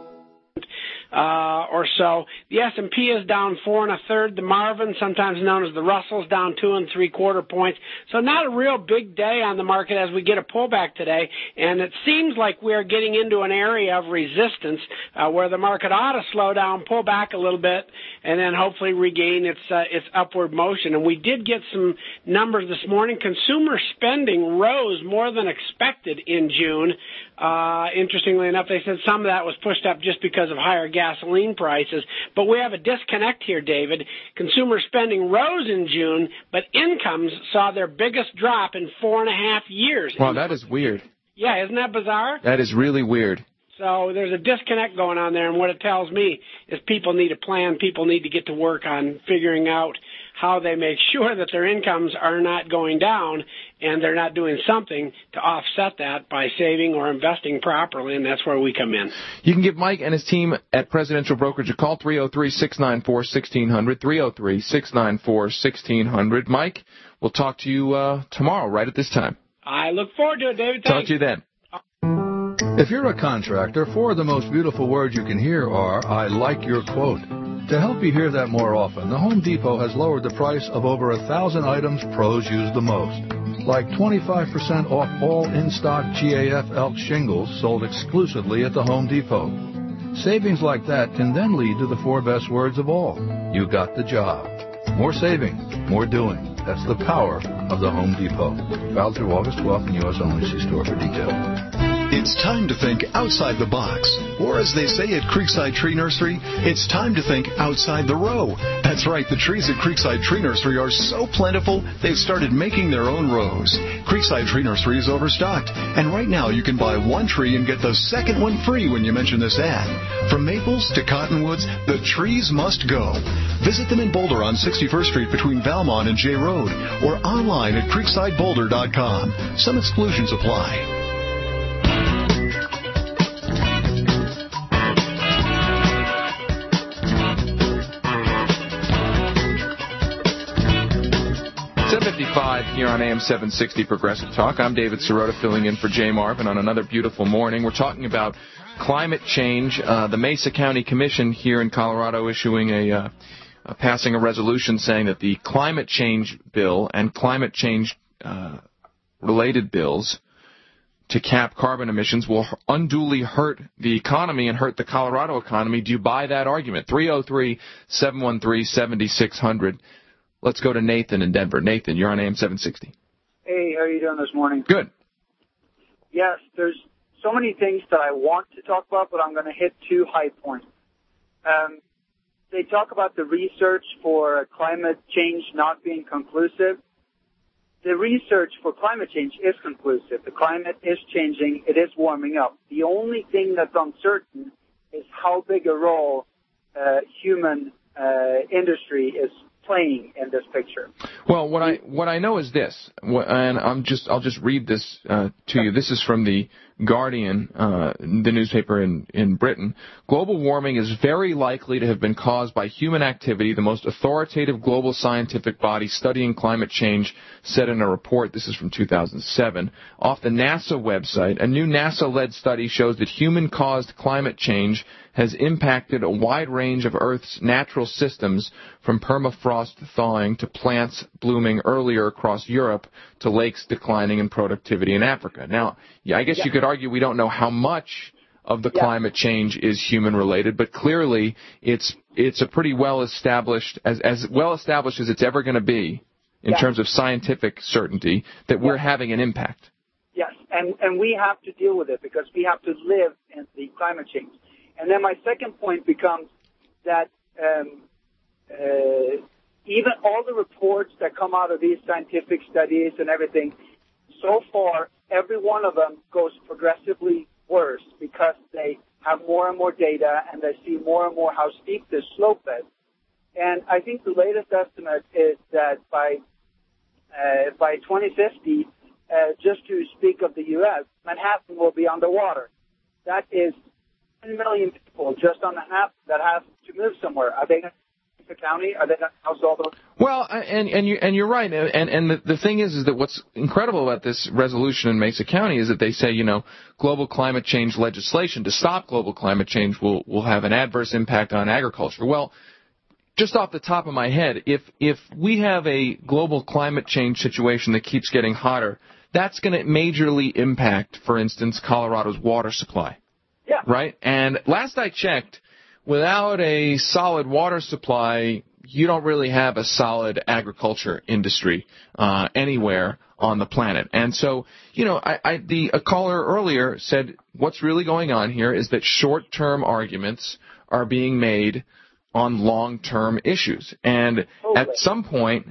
Or so. The S&P is down 4 1/3. The Marvin, sometimes known as the Russell's, down 2 3/4 points. So not a real big day on the market as we get a pullback today. And it seems like we're getting into an area of resistance where the market ought to slow down, pull back a little bit, and then hopefully regain its upward motion. And we did get some numbers this morning. Consumer spending rose more than expected in June. Interestingly enough, they said some of that was pushed up just because of higher gasoline prices. But we have a disconnect here, David. Consumer spending rose in June, but incomes saw their biggest drop in 4.5 years. Wow, that is weird. Yeah, isn't that bizarre? That is really weird. So there's a disconnect going on there, and what it tells me is people need a plan. People need to get to work on figuring out how they make sure that their incomes are not going down and they're not doing something to offset that by saving or investing properly, and that's where we come in. You can give Mike and his team at Presidential Brokerage a call, 303-694-1600, 303-694-1600. Mike, we'll talk to you tomorrow right at this time. I look forward to it, David. Talk to you then. If you're a contractor, 4 of the most beautiful words you can hear are, I like your quote. To help you hear that more often, the Home Depot has lowered the price of over 1,000 items pros use the most, like 25% off all in-stock GAF elk shingles sold exclusively at the Home Depot. Savings like that can then lead to the 4 best words of all. You got the job. More saving, more doing. That's the power of the Home Depot. Valid through August 12th in U.S. only. See store for details. It's time to think outside the box. Or as they say at Creekside Tree Nursery, it's time to think outside the row. That's right, the trees at Creekside Tree Nursery are so plentiful, they've started making their own rows. Creekside Tree Nursery is overstocked, and right now you can buy 1 tree and get the second one free when you mention this ad. From maples to cottonwoods, the trees must go. Visit them in Boulder on 61st Street between Valmont and J Road, or online at creeksideboulder.com. Some exclusions apply. 7:55 here on AM 760 Progressive Talk. I'm David Sirota filling in for Jay Marvin on another beautiful morning. We're talking about climate change. The Mesa County Commission here in Colorado issuing passing a resolution saying that the climate change bill and climate change related bills to cap carbon emissions will unduly hurt the economy and hurt the Colorado economy. Do you buy that argument? 303-713-7600. Let's go to Nathan in Denver. Nathan, you're on AM 760. Hey, how are you doing this morning? Good. Yes, there's so many things that I want to talk about, but I'm going to hit 2 high points. They talk about the research for climate change not being conclusive. The research for climate change is conclusive. The climate is changing. It is warming up. The only thing that's uncertain is how big a role human industry is playing in this picture. Well, what I know is this, and I'll just read this to you. This is from the Guardian, the newspaper in Britain. Global warming is very likely to have been caused by human activity, the most authoritative global scientific body studying climate change said in a report. This is from 2007. Off the NASA website, a new NASA-led study shows that human-caused climate change has impacted a wide range of Earth's natural systems, from permafrost thawing to plants blooming earlier across Europe to lakes declining in productivity in Africa. Now, I guess you could argue we don't know how much of the climate change is human-related, but clearly it's a pretty well-established, as well-established as it's ever going to be in terms of scientific certainty, that we're having an impact. Yes, and we have to deal with it because we have to live in the climate change. And then my second point becomes that even all the reports that come out of these scientific studies and everything, so far, every one of them goes progressively worse because they have more and more data and they see more and more how steep this slope is. And I think the latest estimate is that by 2050, just to speak of the U.S., Manhattan will be underwater. That is 10 million people just on Manhattan that have to move somewhere. Are they going to the county? Are they going to house all those? Well, and you're right. And the thing is that what's incredible about this resolution in Mesa County is that they say, global climate change legislation to stop global climate change will have an adverse impact on agriculture. Well, just off the top of my head, if we have a global climate change situation that keeps getting hotter, that's going to majorly impact, for instance, Colorado's water supply. Yeah. Right? And last I checked, without a solid water supply, you don't really have a solid agriculture industry anywhere on the planet. And so, a caller earlier said what's really going on here is that short-term arguments are being made on long-term issues. And at some point,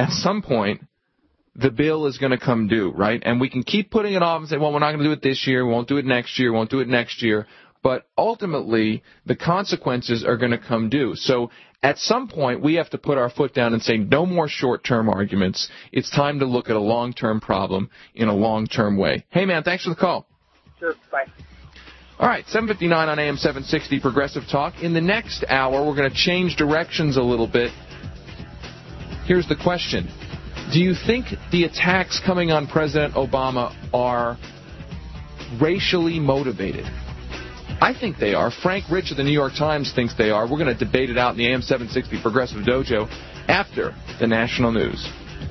the bill is going to come due, right? And we can keep putting it off and say, well, we're not going to do it this year, we won't do it next year, we won't do it next year. But ultimately, the consequences are going to come due. So at some point, we have to put our foot down and say no more short-term arguments. It's time to look at a long-term problem in a long-term way. Hey, man, thanks for the call. Sure, bye. All right, 7:59 on AM 760 Progressive Talk. In the next hour, we're going to change directions a little bit. Here's the question. Do you think the attacks coming on President Obama are racially motivated? I think they are. Frank Rich of the New York Times thinks they are. We're going to debate it out in the AM 760 Progressive Dojo after the national news.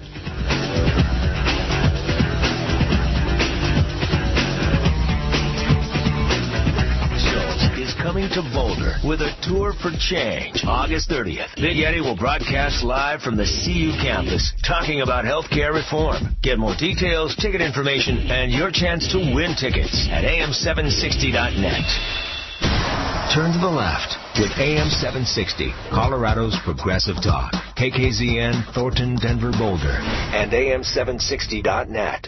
Coming to Boulder with a tour for change. August 30th, Big Eddie will broadcast live from the CU campus, talking about healthcare reform. Get more details, ticket information, and your chance to win tickets at am760.net. Turn to the left with AM 760, Colorado's Progressive Talk. KKZN, Thornton, Denver, Boulder, and am760.net.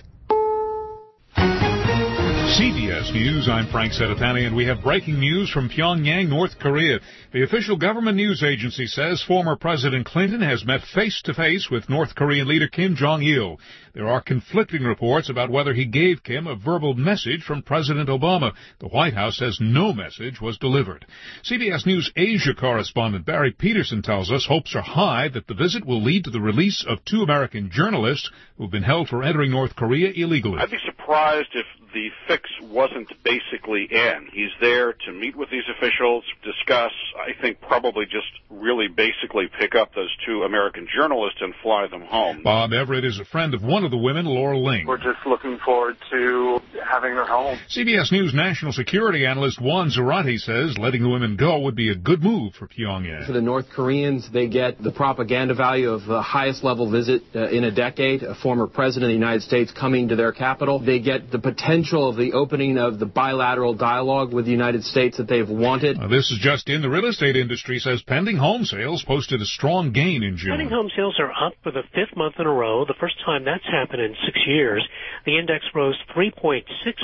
CBS News, I'm Frank Sedetani, and we have breaking news from Pyongyang, North Korea. The official government news agency says former President Clinton has met face-to-face with North Korean leader Kim Jong-il. There are conflicting reports about whether he gave Kim a verbal message from President Obama. The White House says no message was delivered. CBS News Asia correspondent Barry Peterson tells us hopes are high that the visit will lead to the release of 2 American journalists who have been held for entering North Korea illegally. I'd be surprised if the fix wasn't basically in. He's there to meet with these officials, discuss, I think probably just really basically pick up those 2 American journalists and fly them home. Bob Everett is a friend of one of the women, Laura Ling. We're just looking forward to having her home. CBS News national security analyst Juan Zarate says letting the women go would be a good move for Pyongyang. For the North Koreans, they get the propaganda value of the highest level visit in a decade, a former president of the United States coming to their capital. They get the potential of the opening of the bilateral dialogue with the United States that they've wanted. This is just in. The real estate industry says pending home sales posted a strong gain in June. Pending home sales are up for the 5th month in a row, the first time that's happened in 6 years. The index rose 3.6%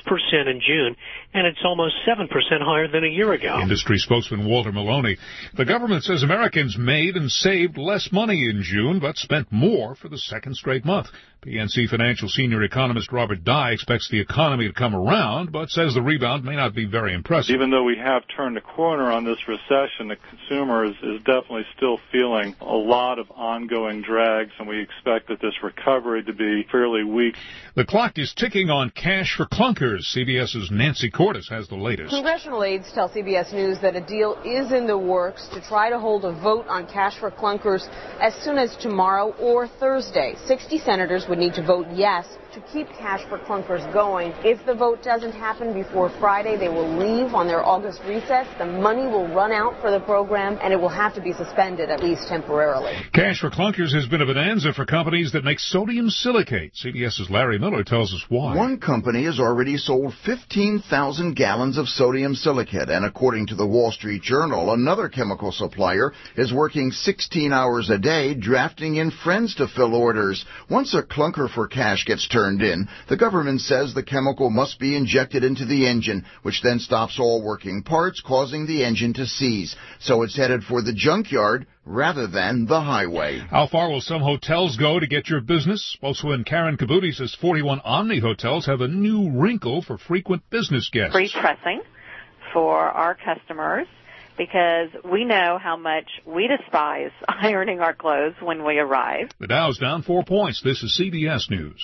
in June, and it's almost 7% higher than a year ago. Industry spokesman Walter Maloney. The government says Americans made and saved less money in June, but spent more for the second straight month. PNC Financial senior economist Robert Dye expects the economy to come around, but says the rebound may not be very impressive. Even though we have turned a corner on this recession, the consumer is definitely still feeling a lot of ongoing drags, and we expect that this recovery to be fairly weak. The clock is ticking on cash for clunkers. CBS's Nancy Cordes has the latest. Congressional aides tell CBS News that a deal is in the works to try to hold a vote on cash for clunkers as soon as tomorrow or Thursday. 60 senators would need to vote yes to keep cash for clunkers going. If the vote doesn't happen before Friday, they will leave on their August recess. The money will run out for the program, and it will have to be suspended, at least temporarily. Cash for clunkers has been a bonanza for companies that make sodium silicate. CBS's Larry Miller tells us why. One company has already sold 15,000 gallons of sodium silicate, and according to the Wall Street Journal, another chemical supplier is working 16 hours a day drafting in friends to fill orders. Once a clunker for cash gets turned turned in, the government says the chemical must be injected into the engine, which then stops all working parts, causing the engine to seize. So it's headed for the junkyard rather than the highway. How far will some hotels go to get your business? Spokeswoman Karen Kabuti says 41 Omni hotels have a new wrinkle for frequent business guests. Free pressing for our customers, because we know how much we despise ironing our clothes when we arrive. The Dow's down 4 points. This is CBS News.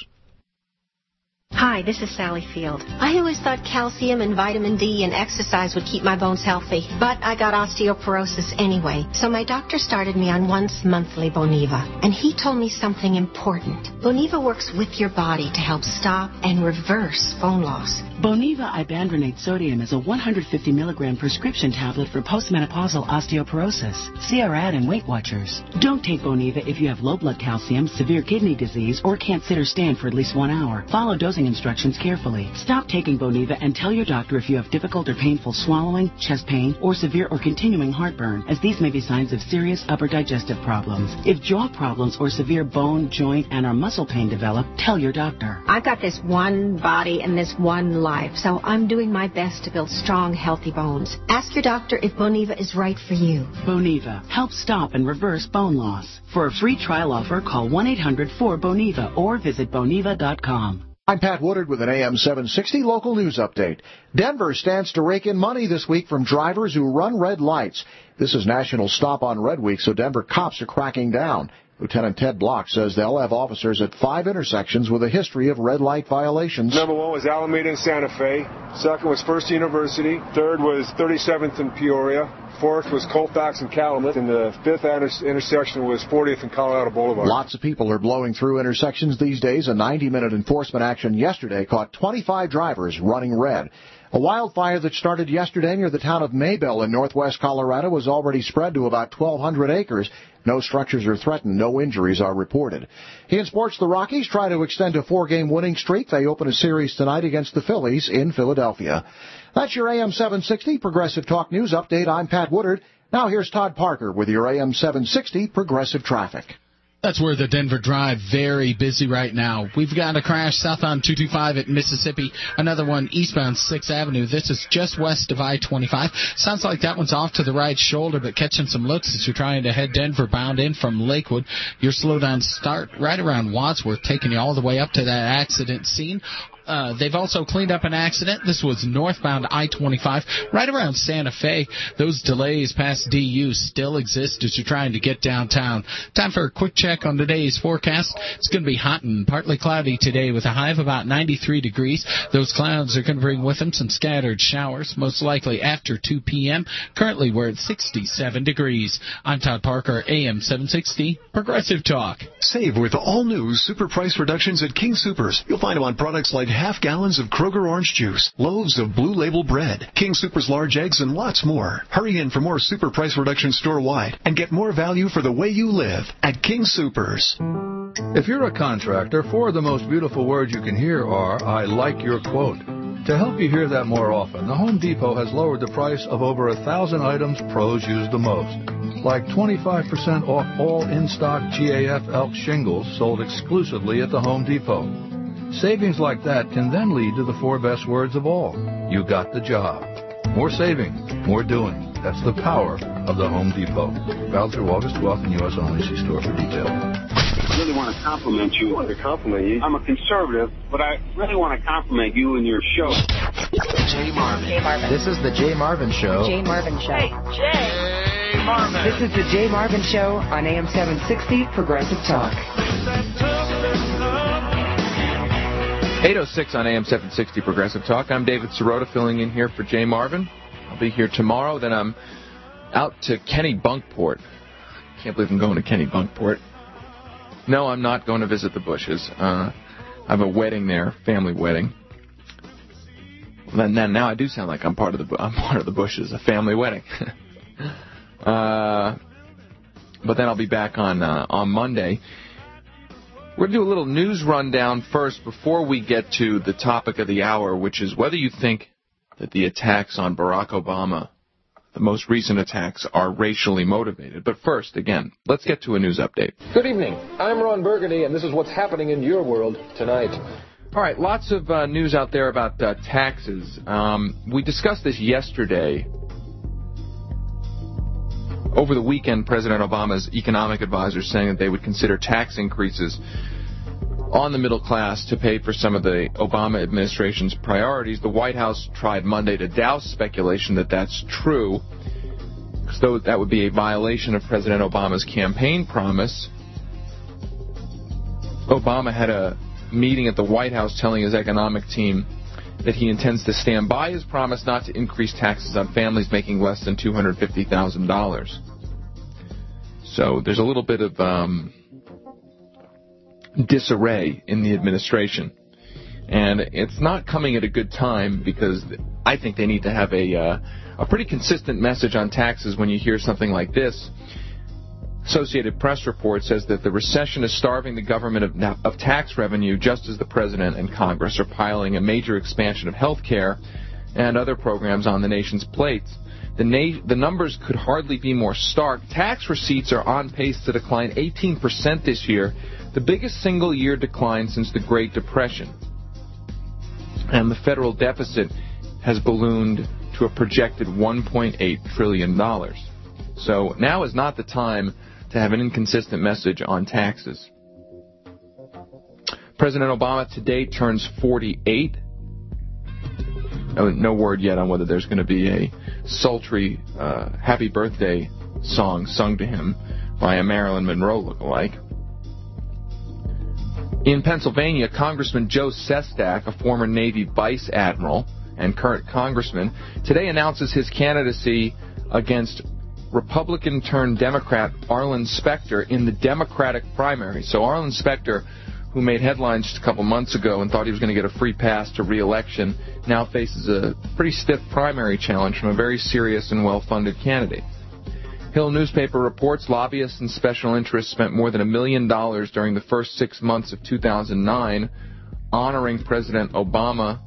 Hi, this is Sally Field. I always thought calcium and vitamin D and exercise would keep my bones healthy, but I got osteoporosis anyway. So my doctor started me on once monthly Boniva, and he told me something important. Boniva works with your body to help stop and reverse bone loss. Boniva ibandronate sodium is a 150 milligram prescription tablet for postmenopausal osteoporosis. See our ad in Weight Watchers. Don't take Boniva if you have low blood calcium, severe kidney disease, or can't sit or stand for at least 1 hour. Follow dosing instructions carefully. Stop taking Boniva and tell your doctor if you have difficult or painful swallowing, chest pain, or severe or continuing heartburn, as these may be signs of serious upper digestive problems. If jaw problems or severe bone, joint, and or muscle pain develop, tell your doctor. I've got this one body and this one life, so I'm doing my best to build strong, healthy bones. Ask your doctor if Boniva is right for you. Boniva. Help stop and reverse bone loss. For a free trial offer, call 1-800-4BONIVA or visit Boniva.com. I'm Pat Woodard with an AM 760 local news update. Denver stands to rake in money this week from drivers who run red lights. This is National Stop on Red Week, so Denver cops are cracking down. Lieutenant Ted Block says they'll have officers at 5 intersections with a history of red light violations. Number 1 was Alameda and Santa Fe. Second was First University. Third was 37th and Peoria. Fourth was Colfax and Calumet. And the fifth intersection was 40th and Colorado Boulevard. Lots of people are blowing through intersections these days. A 90-minute enforcement action yesterday caught 25 drivers running red. A wildfire that started yesterday near the town of Maybell in northwest Colorado has already spread to about 1,200 acres. No structures are threatened. No injuries are reported. In sports, the Rockies try to extend a 4-game winning streak. They open a series tonight against the Phillies in Philadelphia. That's your AM 760 Progressive Talk News Update. I'm Pat Woodard. Now here's Todd Parker with your AM 760 Progressive Traffic. That's where the Denver Drive, very busy right now. We've got a crash southbound 225 at Mississippi, another one eastbound 6th Avenue. This is just west of I-25. Sounds like that one's off to the right shoulder, but catching some looks as you're trying to head Denver bound in from Lakewood. Your slowdown start right around Wadsworth, taking you all the way up to that accident scene. They've also cleaned up an accident. This was northbound I-25, right around Santa Fe. Those delays past DU still exist as you're trying to get downtown. Time for a quick check on today's forecast. It's going to be hot and partly cloudy today with a high of about 93 degrees. Those clouds are going to bring with them some scattered showers, most likely after 2 p.m. Currently, we're at 67 degrees. I'm Todd Parker, AM 760, Progressive Talk. Save with all new super price reductions at King Soopers. You'll find them on products like half gallons of Kroger orange juice, loaves of Blue Label bread, King Soopers large eggs, and lots more. Hurry in for more super price reductions store-wide and get more value for the way you live at King Soopers. If you're a contractor, 4 of the most beautiful words you can hear are, I like your quote. To help you hear that more often, the Home Depot has lowered the price of over 1,000 items pros use the most, like 25% off all in-stock GAF elk shingles sold exclusively at the Home Depot. Savings like that can then lead to the 4 best words of all. You got the job. More saving, more doing. That's the power of the Home Depot. Valid through August 12th in U.S. only. See store for detail. I really want to compliment you. I want to compliment you. I'm a conservative, but I really want to compliment you and your show. Jay Marvin. This is the Jay Marvin Show. Jay Marvin Show. Hey, Jay Marvin. This is the Jay Marvin Show on AM 760 Progressive Talk. 8:06 on AM 760 Progressive Talk. I'm David Sirota filling in here for Jay Marvin. I'll be here tomorrow. Then I'm out to Kennebunkport. Can't believe I'm going to Kennebunkport. No, I'm not going to visit the Bushes. I have a wedding there, family wedding. Then now I do sound like I'm part of the Bushes, a family wedding. But then I'll be back on Monday. We're going to do a little news rundown first before we get to the topic of the hour, which is whether you think that the attacks on Barack Obama the most recent attacks are racially motivated. But first, again, let's get to a news update. Good evening. I'm Ron Burgundy, and this is what's happening in your world tonight. All right, lots of news out there about taxes. We discussed this yesterday. Over the weekend, President Obama's economic advisors saying that they would consider tax increases on the middle class to pay for some of the Obama administration's priorities. The White House tried Monday to douse speculation that that's true, because that would be a violation of President Obama's campaign promise. Obama had a meeting at the White House telling his economic team that he intends to stand by his promise not to increase taxes on families making less than $250,000. So there's a little bit of disarray in the administration. And it's not coming at a good time, because I think they need to have a pretty consistent message on taxes when you hear something like this. Associated Press report says that the recession is starving the government of tax revenue, just as the President and Congress are piling a major expansion of health care and other programs on the nation's plates. The numbers could hardly be more stark. Tax receipts are on pace to decline 18% this year, the biggest single-year decline since the Great Depression. And the federal deficit has ballooned to a projected $1.8 trillion. So now is not the time to have an inconsistent message on taxes. President Obama today turns 48. No word yet on whether there's going to be a sultry happy birthday song sung to him by a Marilyn Monroe lookalike. In Pennsylvania, Congressman Joe Sestak, a former Navy vice admiral and current congressman, today announces his candidacy against Republican-turned-Democrat Arlen Specter in the Democratic primary. So Arlen Specter, who made headlines just a couple months ago and thought he was going to get a free pass to re-election, now faces a pretty stiff primary challenge from a very serious and well-funded candidate. Hill newspaper reports lobbyists and special interests spent more than $1 million during the first 6 months of 2009 honoring President Obama.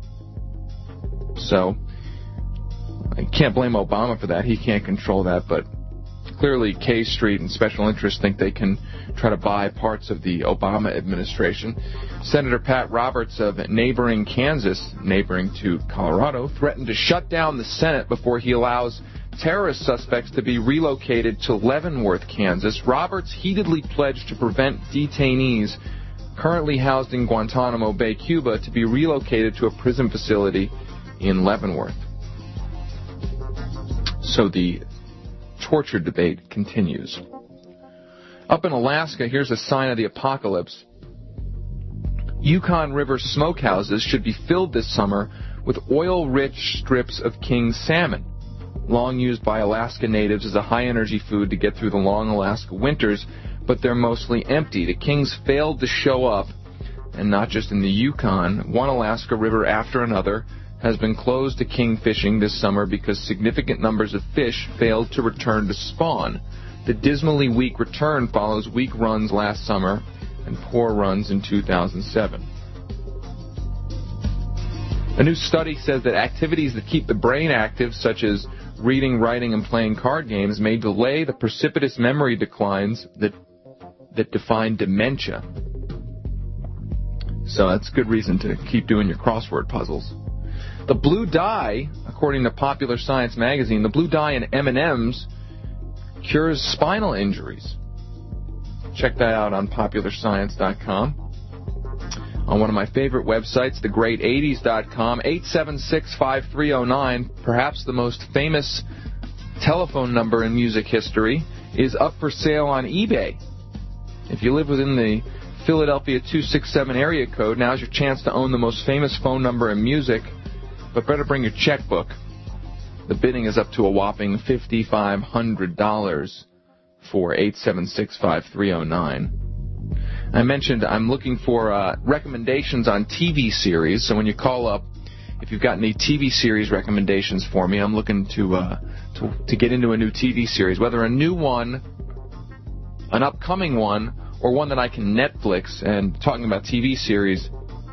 So I can't blame Obama for that. He can't control that, but clearly K Street and special interests think they can try to buy parts of the Obama administration. Senator Pat Roberts of neighboring Kansas, neighboring to Colorado, threatened to shut down the Senate before he allows terrorist suspects to be relocated to Leavenworth, Kansas. Roberts heatedly pledged to prevent detainees currently housed in Guantanamo Bay, Cuba, to be relocated to a prison facility in Leavenworth. So the torture debate continues. Up in Alaska, here's a sign of the apocalypse. Yukon River smokehouses should be filled this summer with oil-rich strips of king salmon, long used by Alaska natives as a high-energy food to get through the long Alaska winters, but they're mostly empty. The kings failed to show up, and not just in the Yukon. One Alaska river after another has been closed to king fishing this summer because significant numbers of fish failed to return to spawn. The dismally weak return follows weak runs last summer and poor runs in 2007. A new study says that activities that keep the brain active, such as reading, writing, and playing card games, may delay the precipitous memory declines that define dementia. So that's good reason to keep doing your crossword puzzles. The blue dye, according to Popular Science magazine, the blue dye in M&M's cures spinal injuries. Check that out on popularscience.com. On one of my favorite websites, thegreat80s.com, 876-5309, perhaps the most famous telephone number in music history, is up for sale on eBay. If you live within the Philadelphia 267 area code, now's your chance to own the most famous phone number in music, but better bring your checkbook. The bidding is up to a whopping $5,500 for 876-5309. I mentioned I'm looking for recommendations on TV series, so when you call up, if you've got any TV series recommendations for me, I'm looking to get into a new TV series, whether a new one, an upcoming one, or one that I can Netflix. And talking about TV series,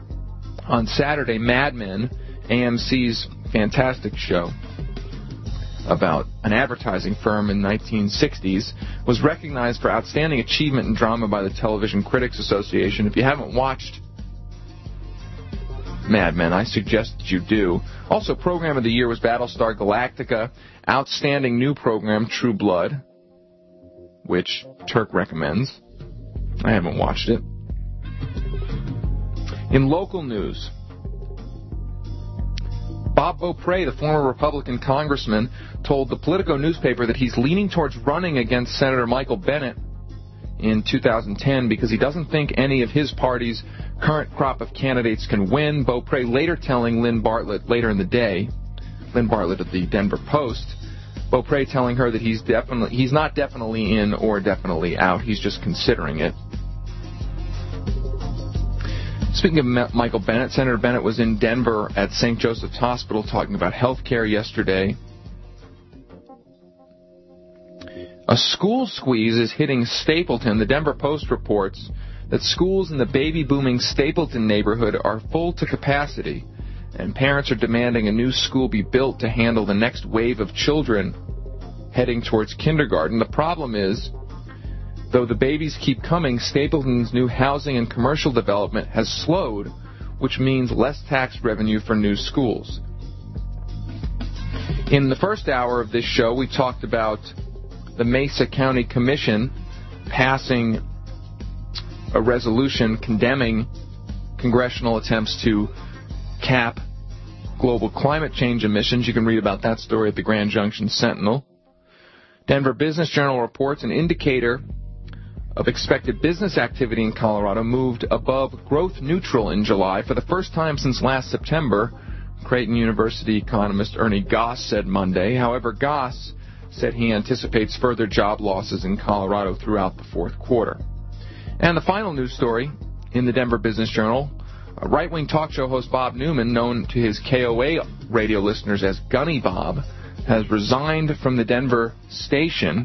on Saturday, Mad Men, AMC's fantastic show, about an advertising firm in the 1960s, was recognized for outstanding achievement in drama by the Television Critics Association. If you haven't watched Mad Men, I suggest that you do. Also, Program of the Year was Battlestar Galactica. Outstanding new program, True Blood, which Turk recommends. I haven't watched it. In local news, Bob Beaupre, the former Republican congressman, told the Politico newspaper that he's leaning towards running against Senator Michael Bennet in 2010 because he doesn't think any of his party's current crop of candidates can win. Beaupre later telling Lynn Bartlett later in the day, Lynn Bartlett of the Denver Post, Beaupre telling her that he's not definitely in or definitely out. He's just considering it. Speaking of Michael Bennet, Senator Bennet was in Denver at St. Joseph's Hospital talking about health care yesterday. A school squeeze is hitting Stapleton. The Denver Post reports that schools in the baby-booming Stapleton neighborhood are full to capacity, and parents are demanding a new school be built to handle the next wave of children heading towards kindergarten. The problem is, though the babies keep coming, Stapleton's new housing and commercial development has slowed, which means less tax revenue for new schools. In the first hour of this show, we talked about the Mesa County Commission passing a resolution condemning congressional attempts to cap global climate change emissions. You can read about that story at the Grand Junction Sentinel. Denver Business Journal reports an indicator of expected business activity in Colorado moved above growth neutral in July for the first time since last September, Creighton University economist Ernie Goss said Monday. However, Goss said he anticipates further job losses in Colorado throughout the fourth quarter. And the final news story in the Denver Business Journal, right-wing talk show host Bob Newman, known to his KOA radio listeners as Gunny Bob, has resigned from the Denver station.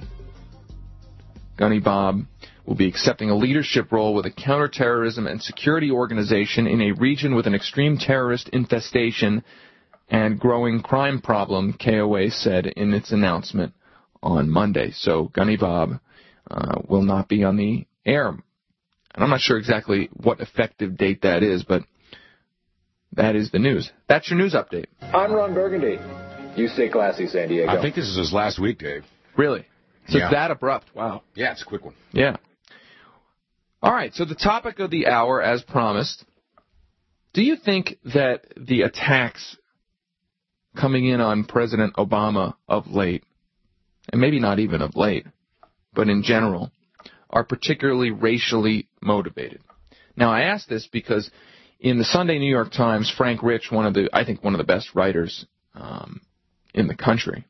Gunny Bob will be accepting a leadership role with a counterterrorism and security organization in a region with an extreme terrorist infestation and growing crime problem, KOA said in its announcement on Monday. So Gunny Bob will not be on the air. And I'm not sure exactly what effective date that is, but that is the news. That's your news update. I'm Ron Burgundy. You stay classy, San Diego. I think this is his last week, Dave. Really? So yeah. It's that abrupt. Wow. Yeah, it's a quick one. Yeah. All right, so the topic of the hour, as promised, do you think that the attacks coming in on President Obama of late, and maybe not even of late, but in general, are particularly racially motivated? Now, I ask this because in the Sunday New York Times, Frank Rich, I think one of the best writers in the country,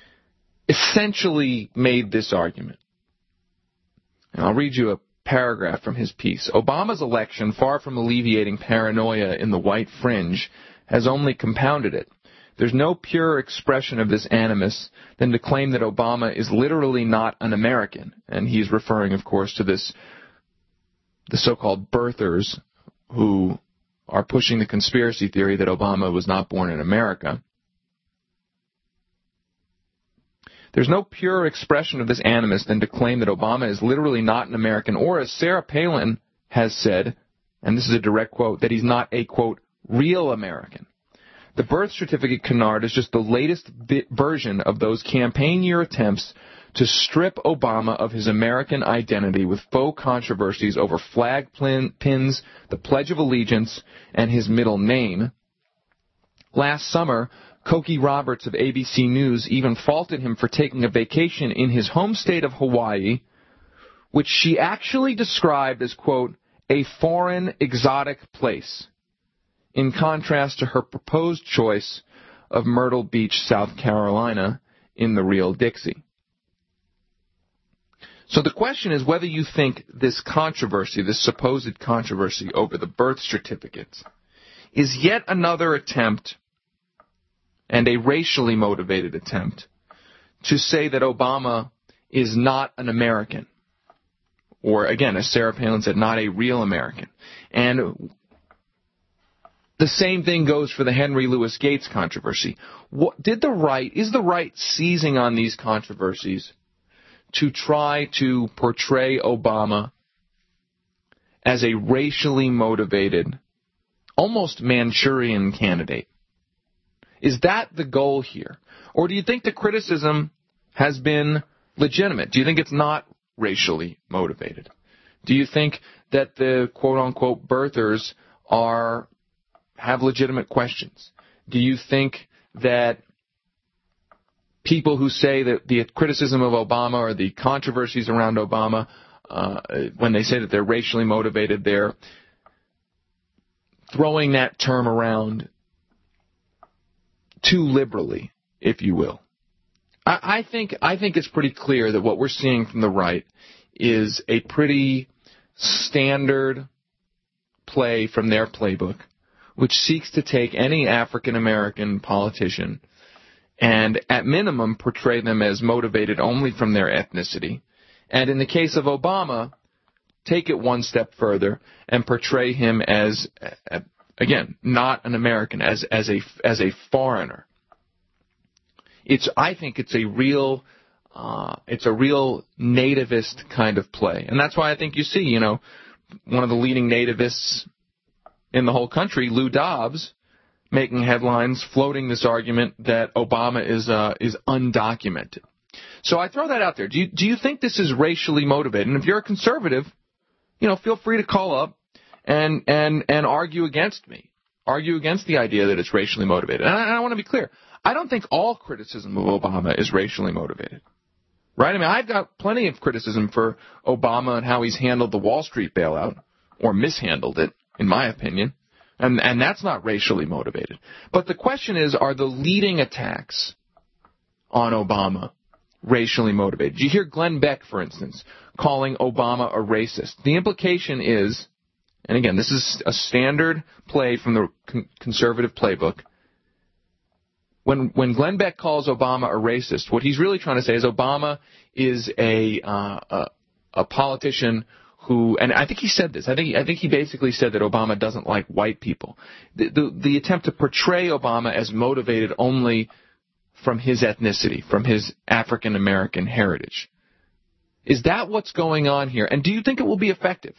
essentially made this argument. And I'll read you a paragraph from his piece. Obama's election, far from alleviating paranoia in the white fringe, has only compounded it. There's no purer expression of this animus than to claim that Obama is literally not an American. And he's referring, of course, to the so-called birthers who are pushing the conspiracy theory that Obama was not born in America. There's no purer expression of this animus than to claim that Obama is literally not an American, or as Sarah Palin has said, and this is a direct quote, that he's not a, quote, real American. The birth certificate canard is just the latest version of those campaign year attempts to strip Obama of his American identity with faux controversies over flag pins, the Pledge of Allegiance, and his middle name. Last summer, Cokie Roberts of ABC News even faulted him for taking a vacation in his home state of Hawaii, which she actually described as, quote, a foreign exotic place, in contrast to her proposed choice of Myrtle Beach, South Carolina, in the real Dixie. So the question is whether you think this controversy, this supposed controversy over the birth certificates, is yet another attempt, and a racially motivated attempt, to say that Obama is not an American. Or, again, as Sarah Palin said, not a real American. And The same thing goes for the Henry Louis Gates controversy. Is the right seizing on these controversies to try to portray Obama as a racially motivated, almost Manchurian candidate? Is that the goal here? Or do you think the criticism has been legitimate? Do you think it's not racially motivated? Do you think that the quote-unquote birthers have legitimate questions? Do you think that people who say that the criticism of Obama or the controversies around Obama, when they say that they're racially motivated, they're throwing that term around too liberally, if you will? I think it's pretty clear that what we're seeing from the right is a pretty standard play from their playbook, which seeks to take any African-American politician and, at minimum, portray them as motivated only from their ethnicity. And in the case of Obama, take it one step further and portray him as, again, not an American, as a foreigner. I think it's a real nativist kind of play. And that's why I think you see, one of the leading nativists in the whole country, Lou Dobbs, making headlines, floating this argument that Obama is undocumented. So I throw that out there. Do you think this is racially motivated? And if you're a conservative, feel free to call up and argue against me. Argue against the idea that it's racially motivated. And I want to be clear. I don't think all criticism of Obama is racially motivated. Right? I mean, I've got plenty of criticism for Obama and how he's handled the Wall Street bailout, or mishandled it, in my opinion. And that's not racially motivated. But the question is, are the leading attacks on Obama racially motivated? Did you hear Glenn Beck, for instance, calling Obama a racist? The implication is, and again, this is a standard play from the conservative playbook, when Glenn Beck calls Obama a racist, what he's really trying to say is Obama is a politician who, and I think he said this, I think he basically said that Obama doesn't like white people. The attempt to portray Obama as motivated only from his ethnicity, from his African American heritage. Is that what's going on here? And do you think it will be effective?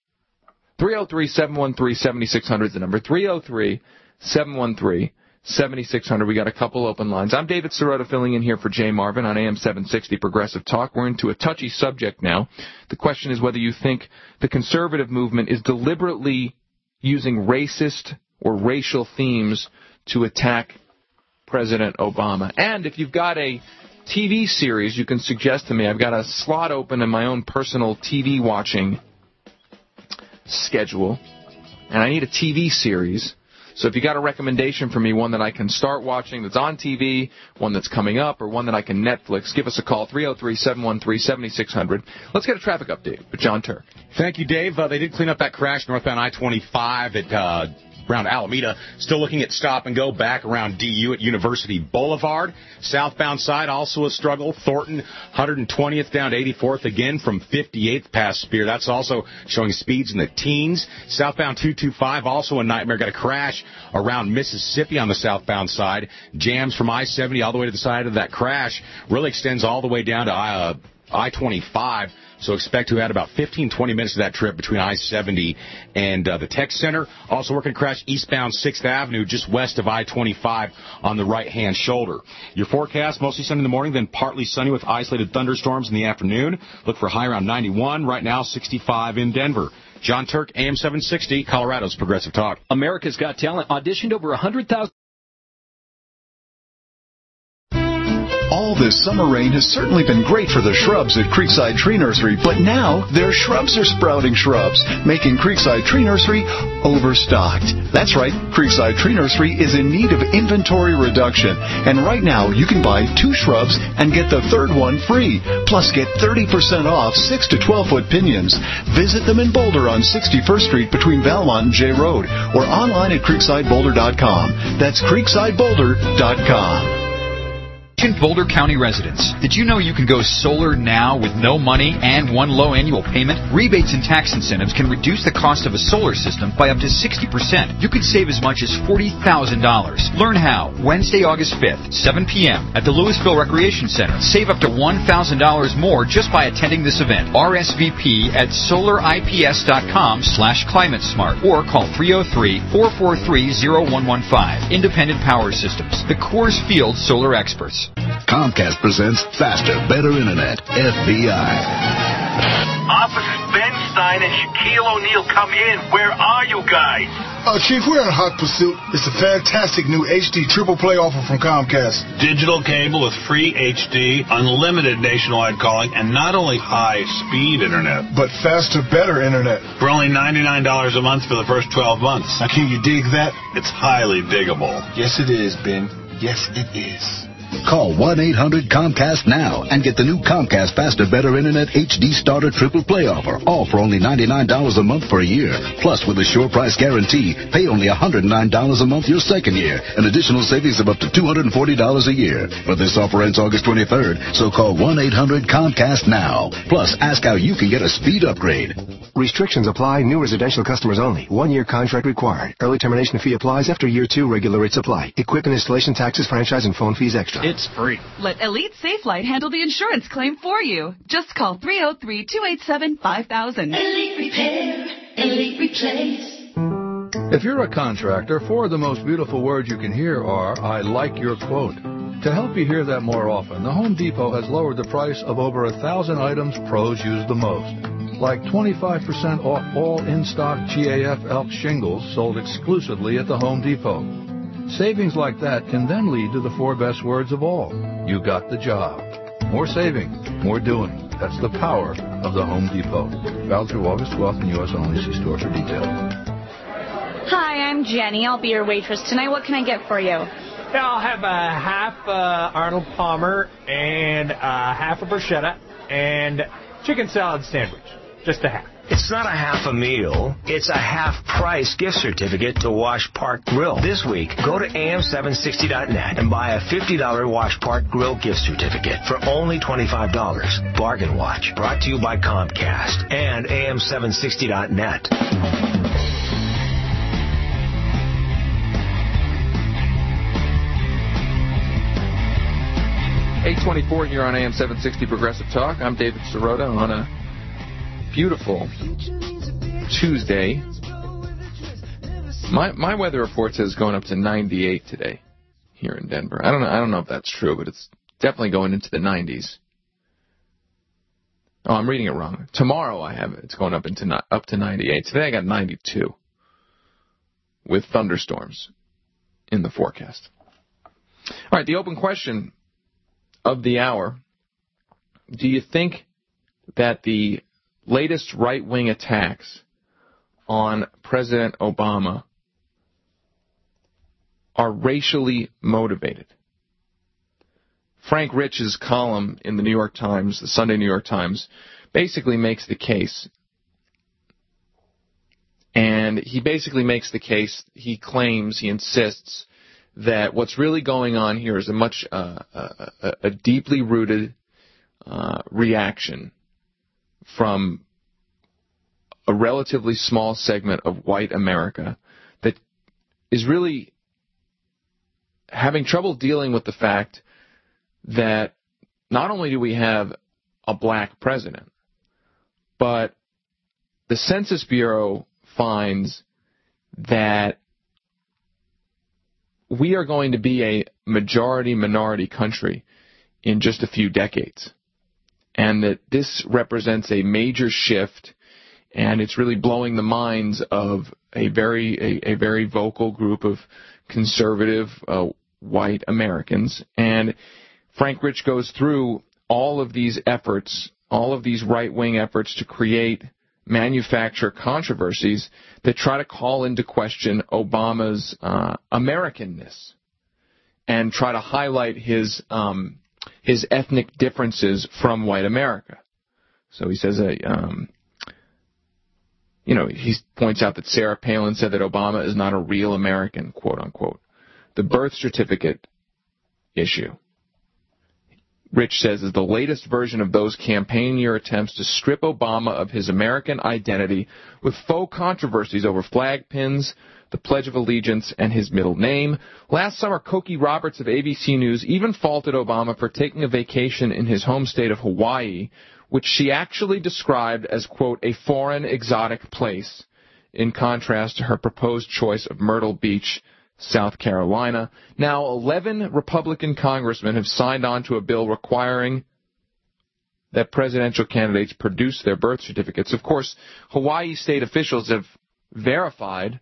303-713-7600 is the number. 303-713-7600. We got a couple open lines. I'm David Sirota filling in here for Jay Marvin on AM 760 Progressive Talk. We're into a touchy subject now. The question is whether you think the conservative movement is deliberately using racist or racial themes to attack President Obama. And if you've got a TV series you can suggest to me, I've got a slot open in my own personal TV watching schedule, and I need a TV series. So if you got a recommendation for me, one that I can start watching that's on TV, one that's coming up, or one that I can Netflix, give us a call, 303-713-7600. Let's get a traffic update with John Turk. Thank you, Dave. They did clean up that crash northbound I-25 at around Alameda. Still looking at stop and go back around DU at University Boulevard. Southbound side also a struggle. Thornton, 120th down to 84th again from 58th past Spear. That's also showing speeds in the teens. Southbound 225, also a nightmare. Got a crash around Mississippi on the southbound side. Jams from I-70 all the way to the side of that crash. Really extends all the way down to I-25. So expect to add about 15-20 minutes to that trip between I-70 and the Tech Center. Also working to crash eastbound 6th Avenue just west of I-25 on the right-hand shoulder. Your forecast, mostly sunny in the morning, then partly sunny with isolated thunderstorms in the afternoon. Look for high around 91. Right now, 65 in Denver. John Turk, AM 760, Colorado's Progressive Talk. America's Got Talent auditioned over 100,000. All this summer rain has certainly been great for the shrubs at Creekside Tree Nursery, but now their shrubs are sprouting shrubs, making Creekside Tree Nursery overstocked. That's right, Creekside Tree Nursery is in need of inventory reduction, and right now you can buy 2 shrubs and get the third one free, plus get 30% off 6 to 12-foot pinions. Visit them in Boulder on 61st Street between Valmont and J Road, or online at creeksideboulder.com. That's creeksideboulder.com. Boulder County residents, did you know you can go solar now with no money and one low annual payment? Rebates and tax incentives can reduce the cost of a solar system by up to 60%. You could save as much as $40,000. Learn how Wednesday, August 5th, 7 p.m. at the Louisville Recreation Center. Save up to $1,000 more just by attending this event. RSVP at solarips.com/climatesmart or call 303-443-0115. Independent Power Systems, the Coors Field solar experts. Comcast presents Faster, Better Internet, FBI. Officers Ben Stein and Shaquille O'Neal come in. Where are you guys? Chief, we're in hot pursuit. It's a fantastic new HD triple play offer from Comcast. Digital cable with free HD, unlimited nationwide calling, and not only high-speed internet, but faster, better internet. For only $99 a month for the first 12 months. Now, can you dig that? It's highly diggable. Yes, it is, Ben. Yes, it is. Call 1-800-COMCAST now and get the new Comcast Faster Better Internet HD Starter Triple Play offer, all for only $99 a month for a year. Plus, with a sure price guarantee, pay only $109 a month your second year, an additional savings of up to $240 a year. But this offer ends August 23rd, so call 1-800-COMCAST now. Plus, ask how you can get a speed upgrade. Restrictions apply. New residential customers only. 1-year contract required. Early termination fee applies after year 2. Regular rates apply. Equipment installation taxes, franchise, and phone fees extra. It's free. Let Elite SafeLight handle the insurance claim for you. Just call 303-287-5000. Elite Repair. Elite Replace. If you're a contractor, 4 of the most beautiful words you can hear are, I like your quote. To help you hear that more often, the Home Depot has lowered the price of over 1,000 items pros use the most. Like 25% off all in-stock GAF elk shingles sold exclusively at the Home Depot. Savings like that can then lead to the 4 best words of all. You got the job. More saving, more doing. That's the power of the Home Depot. Valid through August 12th in U.S. only. See store for details. Hi, I'm Jenny. I'll be your waitress tonight. What can I get for you? Yeah, I'll have a half Arnold Palmer and half a bruschetta and chicken salad sandwich. Just a half. It's not a half a meal. It's a half-price gift certificate to Wash Park Grill. This week, go to am760.net and buy a $50 Wash Park Grill gift certificate for only $25. Bargain Watch, brought to you by Comcast and am760.net. $8:24 here on AM 760 Progressive Talk. I'm David Sirota on a beautiful Tuesday. My weather report says going up to 98 today here in Denver. I don't know if that's true, but it's definitely going into the 90s. Oh, I'm reading it wrong. Tomorrow I have it's going up to 98. Today I got 92 with thunderstorms in the forecast. All right, the open question of the hour. Do you think that the latest right-wing attacks on President Obama are racially motivated? Frank Rich's column in the New York Times, the Sunday New York Times, basically makes the case. And he basically makes the case, he claims, he insists, that what's really going on here is a deeply rooted reaction from a relatively small segment of white America that is really having trouble dealing with the fact that not only do we have a black president, but the Census Bureau finds that we are going to be a majority-minority country in just a few decades, and that this represents a major shift, and it's really blowing the minds of a very vocal group of conservative white Americans. And Frank Rich goes through all of these efforts, all of these right-wing efforts to manufacture controversies that try to call into question Obama's Americanness and try to highlight his ethnic differences from white America. So he says, he points out that Sarah Palin said that Obama is not a real American, quote unquote. The birth certificate issue. Rich says, is the latest version of those campaign year attempts to strip Obama of his American identity with faux controversies over flag pins, the Pledge of Allegiance, and his middle name. Last summer, Cokie Roberts of ABC News even faulted Obama for taking a vacation in his home state of Hawaii, which she actually described as, quote, a foreign exotic place, in contrast to her proposed choice of Myrtle Beach, South Carolina. Now, 11 Republican congressmen have signed on to a bill requiring that presidential candidates produce their birth certificates. Of course, Hawaii state officials have verified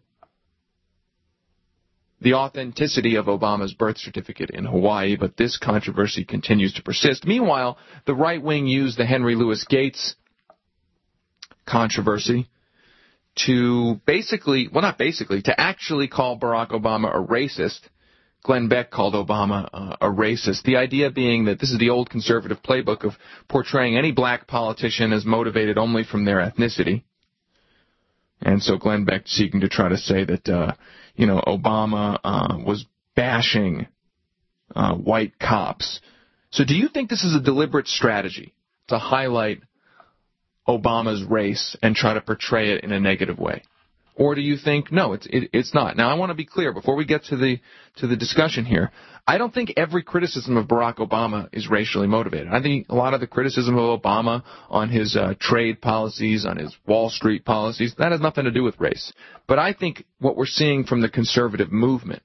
the authenticity of Obama's birth certificate in Hawaii, but this controversy continues to persist. Meanwhile, the right wing used the Henry Louis Gates controversy to to actually call Barack Obama a racist. Glenn Beck called Obama a racist. The idea being that this is the old conservative playbook of portraying any black politician as motivated only from their ethnicity. And so Glenn Beck seeking to try to say that, Obama was bashing white cops. So do you think this is a deliberate strategy to highlight Obama's race and try to portray it in a negative way? Or do you think, no, it's not? Now, I want to be clear before we get to the discussion here. I don't think every criticism of Barack Obama is racially motivated. I think a lot of the criticism of Obama on his trade policies, on his Wall Street policies, that has nothing to do with race. But I think what we're seeing from the conservative movement,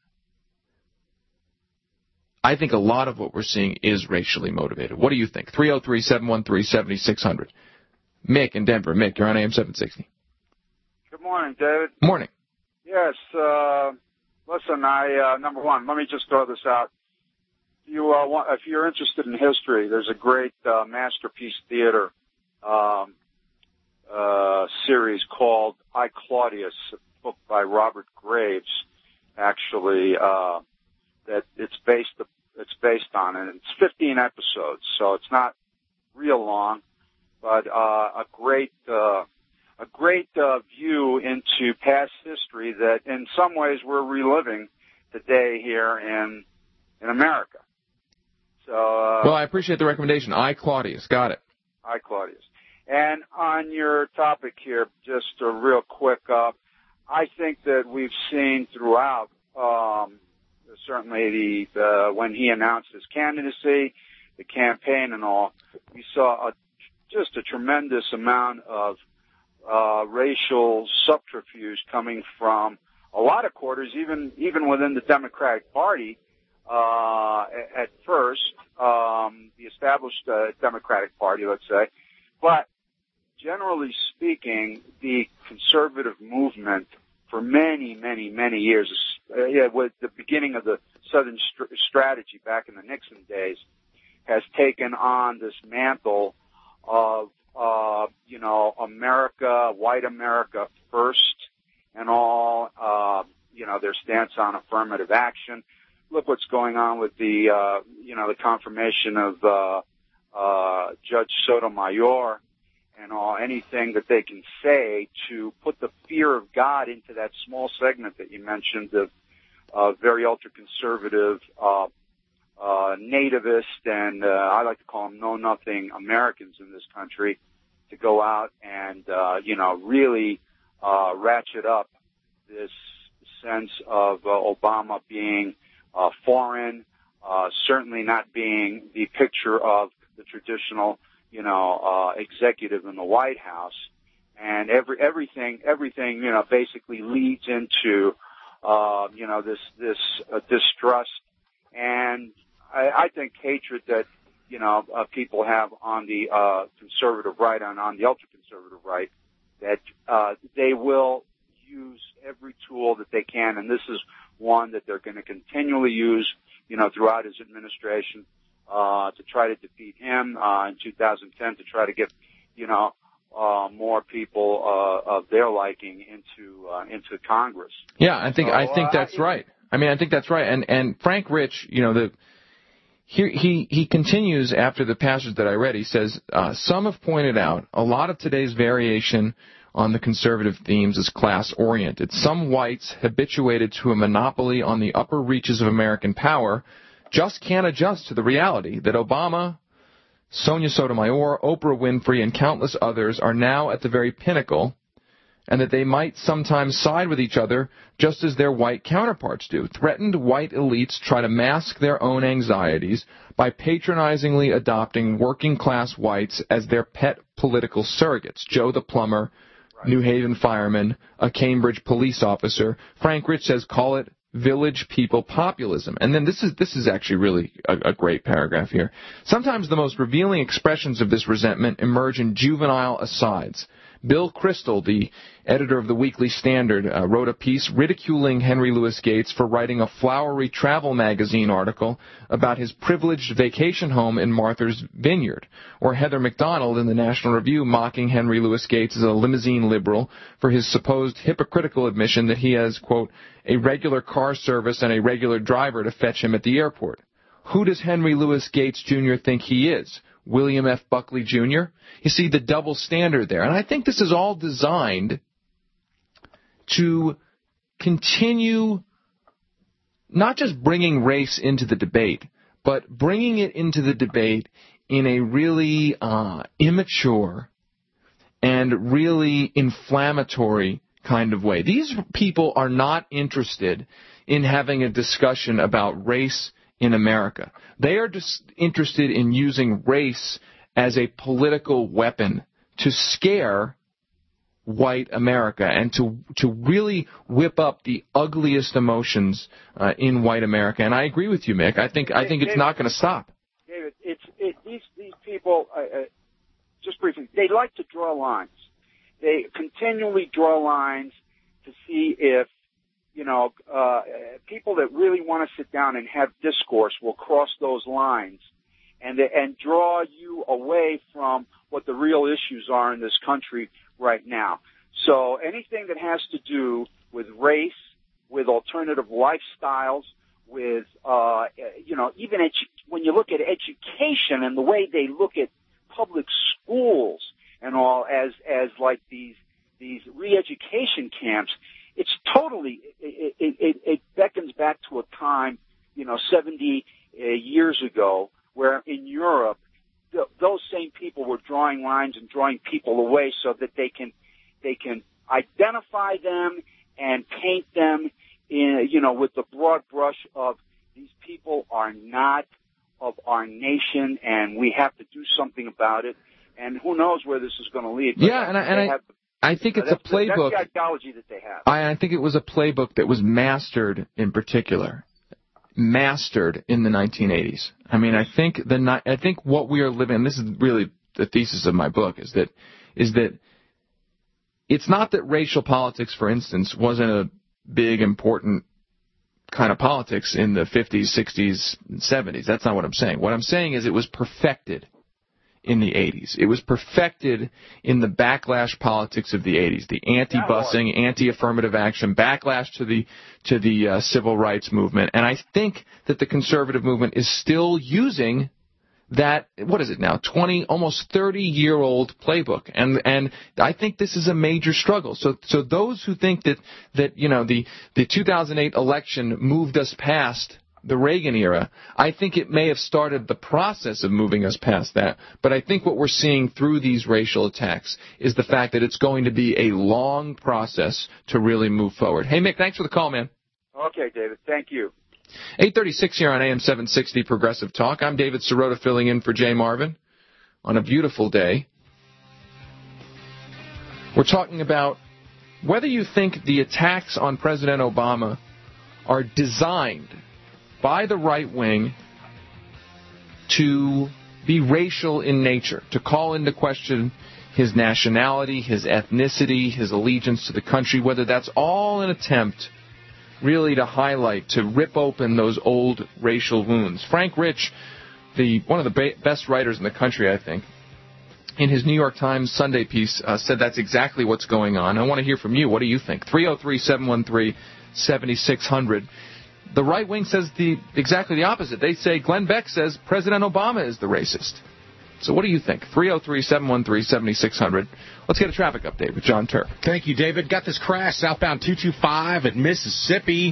I think a lot of what we're seeing is racially motivated. What do you think? 303-713-7600. Mick in Denver. Mick, you're on AM 760. Good morning, David. Morning. Yes. Listen, number one, let me just throw this out. If you're interested in history, there's a great Masterpiece Theater series called I, Claudius, a book by Robert Graves, actually, that it's based on, and it's 15 episodes, so it's not real long, but a great view into past history that in some ways we're reliving today here in America. So well, I appreciate the recommendation. I, Claudius. Got it. I, Claudius. And on your topic here, just a real quick, I think that we've seen throughout, certainly when he announced his candidacy, the campaign and all, we saw just a tremendous amount of racial subterfuge coming from a lot of quarters, even within the Democratic Party. At first, the established Democratic Party, let's say, but generally speaking, the conservative movement for many, many, many years, with the beginning of the Southern strategy back in the Nixon days, has taken on this mantle of America, white America first, and all, their stance on affirmative action. Look what's going on with the confirmation of Judge Sotomayor and all, anything that they can say to put the fear of God into that small segment that you mentioned of very ultra-conservative, nativist, and I like to call them know-nothing Americans in this country, to go out and, really ratchet up this sense of Obama being foreign, certainly not being the picture of the traditional, executive in the White House. And everything, basically leads into, this distrust and I think hatred that, people have on the conservative right and on the ultra-conservative right, that they will use every tool that they can, and this is one that they're going to continually use, throughout his administration, to try to defeat him in 2010, to try to get, more people of their liking into Congress. Yeah, I think that's right. I think that's right. And Frank Rich, he continues after the passage that I read. He says, some have pointed out a lot of today's variation on the conservative themes is class-oriented. Some whites, habituated to a monopoly on the upper reaches of American power, just can't adjust to the reality that Obama Sonia Sotomayor, Oprah Winfrey, and countless others are now at the very pinnacle, and that they might sometimes side with each other just as their white counterparts do. Threatened white elites try to mask their own anxieties by patronizingly adopting working-class whites as their pet political surrogates. Joe the plumber, New Haven fireman, a Cambridge police officer. Frank Rich says, call it village people populism. And then this is actually really a great paragraph here. Sometimes the most revealing expressions of this resentment emerge in juvenile asides. Bill Kristol, the editor of the Weekly Standard, wrote a piece ridiculing Henry Louis Gates for writing a flowery travel magazine article about his privileged vacation home in Martha's Vineyard, or Heather McDonald in the National Review mocking Henry Louis Gates as a limousine liberal for his supposed hypocritical admission that he has, quote, a regular car service and a regular driver to fetch him at the airport. Who does Henry Louis Gates Jr. think he is? William F. Buckley Jr.? You see the double standard there. And I think this is all designed to continue not just bringing race into the debate, but bringing it into the debate in a really immature and really inflammatory kind of way. These people are not interested in having a discussion about race in America. They are just interested in using race as a political weapon to scare white America and to really whip up the ugliest emotions in white America. And I agree with you, Mick. I think it's not going to stop. David, these people, just briefly, they like to draw lines. They continually draw lines to see if people that really want to sit down and have discourse will cross those lines and draw you away from what the real issues are in this country right now. So anything that has to do with race, with alternative lifestyles, with even when you look at education and the way they look at public schools and all as like these re-education camps. It's totally, it beckons back to a time, 70 years ago, where in Europe, those same people were drawing lines and drawing people away so that they can identify them and paint them in, with the broad brush of these people are not of our nation and we have to do something about it. And who knows where this is going to lead. Yeah, I think it's a playbook. That's the ideology that they have. I think it was a playbook that was mastered in particular, mastered in the 1980s. I mean, I think what we are living, and this is really the thesis of my book, is that it's not that racial politics, for instance, wasn't a big, important kind of politics in the 50s, 60s, and 70s. That's not what I'm saying. What I'm saying is it was perfected in the 80s. It was perfected in the backlash politics of the 80s, the anti-busing, anti-affirmative action, backlash to the civil rights movement. And I think that the conservative movement is still using that, what is it now, 20, almost 30-year-old playbook. And I think this is a major struggle. So those who think that the 2008 election moved us past the Reagan era, I think it may have started the process of moving us past that. But I think what we're seeing through these racial attacks is the fact that it's going to be a long process to really move forward. Hey, Mick, thanks for the call, man. Okay, David. Thank you. 8:36 here on AM 760 Progressive Talk. I'm David Sirota filling in for Jay Marvin on a beautiful day. We're talking about whether you think the attacks on President Obama are designed by the right wing to be racial in nature, to call into question his nationality, his ethnicity, his allegiance to the country, whether that's all an attempt really to highlight, to rip open those old racial wounds. Frank Rich, one of the best writers in the country, I think, in his New York Times Sunday piece said that's exactly what's going on. I want to hear from you. What do you think? 303-713-7600. The right wing says exactly the opposite. They say Glenn Beck says President Obama is the racist. So what do you think? 303-713-7600. Let's get a traffic update with John Turk. Thank you, David. Got this crash southbound 225 at Mississippi.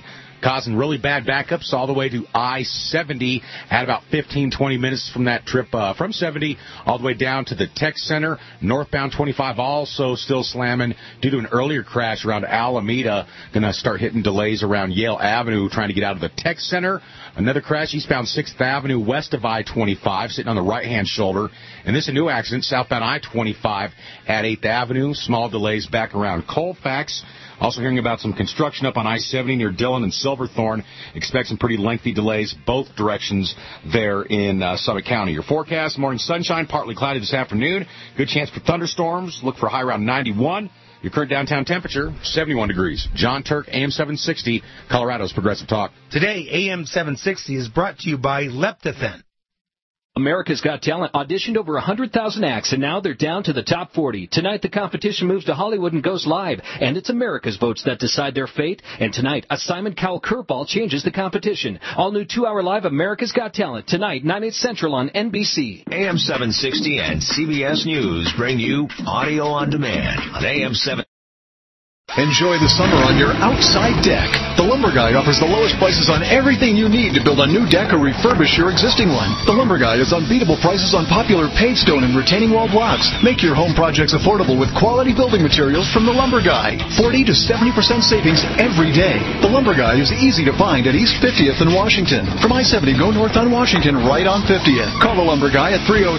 causing really bad backups all the way to I-70 at about 15-20 minutes from that trip from 70 all the way down to the Tech Center. Northbound 25 also still slamming due to an earlier crash around Alameda. Going to start hitting delays around Yale Avenue trying to get out of the Tech Center. Another crash eastbound 6th Avenue west of I-25 sitting on the right-hand shoulder. And this is a new accident southbound I-25 at 8th Avenue. Small delays back around Colfax. Also hearing about some construction up on I-70 near Dillon and Silverthorne. Expect some pretty lengthy delays both directions there in Summit County. Your forecast, morning sunshine, partly cloudy this afternoon. Good chance for thunderstorms. Look for high around 91. Your current downtown temperature, 71 degrees. John Turk, AM 760, Colorado's Progressive Talk. Today, AM 760 is brought to you by Leptathin. America's Got Talent auditioned over 100,000 acts, and now they're down to the top 40. Tonight, the competition moves to Hollywood and goes live, and it's America's votes that decide their fate. And tonight, a Simon Cowell curveball changes the competition. All new 2-hour live America's Got Talent, tonight, 9/8 Central on NBC. AM 760 and CBS News bring you audio on demand on AM 7. Enjoy the summer on your outside deck. The Lumber Guy offers the lowest prices on everything you need to build a new deck or refurbish your existing one. The Lumber Guy has unbeatable prices on popular paved stone and retaining wall blocks. Make your home projects affordable with quality building materials from The Lumber Guy. 40 to 70% savings every day. The Lumber Guy is easy to find at East 50th in Washington. From I-70, go north on Washington, right on 50th. Call The Lumber Guy at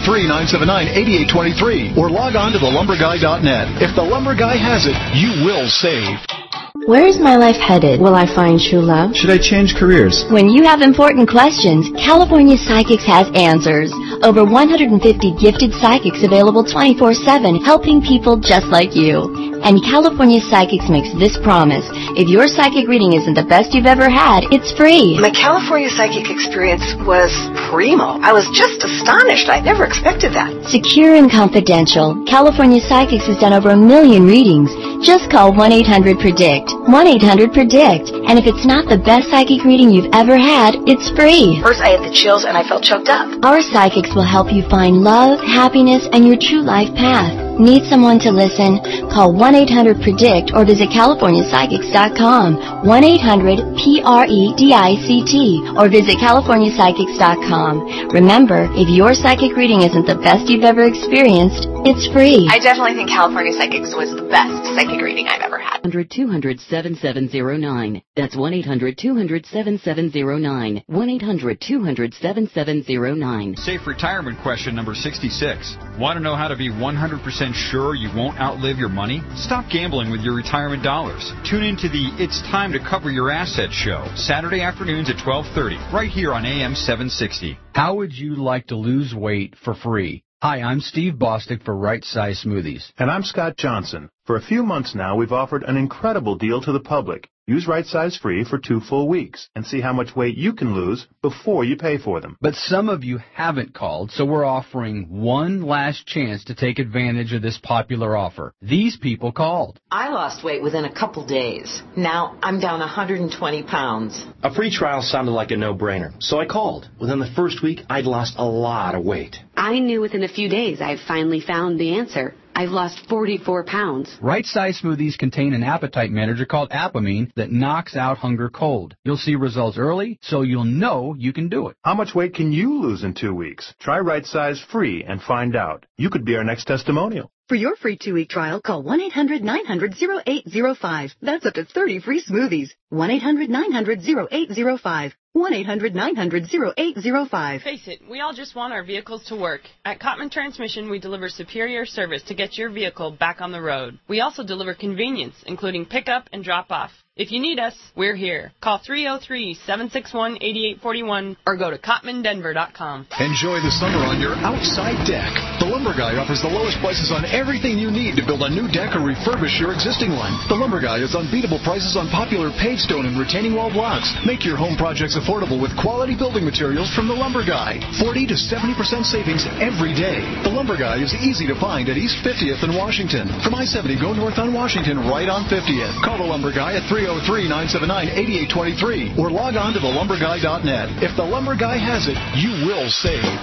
303-979-8823 or log on to thelumberguy.net. If The Lumber Guy has it, you will save. Where is my life headed? Will I find true love? Should I change careers? When you have important questions, California Psychics has answers. Over 150 gifted psychics available 24/7, helping people just like you. And California Psychics makes this promise. If your psychic reading isn't the best you've ever had, it's free. My California Psychic experience was primo. I was just astonished. I never expected that. Secure and confidential, California Psychics has done over 1 million readings. Just call 1-800-PREDICT. 1-800-PREDICT. And if it's not the best psychic reading you've ever had, it's free. First, I had the chills and I felt choked up. Our psychics will help you find love, happiness, and your true life path. Need someone to listen? Call 1-800-PREDICT or visit CaliforniaPsychics.com. 1-800-PREDICT or visit CaliforniaPsychics.com. Remember, if your psychic reading isn't the best you've ever experienced, it's free. I definitely think California Psychics was the best psychic reading I've ever had. 1-800-200-7709. That's 1-800-200-7709. 1-800-200-7709. Safe retirement question number 66. Want to know how to be 100% sure you won't outlive your money? Stop gambling with your retirement dollars. Tune into the It's Time to Cover Your Assets show, Saturday afternoons at 12:30, right here on AM 760. How would you like to lose weight for free? Hi, I'm Steve Bostic for Right Size Smoothies. And I'm Scott Johnson. For a few months now, we've offered an incredible deal to the public. Use Right Size free for 2 full weeks and see how much weight you can lose before you pay for them. But some of you haven't called, so we're offering one last chance to take advantage of this popular offer. These people called. I lost weight within a couple days. Now I'm down 120 pounds. A free trial sounded like a no-brainer, so I called. Within the first week, I'd lost a lot of weight. I knew within a few days I'd finally found the answer. I've lost 44 pounds. Right Size Smoothies contain an appetite manager called Apamine that knocks out hunger cold. You'll see results early, so you'll know you can do it. How much weight can you lose in 2 weeks? Try Right Size free and find out. You could be our next testimonial. For your free 2-week trial, call 1-800-900-0805. That's up to 30 free smoothies. 1-800-900-0805. 1-800-900-0805. Face it, we all just want our vehicles to work. At Cottman Transmission, we deliver superior service to get your vehicle back on the road. We also deliver convenience, including pickup and drop-off. If you need us, we're here. Call 303-761-8841 or go to CottmanDenver.com. Enjoy the summer on your outside deck. The Lumber Guy offers the lowest prices on everything you need to build a new deck or refurbish your existing one. The Lumber Guy has unbeatable prices on popular paved stone and retaining wall blocks. Make your home projects affordable with quality building materials from The Lumber Guy. 40 to 70% savings every day. The Lumber Guy is easy to find at East 50th in Washington. From I-70, go north on Washington, right on 50th. Call The Lumber Guy at 303-979-8823 or log on to thelumberguy.net. If The Lumber Guy has it, you will save.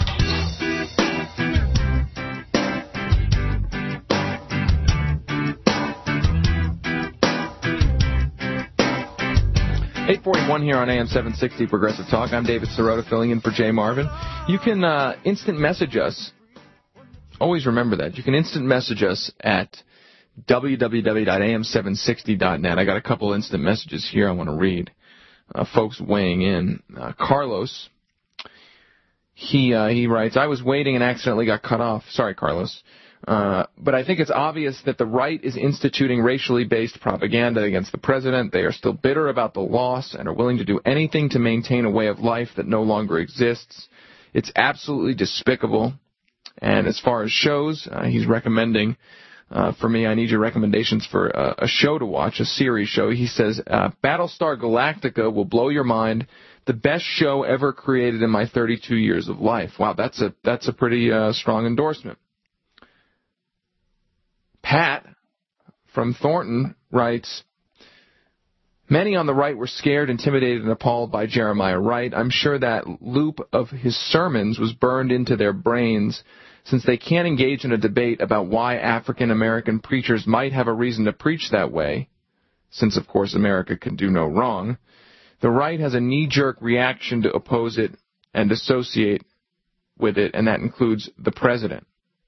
8:41 here on AM 760 Progressive Talk. I'm David Sirota filling in for Jay Marvin. You can instant message us. Always remember that. You can instant message us at www.am760.net. I got a couple instant messages here I want to read. Folks weighing in. Carlos, he writes, I was waiting and accidentally got cut off. Sorry, Carlos. But I think it's obvious that the right is instituting racially based propaganda against the president. They are still bitter about the loss and are willing to do anything to maintain a way of life that no longer exists. It's absolutely despicable. And as far as shows, he's recommending, for me, I need your recommendations for a show to watch, a series show. He says, Battlestar Galactica will blow your mind. The best show ever created in my 32 years of life. Wow, that's a pretty strong endorsement. Pat from Thornton writes, many on the right were scared, intimidated, and appalled by Jeremiah Wright. I'm sure that loop of his sermons was burned into their brains, since they can't engage in a debate about why African-American preachers might have a reason to preach that way, since, of course, America can do no wrong. The right has a knee-jerk reaction to oppose it and associate with it, and that includes the president.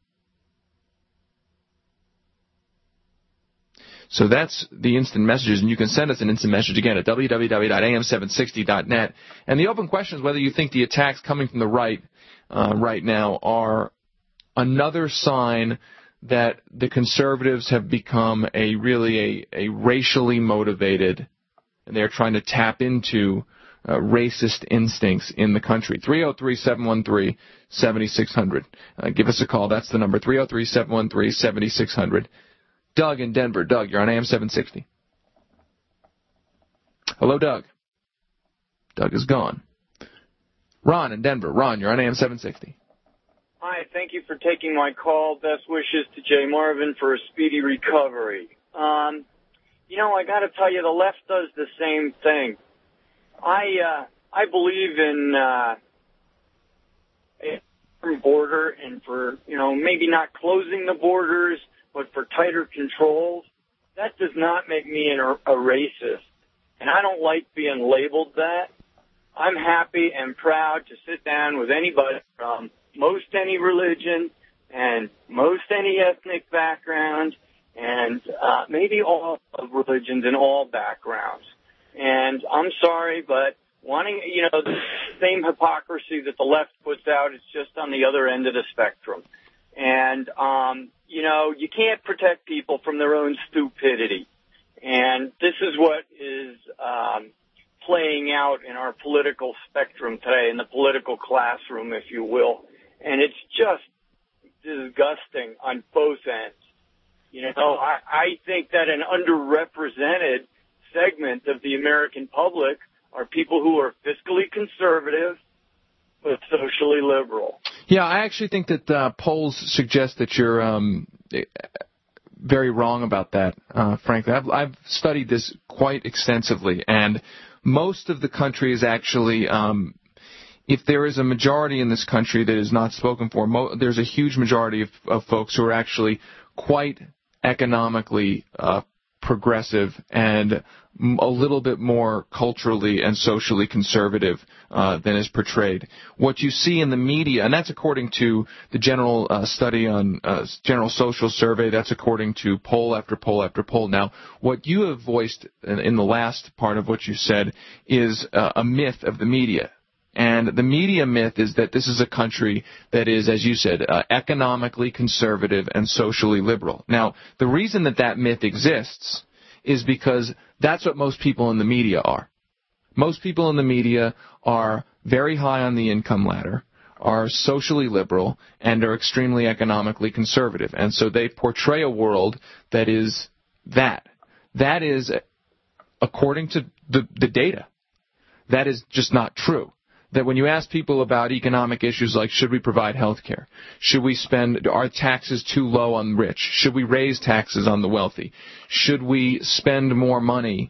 So that's the instant messages, and you can send us an instant message again at www.am760.net. And the open question is whether you think the attacks coming from the right right now are another sign that the conservatives have become a racially motivated, and they're trying to tap into racist instincts in the country. 303-713-7600. Give us a call. That's the number, 303-713-7600. Doug in Denver. Doug, you're on AM 760. Hello, Doug. Doug is gone. Ron in Denver. Ron, you're on AM 760. Hi, thank you for taking my call. Best wishes to Jay Marvin for a speedy recovery. I got to tell you, the left does the same thing. I believe in a border and for, maybe not closing the borders, but for tighter controls. That does not make me a racist. And I don't like being labeled that. I'm happy and proud to sit down with anybody from most any religion and most any ethnic background and maybe all of religions and all backgrounds. And I'm sorry, but wanting, the same hypocrisy that the left puts out is just on the other end of the spectrum. And, you can't protect people from their own stupidity. And this is what is playing out in our political spectrum today, in the political classroom, if you will. And it's just disgusting on both ends. I think that an underrepresented segment of the American public are people who are fiscally conservative but socially liberal. Yeah, I actually think that polls suggest that you're very wrong about that, frankly. I've studied this quite extensively, and most of the country is actually, if there is a majority in this country that is not spoken for, there's a huge majority of folks who are actually quite economically progressive and a little bit more culturally and socially conservative than is portrayed. What you see in the media, and that's according to the general study on General Social Survey, that's according to poll after poll after poll. Now, what you have voiced in the last part of what you said is a myth of the media. And the media myth is that this is a country that is, as you said, economically conservative and socially liberal. Now, the reason that myth exists is because that's what most people in the media are. Most people in the media are very high on the income ladder, are socially liberal, and are extremely economically conservative. And so they portray a world that is that. That is, according to the data, that is just not true. That when you ask people about economic issues like should we provide health care, are taxes too low on the rich, should we raise taxes on the wealthy, should we spend more money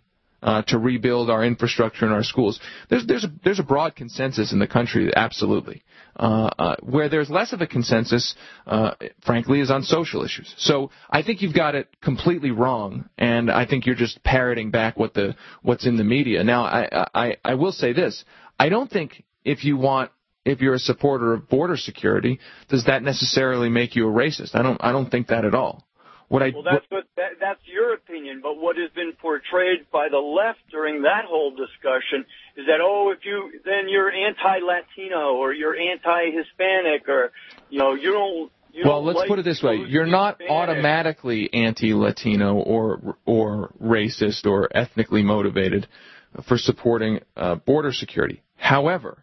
to rebuild our infrastructure and our schools. There's a broad consensus in the country, absolutely. Where there's less of a consensus, frankly, is on social issues. So I think you've got it completely wrong, and I think you're just parroting back what's in the media. Now, I will say this: I don't think if you're a supporter of border security, does that necessarily make you a racist? I don't think that at all. That's your opinion, but what has been portrayed by the left during that whole discussion is that, then you're anti-Latino or you're anti-Hispanic or, you don't. Well, let's put it this way: you're not automatically anti-Latino or racist or ethnically motivated for supporting border security. However,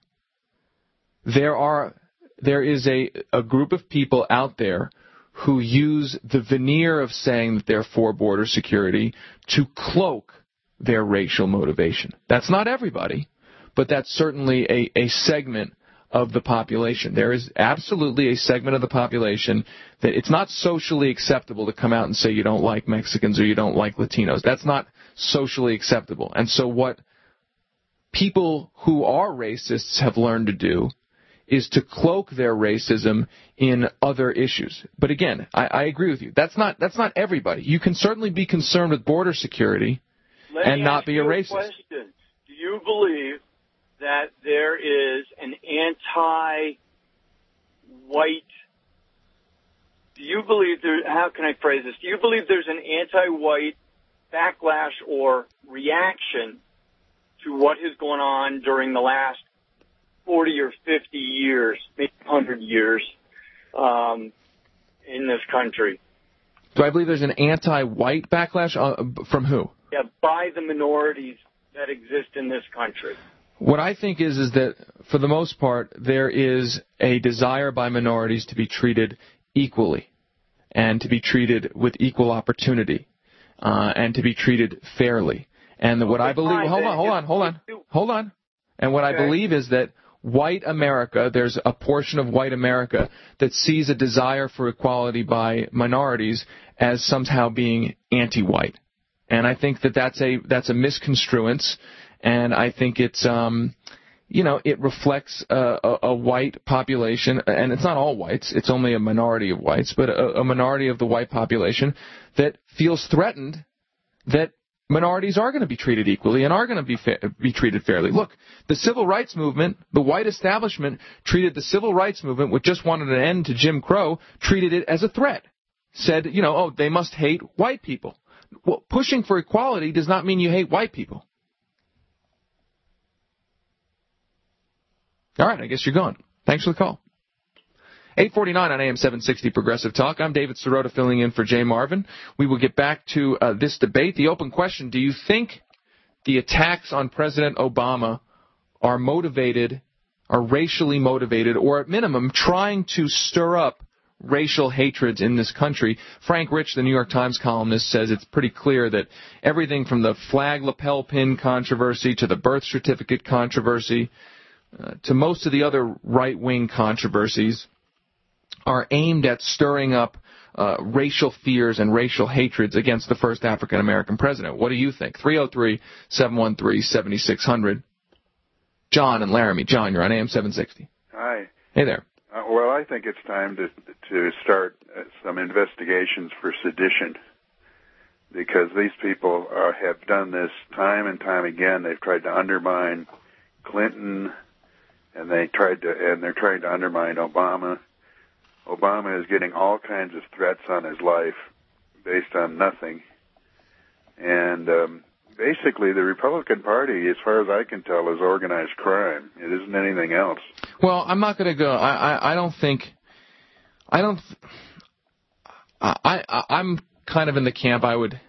there is a group of people out there who use the veneer of saying that they're for border security to cloak their racial motivation. That's not everybody, but that's certainly a segment of the population. There is absolutely a segment of the population that it's not socially acceptable to come out and say you don't like Mexicans or you don't like Latinos. That's not socially acceptable. And so what people who are racists have learned to do is to cloak their racism in other issues. But again, I agree with you. That's not everybody. You can certainly be concerned with border security and not be a racist. Question. Do you believe that there is an anti-white, how can I phrase this? Do you believe there's an anti-white backlash or reaction to what has gone on during the last 40 or 50 years, maybe 100 years in this country? Do I believe there's an anti-white backlash from who? Yeah, by the minorities that exist in this country. What I think is that, for the most part, there is a desire by minorities to be treated equally and to be treated with equal opportunity and to be treated fairly. And what I believe... Hold on. And what I believe is that white America, there's a portion of white America that sees a desire for equality by minorities as somehow being anti-white. And I think that's a misconstruence, and I think it's it reflects a white population, and it's not all whites, it's only a minority of whites, but a minority of the white population that feels threatened that minorities are going to be treated equally and are going to be treated fairly. Look, the civil rights movement, the white establishment treated the civil rights movement, which just wanted an end to Jim Crow, treated it as a threat. Said, they must hate white people. Well, pushing for equality does not mean you hate white people. All right, I guess you're gone. Thanks for the call. 849 on AM 760 Progressive Talk. I'm David Sirota filling in for Jay Marvin. We will get back to this debate. The open question: do you think the attacks on President Obama are racially motivated, or at minimum trying to stir up racial hatreds in this country? Frank Rich, the New York Times columnist, says it's pretty clear that everything from the flag lapel pin controversy to the birth certificate controversy to most of the other right-wing controversies are aimed at stirring up racial fears and racial hatreds against the first African-American president. What do you think? 303-713-7600. John and Laramie. John, you're on AM 760. Hi. Hey there. Well, I think it's time to start some investigations for sedition, because these people have done this time and time again. They've tried to undermine Clinton, and they're trying to undermine Obama. Obama is getting all kinds of threats on his life based on nothing. And basically the Republican Party, as far as I can tell, is organized crime. It isn't anything else. Well, I'm not going to go. I'm kind of in the camp.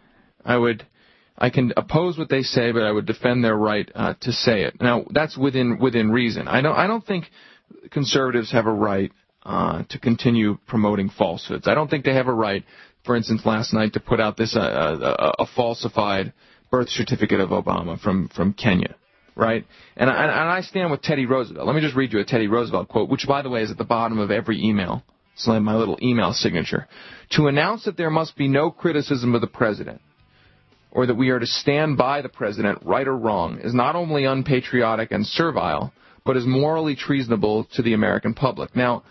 I can oppose what they say, but I would defend their right to say it. Now, that's within reason. I don't think conservatives have a right to continue promoting falsehoods. I don't think they have a right, for instance, last night to put out this a falsified birth certificate of Obama from Kenya, right? And I stand with Teddy Roosevelt. Let me just read you a Teddy Roosevelt quote, which, by the way, is at the bottom of every email. It's like my little email signature. To announce that there must be no criticism of the president, or that we are to stand by the president, right or wrong, is not only unpatriotic and servile, but is morally treasonable to the American public. Now,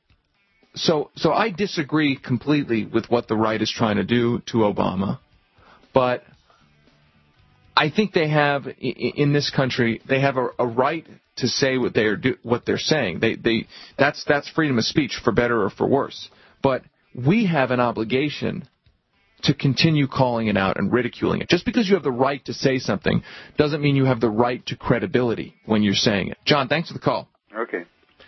so I disagree completely with what the right is trying to do to Obama, but I think they have, in this country, they have a right to say what they're saying. That's freedom of speech, for better or for worse. But we have an obligation to continue calling it out and ridiculing it. Just because you have the right to say something doesn't mean you have the right to credibility when you're saying it. John, thanks for the call. Okay.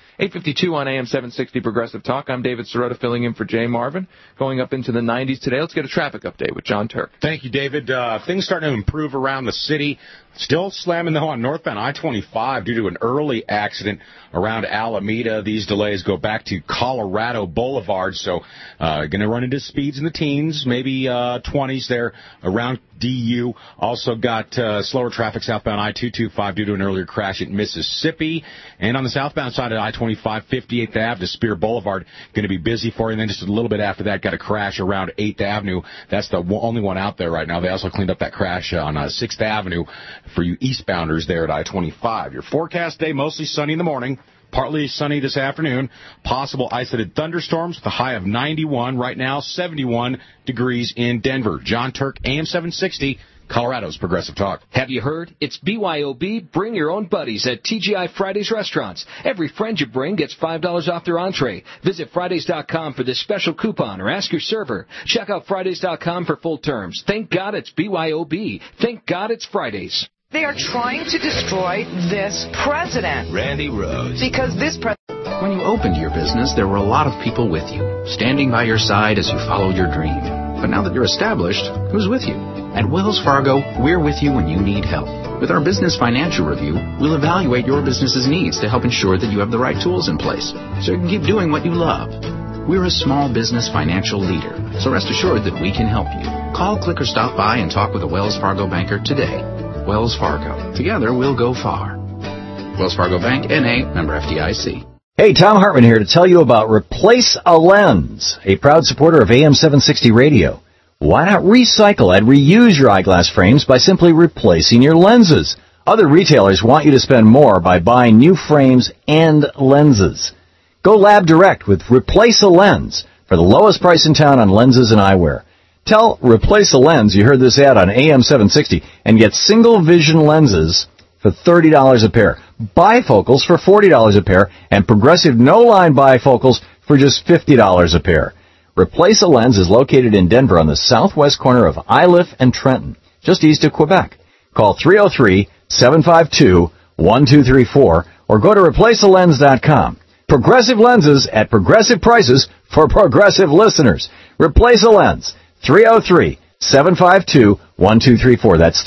8:52 on AM 760 Progressive Talk. I'm David Sirota filling in for Jay Marvin. Going up into the 90s today. Let's get a traffic update with John Turk. Thank you, David. Things starting to improve around the city. Still slamming, though, on northbound I-25 due to an early accident around Alameda. These delays go back to Colorado Boulevard, so going to run into speeds in the teens, maybe 20s there around DU. Also got slower traffic southbound I-225 due to an earlier crash at Mississippi. And on the southbound side of I-25, 58th Ave to Spear Boulevard, going to be busy for you. And then just a little bit after that, got a crash around 8th Avenue. That's the only one out there right now. They also cleaned up that crash on 6th Avenue for you eastbounders there at I-25. Your forecast day, mostly sunny in the morning, partly sunny this afternoon, possible isolated thunderstorms with a high of 91. Right now, 71 degrees in Denver. John Turk, AM 760, Colorado's Progressive Talk. Have you heard? It's BYOB, bring your own buddies at TGI Fridays restaurants. Every friend you bring gets $5 off their entree. Visit Fridays.com for this special coupon or ask your server. Check out Fridays.com for full terms. Thank God it's BYOB. Thank God it's Fridays. They are trying to destroy this president. Randy Rhodes. Because this president... When you opened your business, there were a lot of people with you, standing by your side as you followed your dream. But now that you're established, who's with you? At Wells Fargo, we're with you when you need help. With our Business Financial Review, we'll evaluate your business's needs to help ensure that you have the right tools in place so you can keep doing what you love. We're a small business financial leader, so rest assured that we can help you. Call, click, or stop by and talk with a Wells Fargo banker today. Wells Fargo. Together, we'll go far. Wells Fargo Bank, N.A., member FDIC. Hey, Tom Hartman here to tell you about Replace a Lens, a proud supporter of AM 760 Radio. Why not recycle and reuse your eyeglass frames by simply replacing your lenses? Other retailers want you to spend more by buying new frames and lenses. Go lab direct with Replace a Lens for the lowest price in town on lenses and eyewear. Tell Replace a Lens you heard this ad on AM 760 and get single vision lenses for $30 a pair, bifocals for $40 a pair, and progressive no-line bifocals for just $50 a pair. Replace a Lens is located in Denver on the southwest corner of Iliff and Trenton, just east of Quebec. Call 303-752-1234 or go to replacealens.com. Progressive lenses at progressive prices for progressive listeners. Replace a Lens. 303-752-1234. That's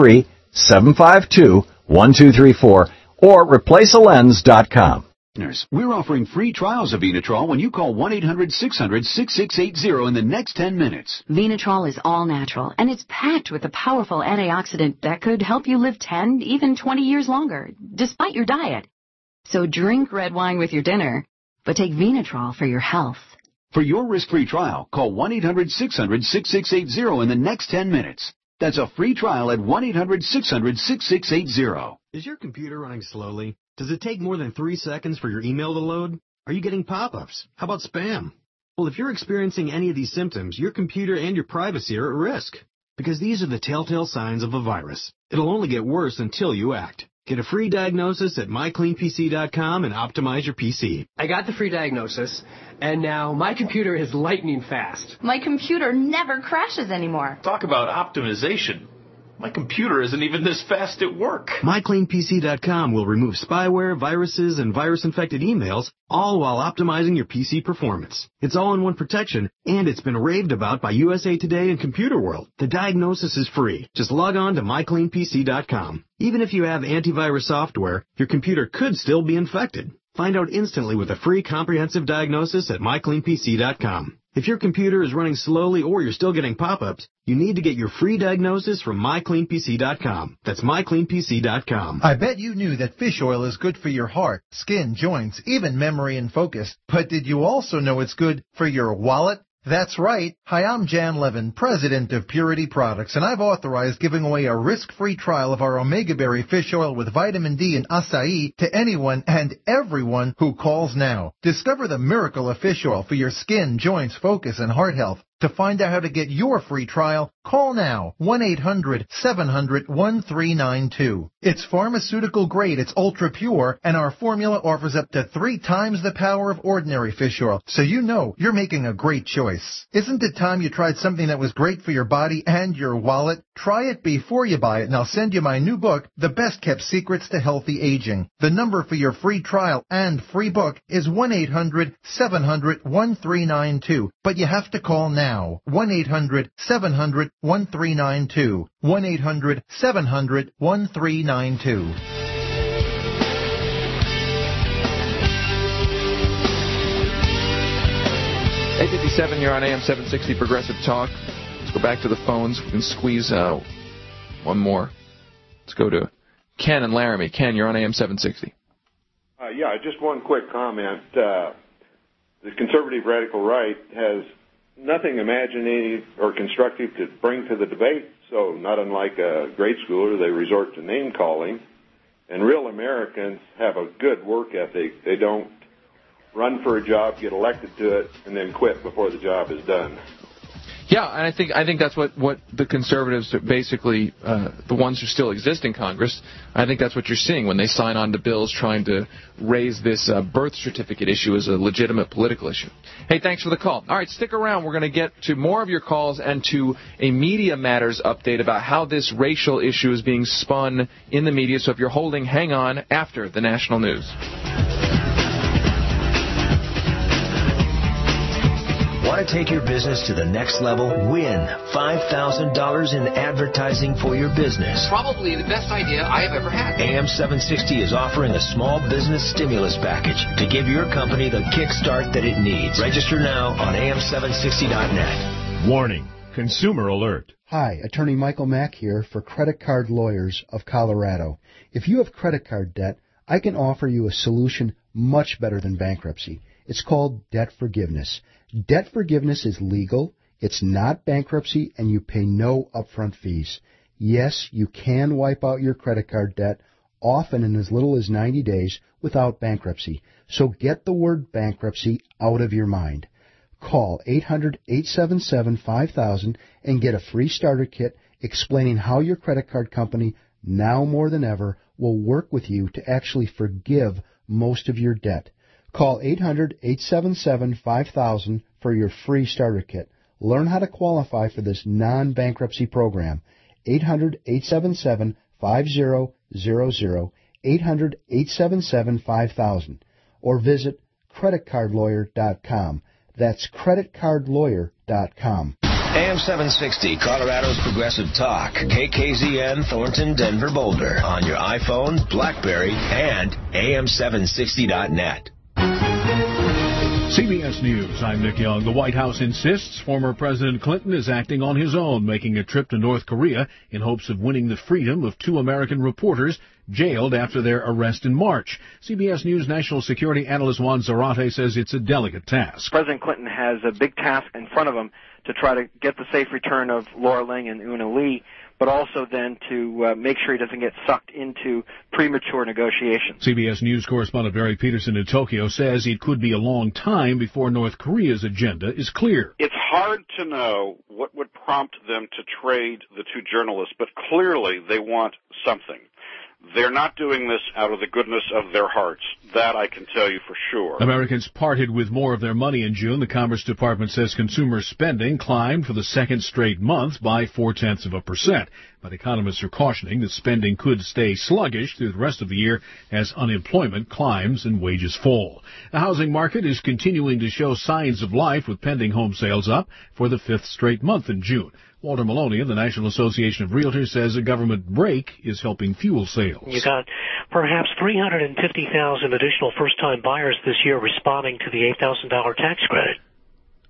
303-752-1234 or replacealens.com. We're offering free trials of Venatrol when you call 1-800-600-6680 in the next 10 minutes. Venatrol is all natural, and it's packed with a powerful antioxidant that could help you live 10, even 20 years longer, despite your diet. So drink red wine with your dinner, but take Venatrol for your health. For your risk-free trial, call 1-800-600-6680 in the next 10 minutes. That's a free trial at 1-800-600-6680. Is your computer running slowly? Does it take more than 3 seconds for your email to load? Are you getting pop-ups? How about spam? Well, if you're experiencing any of these symptoms, your computer and your privacy are at risk, because these are the telltale signs of a virus. It'll only get worse until you act. Get a free diagnosis at mycleanpc.com and optimize your PC. I got the free diagnosis, and now my computer is lightning fast. My computer never crashes anymore. Talk about optimization. My computer isn't even this fast at work. MyCleanPC.com will remove spyware, viruses, and virus-infected emails, all while optimizing your PC performance. It's all-in-one protection, and it's been raved about by USA Today and Computer World. The diagnosis is free. Just log on to MyCleanPC.com. Even if you have antivirus software, your computer could still be infected. Find out instantly with a free comprehensive diagnosis at MyCleanPC.com. If your computer is running slowly or you're still getting pop-ups, you need to get your free diagnosis from MyCleanPC.com. That's MyCleanPC.com. I bet you knew that fish oil is good for your heart, skin, joints, even memory and focus. But did you also know it's good for your wallet? That's right. Hi, I'm Jan Levin, president of Purity Products, and I've authorized giving away a risk-free trial of our Omega Berry fish oil with vitamin D and acai to anyone and everyone who calls now. Discover the miracle of fish oil for your skin, joints, focus, and heart health. To find out how to get your free trial, call now, 1-800-700-1392. It's pharmaceutical grade, it's ultra pure, and our formula offers up to 3 times the power of ordinary fish oil, so you know you're making a great choice. Isn't it time you tried something that was great for your body and your wallet? Try it before you buy it, and I'll send you my new book, The Best Kept Secrets to Healthy Aging. The number for your free trial and free book is 1-800-700-1392, but you have to call now. 1-800-700-1392. 1-800-700-1392. 8:57, you're on AM 760 Progressive Talk. Let's go back to the phones. We can squeeze one more. Let's go to Ken and Laramie. Ken, you're on AM 760. Yeah, just one quick comment. The conservative radical right has nothing imaginative or constructive to bring to the debate, so not unlike a grade schooler, they resort to name-calling. And real Americans have a good work ethic. They don't run for a job, get elected to it, and then quit before the job is done. Yeah, and I think that's what the conservatives, basically, the ones who still exist in Congress, I think that's what you're seeing when they sign on to bills trying to raise this birth certificate issue as a legitimate political issue. Hey, thanks for the call. All right, stick around. We're going to get to more of your calls and to a Media Matters update about how this racial issue is being spun in the media. So if you're holding, hang on after the national news. Want to take your business to the next level? Win $5,000 in advertising for your business. Probably the best idea I have ever had. AM 760 is offering a small business stimulus package to give your company the kickstart that it needs. Register now on am760.net. Warning. Consumer alert. Hi, Attorney Michael Mack here for Credit Card Lawyers of Colorado. If you have credit card debt, I can offer you a solution much better than bankruptcy. It's called debt forgiveness. Debt forgiveness is legal, it's not bankruptcy, and you pay no upfront fees. Yes, you can wipe out your credit card debt, often in as little as 90 days, without bankruptcy. So get the word bankruptcy out of your mind. Call 800-877-5000 and get a free starter kit explaining how your credit card company, now more than ever, will work with you to actually forgive most of your debt. Call 800-877-5000 for your free starter kit. Learn how to qualify for this non-bankruptcy program. 800-877-5000, 800-877-5000. Or visit creditcardlawyer.com. That's creditcardlawyer.com. AM 760, Colorado's Progressive Talk. KKZN, Thornton, Denver, Boulder. On your iPhone, BlackBerry, and am760.net. CBS News, I'm Nick Young. The White House insists former President Clinton is acting on his own, making a trip to North Korea in hopes of winning the freedom of 2 American reporters jailed after their arrest in March. CBS News national security analyst Juan Zarate says it's a delicate task. President Clinton has a big task in front of him to try to get the safe return of Laura Ling and Una Lee, but also then to make sure he doesn't get sucked into premature negotiations. CBS News correspondent Barry Peterson in Tokyo says it could be a long time before North Korea's agenda is clear. It's hard to know what would prompt them to trade the 2 journalists, but clearly they want something. They're not doing this out of the goodness of their hearts. That I can tell you for sure. Americans parted with more of their money in June. The Commerce Department says consumer spending climbed for the second straight month by 0.4%. But economists are cautioning that spending could stay sluggish through the rest of the year as unemployment climbs and wages fall. The housing market is continuing to show signs of life with pending home sales up for the 5th straight month in June. Walter Maloney of the National Association of Realtors says a government break is helping fuel sales. You got perhaps 350,000 additional first-time buyers this year responding to the $8,000 tax credit.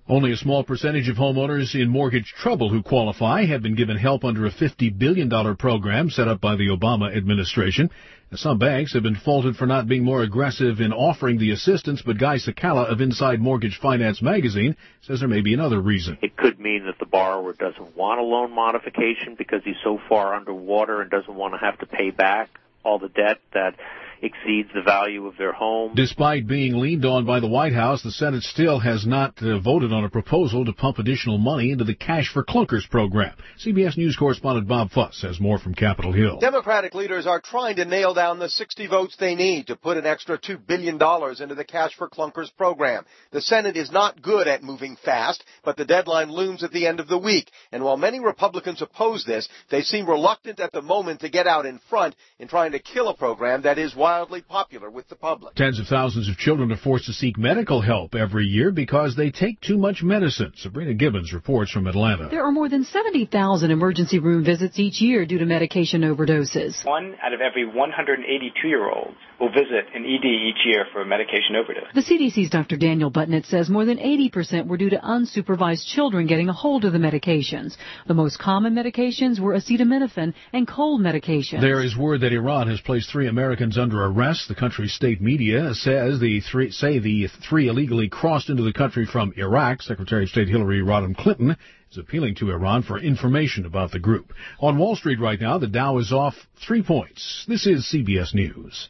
Only a small percentage of homeowners in mortgage trouble who qualify have been given help under a $50 billion program set up by the Obama administration. Some banks have been faulted for not being more aggressive in offering the assistance, but Guy Sakala of Inside Mortgage Finance magazine says there may be another reason. It could mean that the borrower doesn't want a loan modification because he's so far underwater and doesn't want to have to pay back all the debt that exceeds the value of their home. Despite being leaned on by the White House, the Senate still has not voted on a proposal to pump additional money into the Cash for Clunkers program. CBS News correspondent Bob Fuss has more from Capitol Hill. Democratic leaders are trying to nail down the 60 votes they need to put an extra $2 billion into the Cash for Clunkers program. The Senate is not good at moving fast, but the deadline looms at the end of the week. And while many Republicans oppose this, they seem reluctant at the moment to get out in front in trying to kill a program that is wildly popular with the public. Tens of thousands of children are forced to seek medical help every year because they take too much medicine. Sabrina Gibbons reports from Atlanta. There are more than 70,000 emergency room visits each year due to medication overdoses. 1 out of every 182-year-olds will visit an ED each year for a medication overdose. The CDC's Dr. Daniel Butnett says more than 80% were due to unsupervised children getting a hold of the medications. The most common medications were acetaminophen and cold medications. There is word that Iran has placed 3 Americans under arrest. The country's state media says the three illegally crossed into the country from Iraq. Secretary of State Hillary Rodham Clinton is appealing to Iran for information about the group. On Wall Street right now, the Dow is off 3 points. This is CBS News.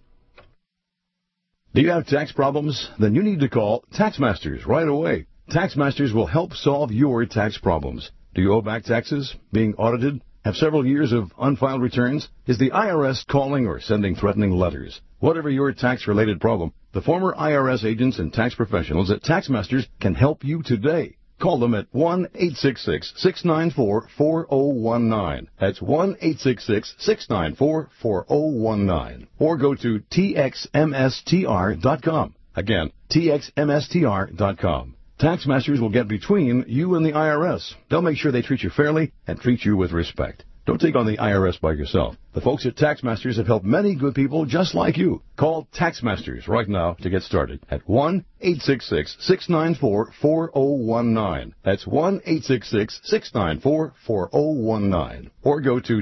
Do you have tax problems? Then you need to call TaxMasters right away. TaxMasters will help solve your tax problems. Do you owe back taxes? Being audited? Have several years of unfiled returns? Is the IRS calling or sending threatening letters? Whatever your tax-related problem, the former IRS agents and tax professionals at TaxMasters can help you today. Call them at 1-866-694-4019. That's 1-866-694-4019. Or go to txmstr.com. Again, txmstr.com. TaxMasters will get between you and the IRS. They'll make sure they treat you fairly and treat you with respect. Don't take on the IRS by yourself. The folks at TaxMasters have helped many good people just like you. Call TaxMasters right now to get started at 1-866-694-4019. That's 1-866-694-4019. Or go to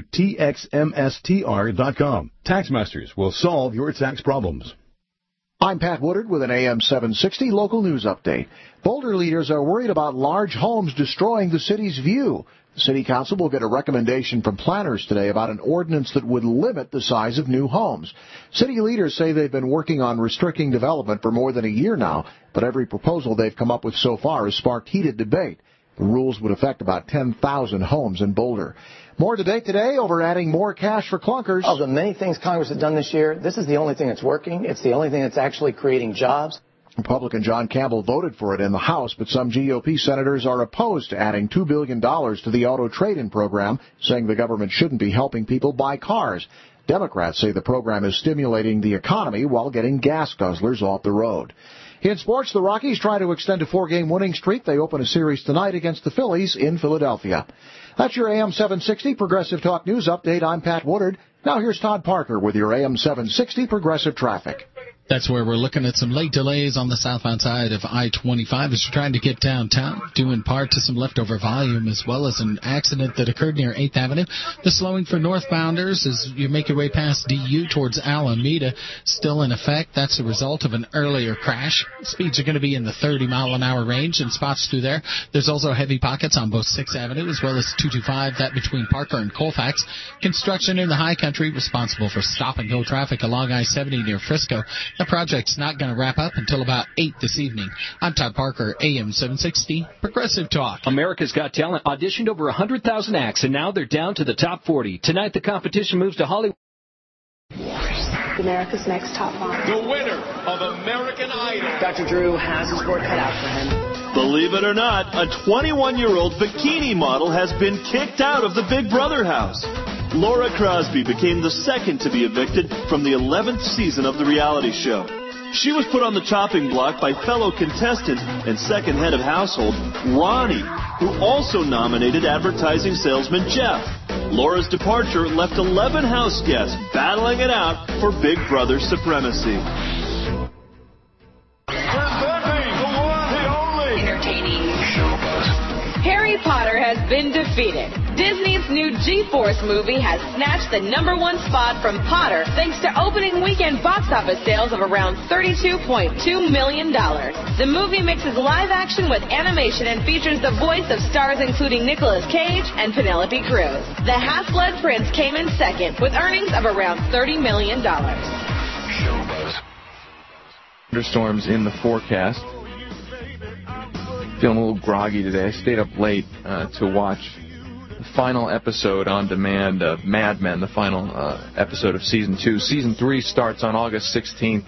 txmstr.com. TaxMasters will solve your tax problems. I'm Pat Woodard with an AM 760 local news update. Boulder leaders are worried about large homes destroying the city's view. The City Council will get a recommendation from planners today about an ordinance that would limit the size of new homes. City leaders say they've been working on restricting development for more than a year now, but every proposal they've come up with so far has sparked heated debate. The rules would affect about 10,000 homes in Boulder. More debate today over adding more cash for clunkers. Of the many things Congress has done this year, this is the only thing that's working. It's the only thing that's actually creating jobs. Republican John Campbell voted for it in the House, but some GOP senators are opposed to adding $2 billion to the auto trade-in program, saying the government shouldn't be helping people buy cars. Democrats say the program is stimulating the economy while getting gas guzzlers off the road. In sports, the Rockies try to extend a 4-game winning streak. They open a series tonight against the Phillies in Philadelphia. That's your AM 760 Progressive Talk News Update. I'm Pat Woodard. Now here's Todd Parker with your AM 760 Progressive Traffic. That's where we're looking at some late delays on the southbound side of I-25 as you're trying to get downtown, due in part to some leftover volume as well as an accident that occurred near 8th Avenue. The slowing for northbounders as you make your way past DU towards Alameda still in effect. That's a result of an earlier crash. Speeds are going to be in the 30-mile-an-hour range in spots through there. There's also heavy pockets on both 6th Avenue as well as 225, that between Parker and Colfax. Construction in the high country responsible for stop-and-go traffic along I-70 near Frisco. The project's not going to wrap up until about 8 this evening. I'm Todd Parker, AM 760, Progressive Talk. America's Got Talent auditioned over 100,000 acts, and now they're down to the top 40. Tonight, the competition moves to Hollywood. America's Next Top Model. The winner of American Idol. Dr. Drew has his work cut out for him. Believe it or not, a 21-year-old bikini model has been kicked out of the Big Brother house. Laura Crosby became the second to be evicted from the 11th season of the reality show. She was put on the chopping block by fellow contestant and second head of household, Ronnie, who also nominated advertising salesman Jeff. Laura's departure left 11 house guests battling it out for Big Brother supremacy. Entertaining show. been defeated. Disney's new G-Force movie has snatched the #1 spot from Potter thanks to opening weekend box office sales of around $32.2 million. The movie mixes live action with animation and features the voice of stars including Nicolas Cage and Penelope Cruz. The Half-Blood Prince came in second with earnings of around $30 million. Thunderstorms in the forecast. Feeling a little groggy today. I stayed up late to watch the final episode on demand of Mad Men, the final episode of Season 2. Season 3 starts on August 16th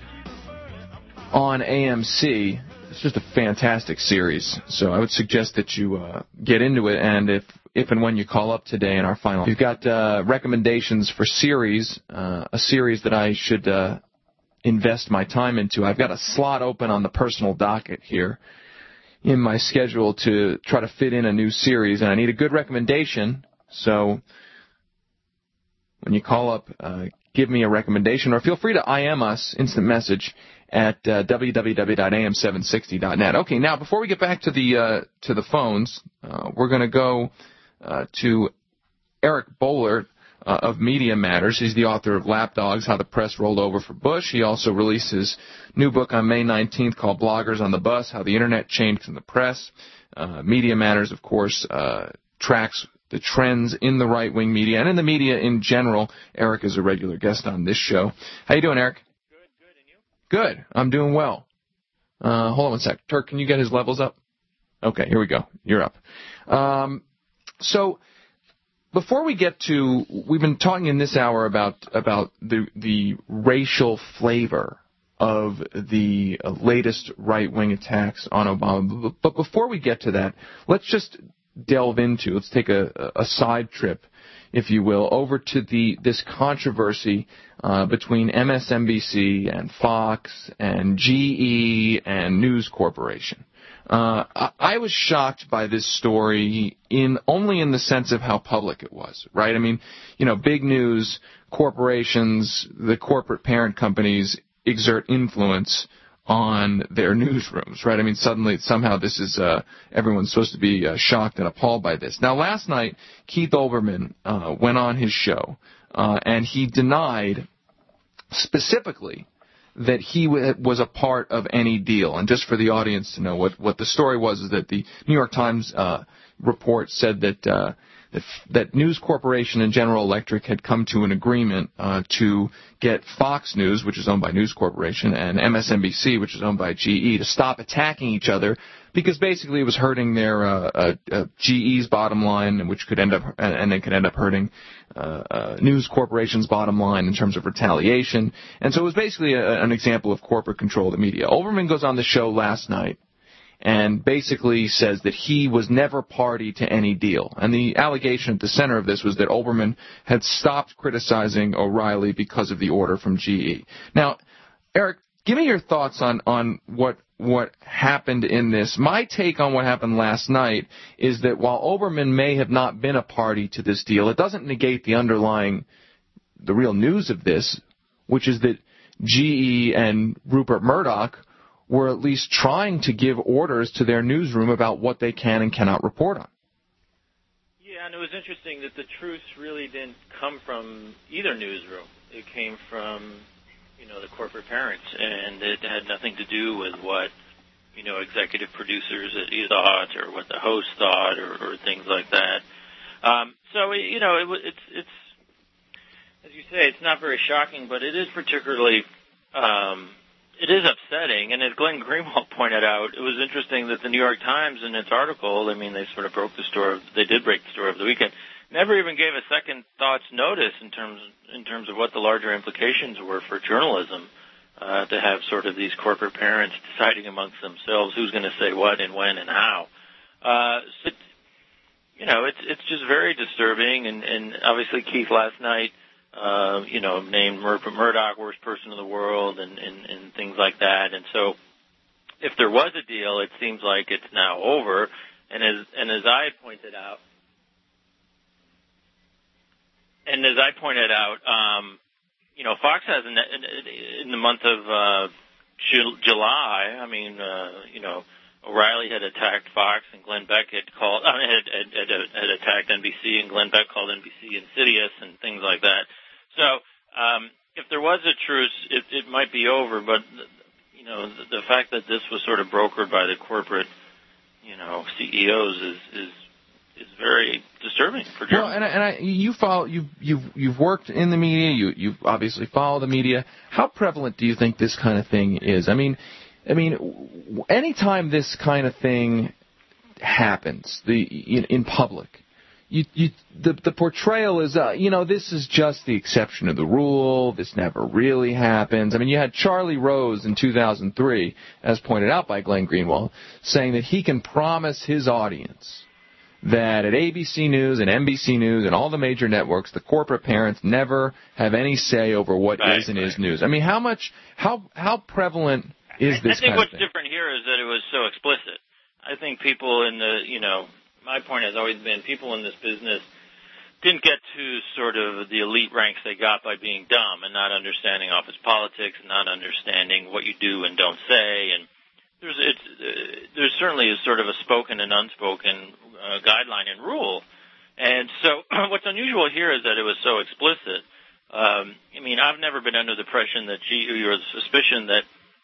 on AMC. It's just a fantastic series, so I would suggest that you get into it, and if and when you call up today in our final, we've got recommendations for series, a series that I should invest my time into. I've got a slot open on the personal docket here in my schedule to try to fit in a new series, and I need a good recommendation, so when you call up, give me a recommendation, or feel free to IM us, instant message, at www.am760.net. Okay, now before we get back to the phones, we're going to go to Eric Boehlert of Media Matters. He's the author of Lapdogs, How the Press Rolled Over for Bush. He also released his new book on May 19th called Bloggers on the Bus, How the Internet Changed the Press. Media Matters, of course, tracks the trends in the right-wing media and in the media in general. Eric is a regular guest on this show. How you doing, Eric? Good, and you? Good. I'm doing well. Hold on one sec. Turk, can you get his levels up? Okay, here we go. You're up. So before we get to, we've been talking in this hour about the racial flavor of the latest right-wing attacks on Obama. But before we get to that, let's just let's take a side trip, if you will, over to this controversy between MSNBC and Fox and GE and News Corporation. I was shocked by this story only in the sense of how public it was, right? I mean, big news, corporations, the corporate parent companies exert influence on their newsrooms, right? I mean, somehow this is, everyone's supposed to be shocked and appalled by this. Now, last night, Keith Olbermann went on his show, and he denied specifically that he was a part of any deal. And just for the audience to know what the story was, is that the New York Times report said that News Corporation and General Electric had come to an agreement to get Fox News, which is owned by News Corporation, and MSNBC, which is owned by GE, to stop attacking each other, because basically it was hurting their GE's bottom line, which could end up hurting News Corporation's bottom line in terms of retaliation. And so it was basically an example of corporate control of the media. Olbermann goes on the show last night and basically says that he was never party to any deal. And the allegation at the center of this was that Olbermann had stopped criticizing O'Reilly because of the order from GE. Now, Eric, give me your thoughts on what happened in this. My take on what happened last night is that while Olbermann may have not been a party to this deal, it doesn't negate the real news of this, which is that GE and Rupert Murdoch were at least trying to give orders to their newsroom about what they can and cannot report on. Yeah, and it was interesting that the truth really didn't come from either newsroom. It came from, the corporate parents, and it had nothing to do with what, executive producers thought or what the host thought or things like that. It's as you say, it's not very shocking, but it is particularly it is upsetting, and as Glenn Greenwald pointed out, it was interesting that the New York Times, in its article, they sort of broke the story. They did break the story of the weekend. Never even gave a second thought's notice in terms of what the larger implications were for journalism, to have sort of these corporate parents deciding amongst themselves who's going to say what and when and how. It's just very disturbing, and obviously Keith last night, named Rupert Murdoch worst person in the world and things like that. And so if there was a deal, it seems like it's now over. And as I pointed out, Fox has in the month of July, O'Reilly had attacked Fox, and Glenn Beck had attacked NBC, and Glenn Beck called NBC insidious and things like that. So if there was a truce, it might be over. But the fact that this was sort of brokered by the corporate, CEOs is very disturbing for Germany. Well, you've worked in the media. You've obviously followed the media. How prevalent do you think this kind of thing is? I mean, anytime this kind of thing happens, in public, the portrayal is, this is just the exception to the rule. This never really happens. I mean, you had Charlie Rose in 2003, as pointed out by Glenn Greenwald, saying that he can promise his audience that at ABC News and NBC News and all the major networks, the corporate parents never have any say over what is and is news. I mean, how prevalent is this kind of thing? I think what's different here is that it was so explicit. I think people in my point has always been people in this business didn't get to sort of the elite ranks they got by being dumb and not understanding office politics and not understanding what you do and don't say. And there's certainly a sort of a spoken and unspoken guideline and rule. And so what's unusual here is that it was so explicit. I've never been under the impression that GE or the suspicion that,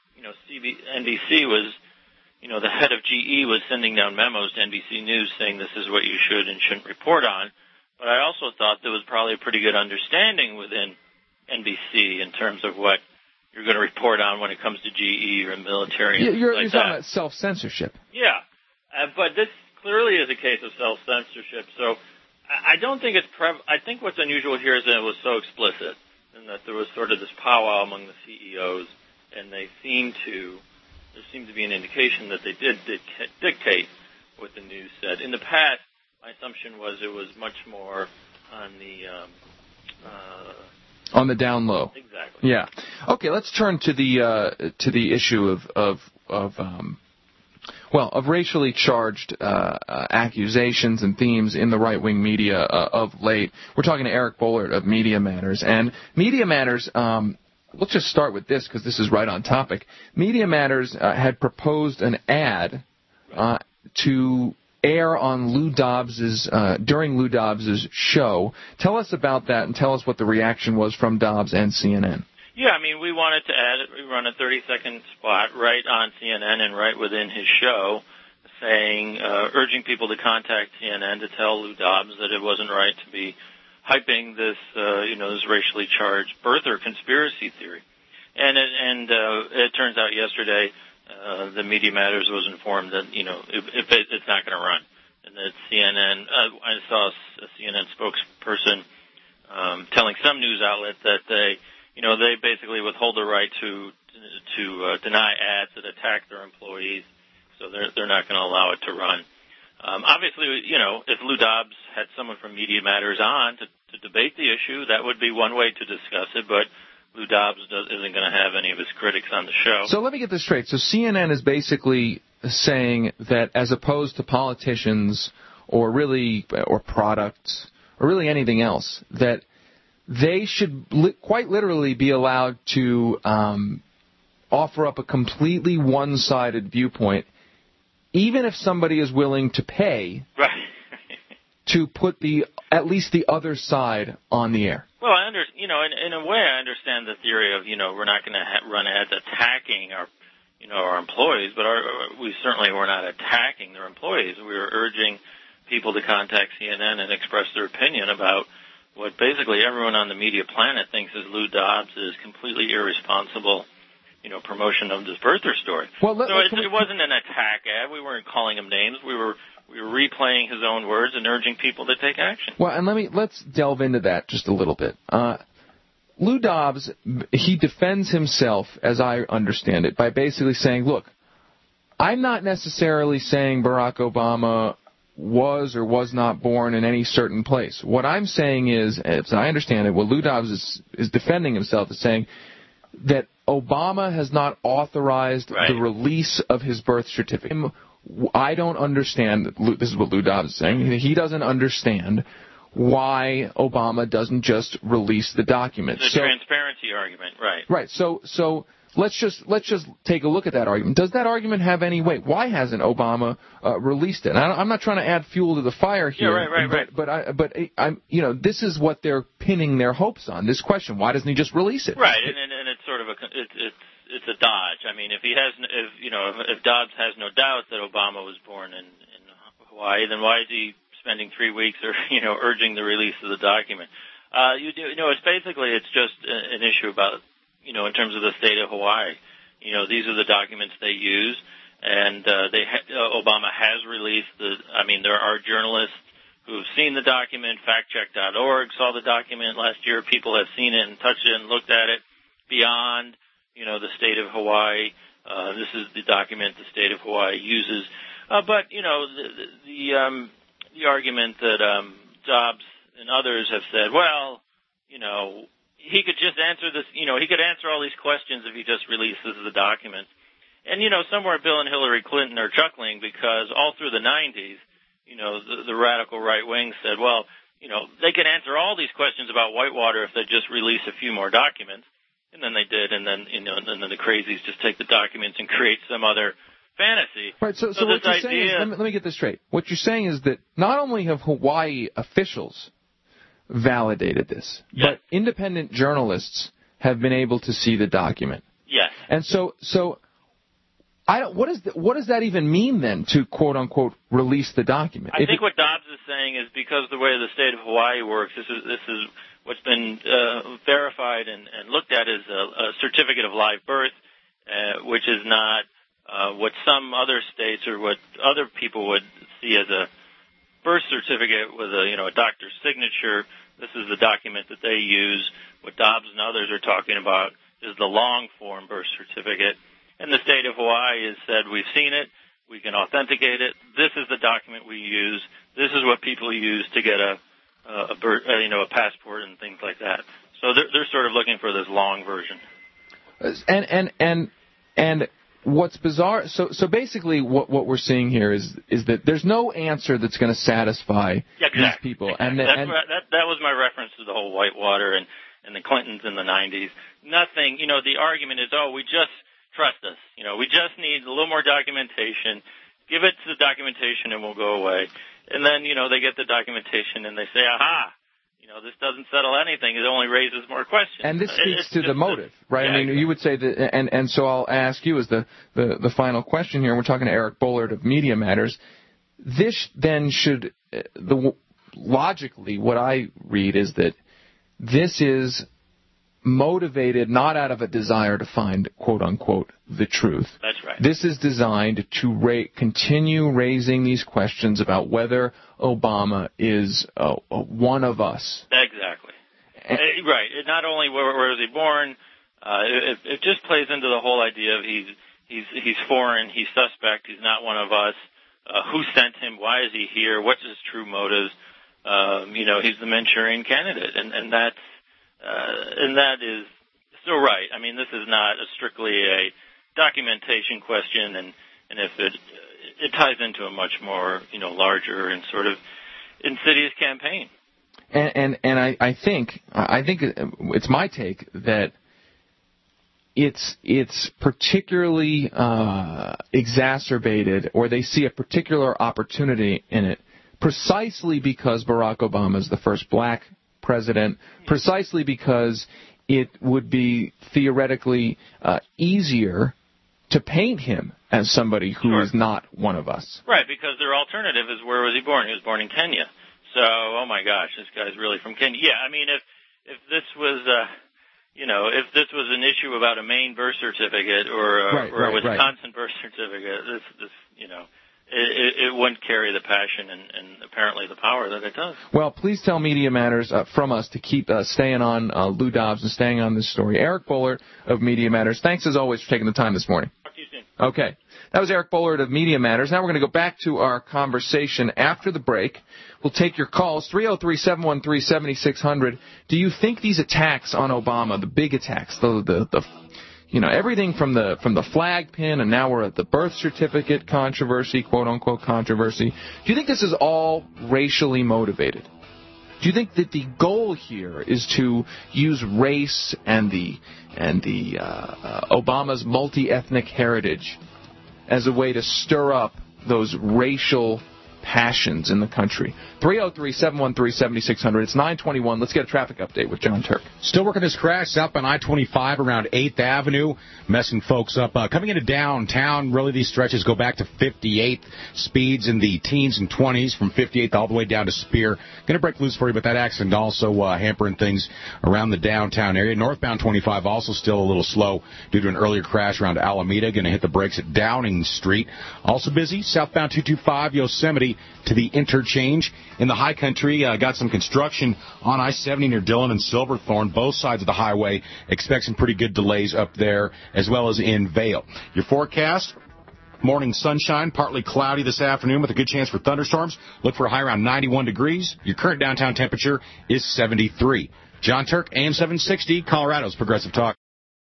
NBC was, the head of GE was sending down memos to NBC News saying this is what you should and shouldn't report on. But I also thought there was probably a pretty good understanding within NBC in terms of what you're going to report on when it comes to GE or military and you're like talking that. about self-censorship. Yeah, but this clearly is a case of self-censorship. So I don't think it's I think what's unusual here is that it was so explicit and that there was sort of this powwow among the CEOs, and there seemed to be an indication that they did dictate what the news said. In the past, my assumption was it was much more on the down low. Exactly. Yeah. Okay, let's turn to the issue of racially charged accusations and themes in the right-wing media of late. We're talking to Eric Boehlert of Media Matters. And Media Matters, let's just start with this because this is right on topic. Media Matters had proposed an ad to air on Lou Dobbs's during Lou Dobbs's show. Tell us about that and tell us what the reaction was from Dobbs and CNN. Yeah, we wanted to run a 30-second spot right on CNN and right within his show saying, urging people to contact CNN to tell Lou Dobbs that it wasn't right to be hyping this, this racially charged birther conspiracy theory. And it turns out yesterday, the Media Matters was informed that, it's not going to run. And that CNN, I saw a CNN spokesperson telling some news outlet that they basically withhold the right to deny ads that attack their employees, so they're not going to allow it to run. Obviously, if Lou Dobbs had someone from Media Matters on to debate the issue, that would be one way to discuss it, but Lou Dobbs isn't going to have any of his critics on the show. So let me get this straight. So CNN is basically saying that as opposed to politicians or products or really anything else, that they should quite literally be allowed to offer up a completely one-sided viewpoint, even if somebody is willing to pay to put at least the other side on the air. Well, in a way, I understand the theory of, we're not going to run ads attacking our employees, but we certainly were not attacking their employees. We were urging people to contact CNN and express their opinion about what basically everyone on the media planet thinks is Lou Dobbs' completely irresponsible, promotion of this birther story. Well, it wasn't an attack ad. We weren't calling him names. We were replaying his own words and urging people to take action. Well, and let's delve into that just a little bit. Lou Dobbs, he defends himself, as I understand it, by basically saying, look, I'm not necessarily saying Barack Obama was or was not born in any certain place. What I'm saying is, as I understand it, what Lou Dobbs is defending himself is saying that Obama has not authorized the release of his birth certificate. I don't understand, this is what Lou Dobbs is saying, he doesn't understand why Obama doesn't just release the documents. The transparency argument, right. Right, so let's just take a look at that argument. Does that argument have any weight? Why hasn't Obama released it? And I'm not trying to add fuel to the fire here. Yeah, right. But I'm this is what they're pinning their hopes on. This question: why doesn't he just release it? Right, and it's sort of it's a dodge. I mean, if Dobbs has no doubt that Obama was born in Hawaii, then why is he spending 3 weeks urging the release of the document? It's just an issue about, in terms of the state of Hawaii. These are the documents they use, and Obama has released there are journalists who've seen the document. FactCheck.org saw the document last year. People have seen it and touched it and looked at it beyond, the state of Hawaii. This is the document the state of Hawaii uses. But the argument that Dobbs and others have said, well, he could just answer this, he could answer all these questions if he just releases the document. And, somewhere Bill and Hillary Clinton are chuckling because all through the 90s, the radical right wing said, well, they could answer all these questions about Whitewater if they just release a few more documents. And then they did, and then, and then the crazies just take the documents and create some other fantasy. Right, so what you're saying is, let me get this straight. What you're saying is that not only have Hawaii officials validated this, but independent journalists have been able to see the document. Yes. And so what does that even mean then to quote unquote release the document? I think what Dobbs is saying is because the way the state of Hawaii works, this is what's been verified and looked at as a certificate of live birth, which is not what some other states or what other people would see as a birth certificate with a doctor's signature. This is the document that they use. What Dobbs and others are talking about is the long form birth certificate. And the state of Hawaii has said, we've seen it, we can authenticate it. This is the document we use. This is what people use to get a passport and things like that. So they're sort of looking for this long version. And what's bizarre, so basically what we're seeing here is that there's no answer that's going to satisfy these people. Exactly. That was my reference to the whole Whitewater and the Clintons in the 90s. Nothing, the argument is, we just trust us. We just need a little more documentation. Give it to the documentation and we'll go away. And then, they get the documentation and they say, aha, this doesn't settle anything. It only raises more questions. And this speaks to the motive, right? Yeah, I mean, exactly. you would say that, and so I'll ask you as the final question here. We're talking to Eric Boehlert of Media Matters. This then should, logically, what I read is that this is motivated not out of a desire to find, quote unquote, the truth. That's right. This is designed to continue raising these questions about whether Obama is one of us. Exactly. Right. Not only where was he born, it just plays into the whole idea of he's foreign, he's suspect, he's not one of us. Who sent him? Why is he here? What's his true motives? He's the Manchurian candidate, and that is still right. I mean, this is not strictly a documentation question, and if it ties into a much more, larger and sort of insidious campaign. And I think it's my take that it's particularly exacerbated, or they see a particular opportunity in it, precisely because Barack Obama is the first black president, precisely because it would be theoretically easier to paint him as somebody who is not one of us. Right, because their alternative is, where was he born? He was born in Kenya. So, oh my gosh, this guy's really from Kenya. Yeah, I mean, if this was, if this was an issue about a Maine birth certificate or a Wisconsin birth certificate, it wouldn't carry the passion and apparently the power that it does. Well, please tell Media Matters from us to keep staying on Lou Dobbs and staying on this story. Eric Boehlert of Media Matters, thanks as always for taking the time this morning. Talk to you soon. Okay. That was Eric Boehlert of Media Matters. Now we're going to go back to our conversation after the break. We'll take your calls, 303-713-7600. Do you think these attacks on Obama, the big attacks, everything from the flag pin, and now we're at the birth certificate controversy, quote unquote controversy, do you think this is all racially motivated? Do you think that the goal here is to use race and the Obama's multi-ethnic heritage as a way to stir up those racial passions in the country? 303-713-7600. It's 9:21. Let's get a traffic update with John Turk. Still working this crash southbound I-25 around 8th Avenue, messing folks up. Coming into downtown, really these stretches go back to 58th, speeds in the teens and 20s from 58th all the way down to Spear. Going to break loose for you, but that accident also hampering things around the downtown area. Northbound 25 also still a little slow due to an earlier crash around Alameda. Going to hit the brakes at Downing Street. Also busy, southbound 225 Yosemite to the interchange. In the high country, got some construction on I-70 near Dillon and Silverthorne, both sides of the highway. Expect some pretty good delays up there, as well as in Vail. Your forecast: morning sunshine, partly cloudy this afternoon with a good chance for thunderstorms. Look for a high around 91 degrees. Your current downtown temperature is 73. John Turk, AM 760, Colorado's Progressive Talk.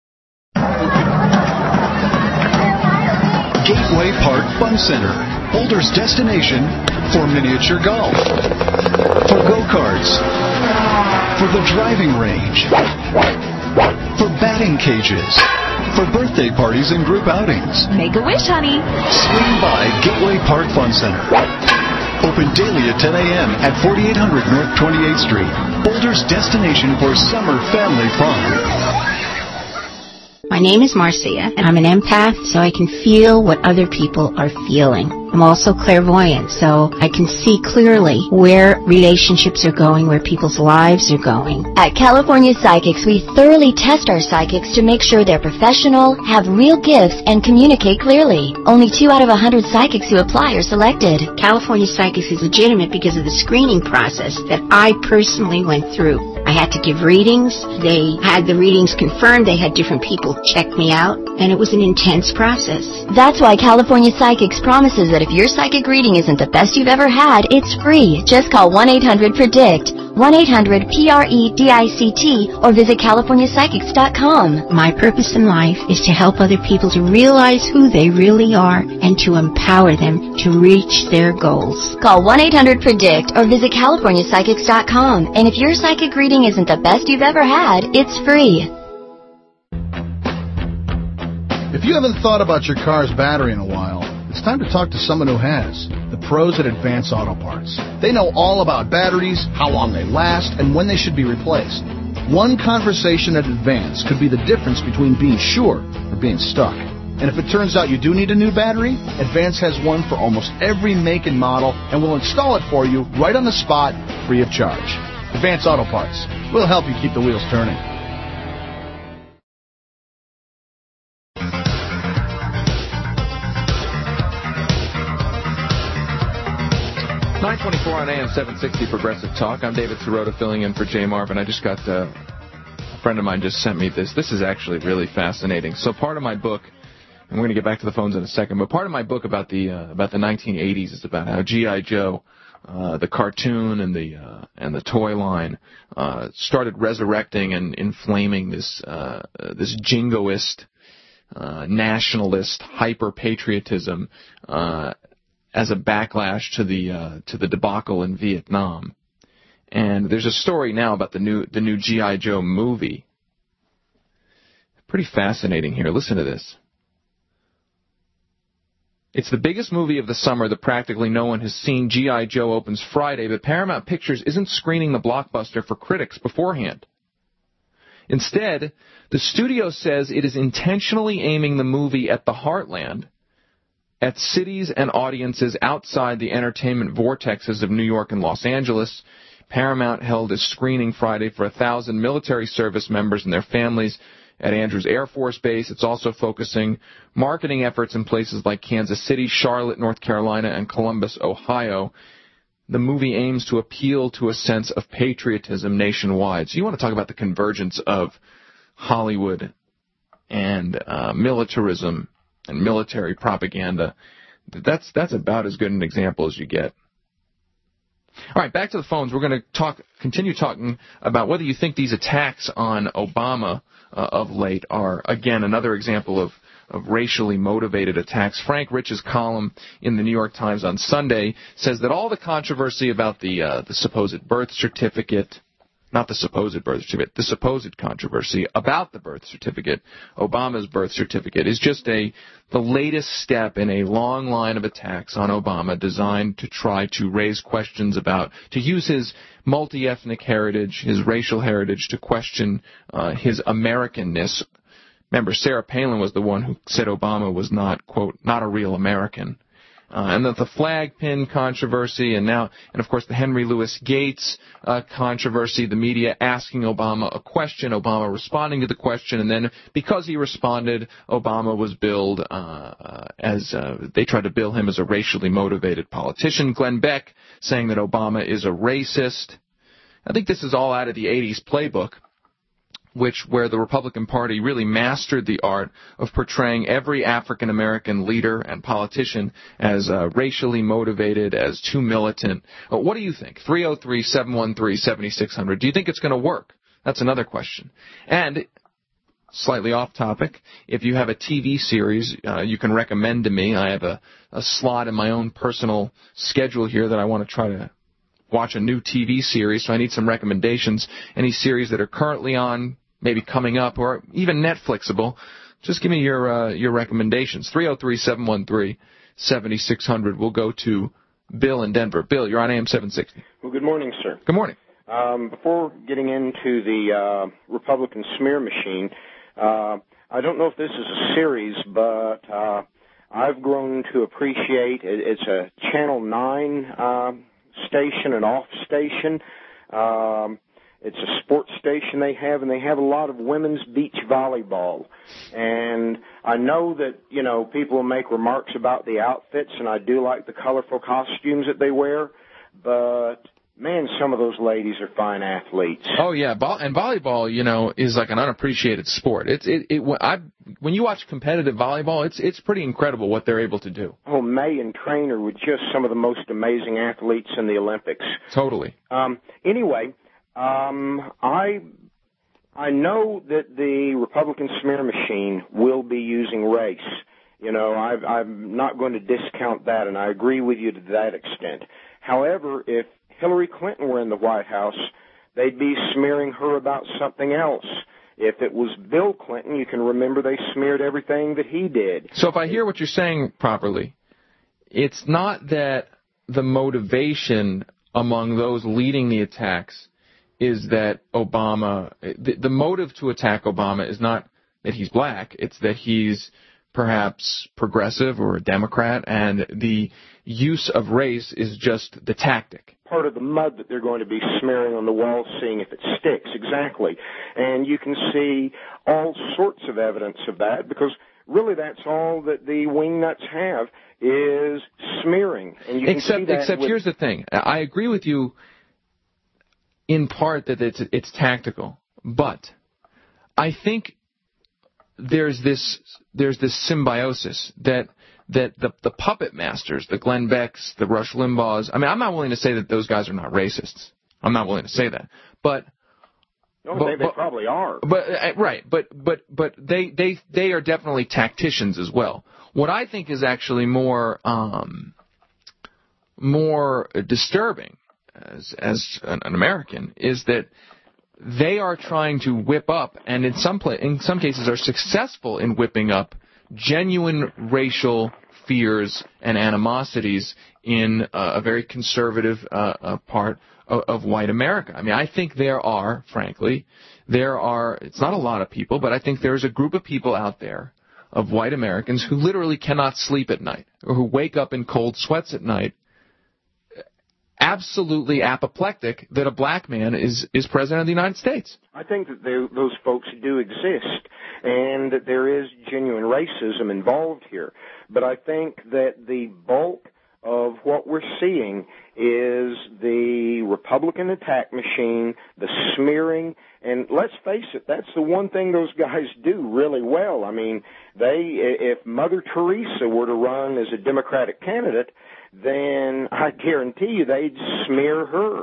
Gateway Park Fun Center, Boulder's destination for miniature golf, for go-karts, for the driving range, for batting cages, for birthday parties and group outings. Make a wish, honey. Swing by Gateway Park Fun Center. Open daily at 10 a.m. at 4800 North 28th Street. Boulder's destination for summer family fun. My name is Marcia, and I'm an empath, so I can feel what other people are feeling. I'm also clairvoyant, so I can see clearly where relationships are going, where people's lives are going. At California Psychics, we thoroughly test our psychics to make sure they're professional, have real gifts, and communicate clearly. Only 2 out of 100 psychics who apply are selected. California Psychics is legitimate because of the screening process that I personally went through. I had to give readings. They had the readings confirmed. They had different people check me out, and it was an intense process. That's why California Psychics promises that if your psychic reading isn't the best you've ever had, it's free. Just call 1-800-PREDICT, 1-800-PREDICT, or visit CaliforniaPsychics.com. My purpose in life is to help other people to realize who they really are and to empower them to reach their goals. Call 1-800-PREDICT or visit CaliforniaPsychics.com. And if your psychic reading isn't the best you've ever had, it's free. If you haven't thought about your car's battery in a while, it's time to talk to someone who has. The pros at Advance Auto Parts. They know all about batteries, how long they last, and when they should be replaced. One conversation at Advance could be the difference between being sure or being stuck. And if it turns out you do need a new battery, Advance has one for almost every make and model and will install it for you right on the spot, free of charge. Advance Auto Parts. We'll help you keep the wheels turning. 9:24 on AM 760 Progressive Talk. I'm David Sirota filling in for Jay Marvin. I just got a friend of mine just sent me this. This is actually really fascinating. So part of my book, and we're going to get back to the phones in a second, but part of my book about the 1980s is about how G.I. Joe, the cartoon and the toy line, started resurrecting and inflaming this jingoist, nationalist hyper-patriotism as a backlash to the debacle in Vietnam. And there's a story now about the new G.I. Joe movie. Pretty fascinating here. Listen to this. It's the biggest movie of the summer that practically no one has seen. G.I. Joe opens Friday, but Paramount Pictures isn't screening the blockbuster for critics beforehand. Instead, the studio says it is intentionally aiming the movie at the heartland, at cities and audiences outside the entertainment vortexes of New York and Los Angeles. Paramount held a screening Friday for 1,000 military service members and their families at Andrews Air Force Base. It's also focusing marketing efforts in places like Kansas City, Charlotte, North Carolina, and Columbus, Ohio. The movie aims to appeal to a sense of patriotism nationwide. So you want to talk about the convergence of Hollywood and militarism and military propaganda. That's about as good an example as you get. All right, back to the phones. We're going to continue talking about whether you think these attacks on Obama of late are, again, another example racially motivated attacks. Frank Rich's column in the New York Times on Sunday says that all the controversy about the supposed birth certificate, not the supposed birth certificate, the supposed controversy about the birth certificate, Obama's birth certificate, is just the latest step in a long line of attacks on Obama designed to try to raise questions about, to use his multi-ethnic heritage, his racial heritage, to question his Americanness. Remember, Sarah Palin was the one who said Obama was not, quote, not a real American. And the flag pin controversy, and of course the Henry Louis Gates controversy, the media asking Obama a question, Obama responding to the question, and then because he responded, Obama was billed as they tried to bill him as a racially motivated politician. Glenn Beck saying that Obama is a racist. I think this is all out of the 80s playbook, where the Republican Party really mastered the art of portraying every African-American leader and politician as racially motivated, as too militant. What do you think? 303-713-7600. Do you think it's going to work? That's another question. And, slightly off topic, if you have a TV series you can recommend to me, I have a slot in my own personal schedule here that I want to try to watch a new TV series, so I need some recommendations. Any series that are currently on, maybe coming up, or even Netflixable, just give me your recommendations. 303-713-7600. We'll go to Bill in Denver. Bill, you're on AM 760. Well, good morning, sir. Good morning. Before getting into the Republican smear machine, I don't know if this is a series, but I've grown to appreciate it. It's a Channel 9 station, an off station. It's a sports station they have, and they have a lot of women's beach volleyball. And I know that, people will make remarks about the outfits, and I do like the colorful costumes that they wear, but, man, some of those ladies are fine athletes. Oh, yeah, and volleyball, is like an unappreciated sport. When you watch competitive volleyball, it's pretty incredible what they're able to do. Oh, May and Trainer were just some of the most amazing athletes in the Olympics. Totally. Anyway, I know that the Republican smear machine will be using race. I'm not going to discount that, and I agree with you to that extent. However, if Hillary Clinton were in the White House, they'd be smearing her about something else. If it was Bill Clinton, you can remember they smeared everything that he did. So if I hear what you're saying properly, it's not that the motivation among those leading the attacks is that Obama, the motive to attack Obama is not that he's black, it's that he's perhaps progressive or a Democrat, and the use of race is just the tactic. Part of the mud that they're going to be smearing on the wall, seeing if it sticks, exactly. And you can see all sorts of evidence of that, because really that's all that the wingnuts have is smearing. And you except here's the thing. I agree with you in part that it's tactical, but I think there's this symbiosis that the puppet masters, the Glenn Becks, the Rush Limbaughs. I mean, I'm not willing to say that those guys are not racists. I'm not willing to say that, but they probably are. But right, but they are definitely tacticians as well. What I think is actually more disturbing as an American is that they are trying to whip up, and in some cases are successful in whipping up, genuine racial fears and animosities in a very conservative part of white America. I mean, I think frankly, it's not a lot of people, but I think there's a group of people out there of white Americans who literally cannot sleep at night, or who wake up in cold sweats at night, absolutely apoplectic that a black man is president of the United States. I think that those folks do exist, and that there is genuine racism involved here. But I think that the bulk of what we're seeing is the Republican attack machine, the smearing, and let's face it, that's the one thing those guys do really well. I mean, if Mother Teresa were to run as a Democratic candidate, then I guarantee you they'd smear her.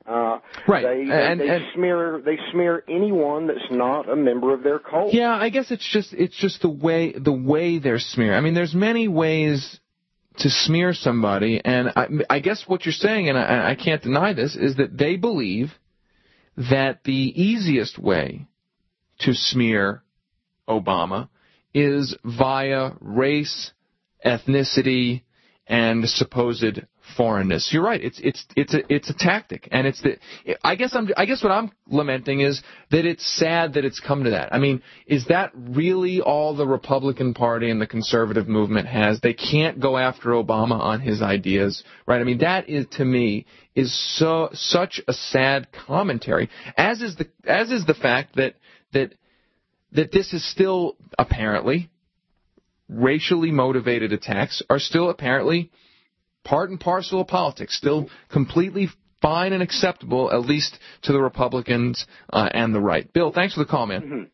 Right. They smear anyone that's not a member of their cult. Yeah, I guess it's just the way they're smeared. I mean, there's many ways to smear somebody, and I guess what you're saying, and I can't deny this, is that they believe that the easiest way to smear Obama is via race, ethnicity, and supposed foreignness. You're right. It's a tactic, and I guess what I'm lamenting is that it's sad that it's come to that. I mean, is that really all the Republican Party and the conservative movement has? They can't go after Obama on his ideas, right? I mean, that is, to me, is such a sad commentary. As is the fact that this is still apparently racially motivated attacks are still apparently part and parcel of politics, still completely fine and acceptable, at least to the Republicans and the right. Bill, thanks for the call, man.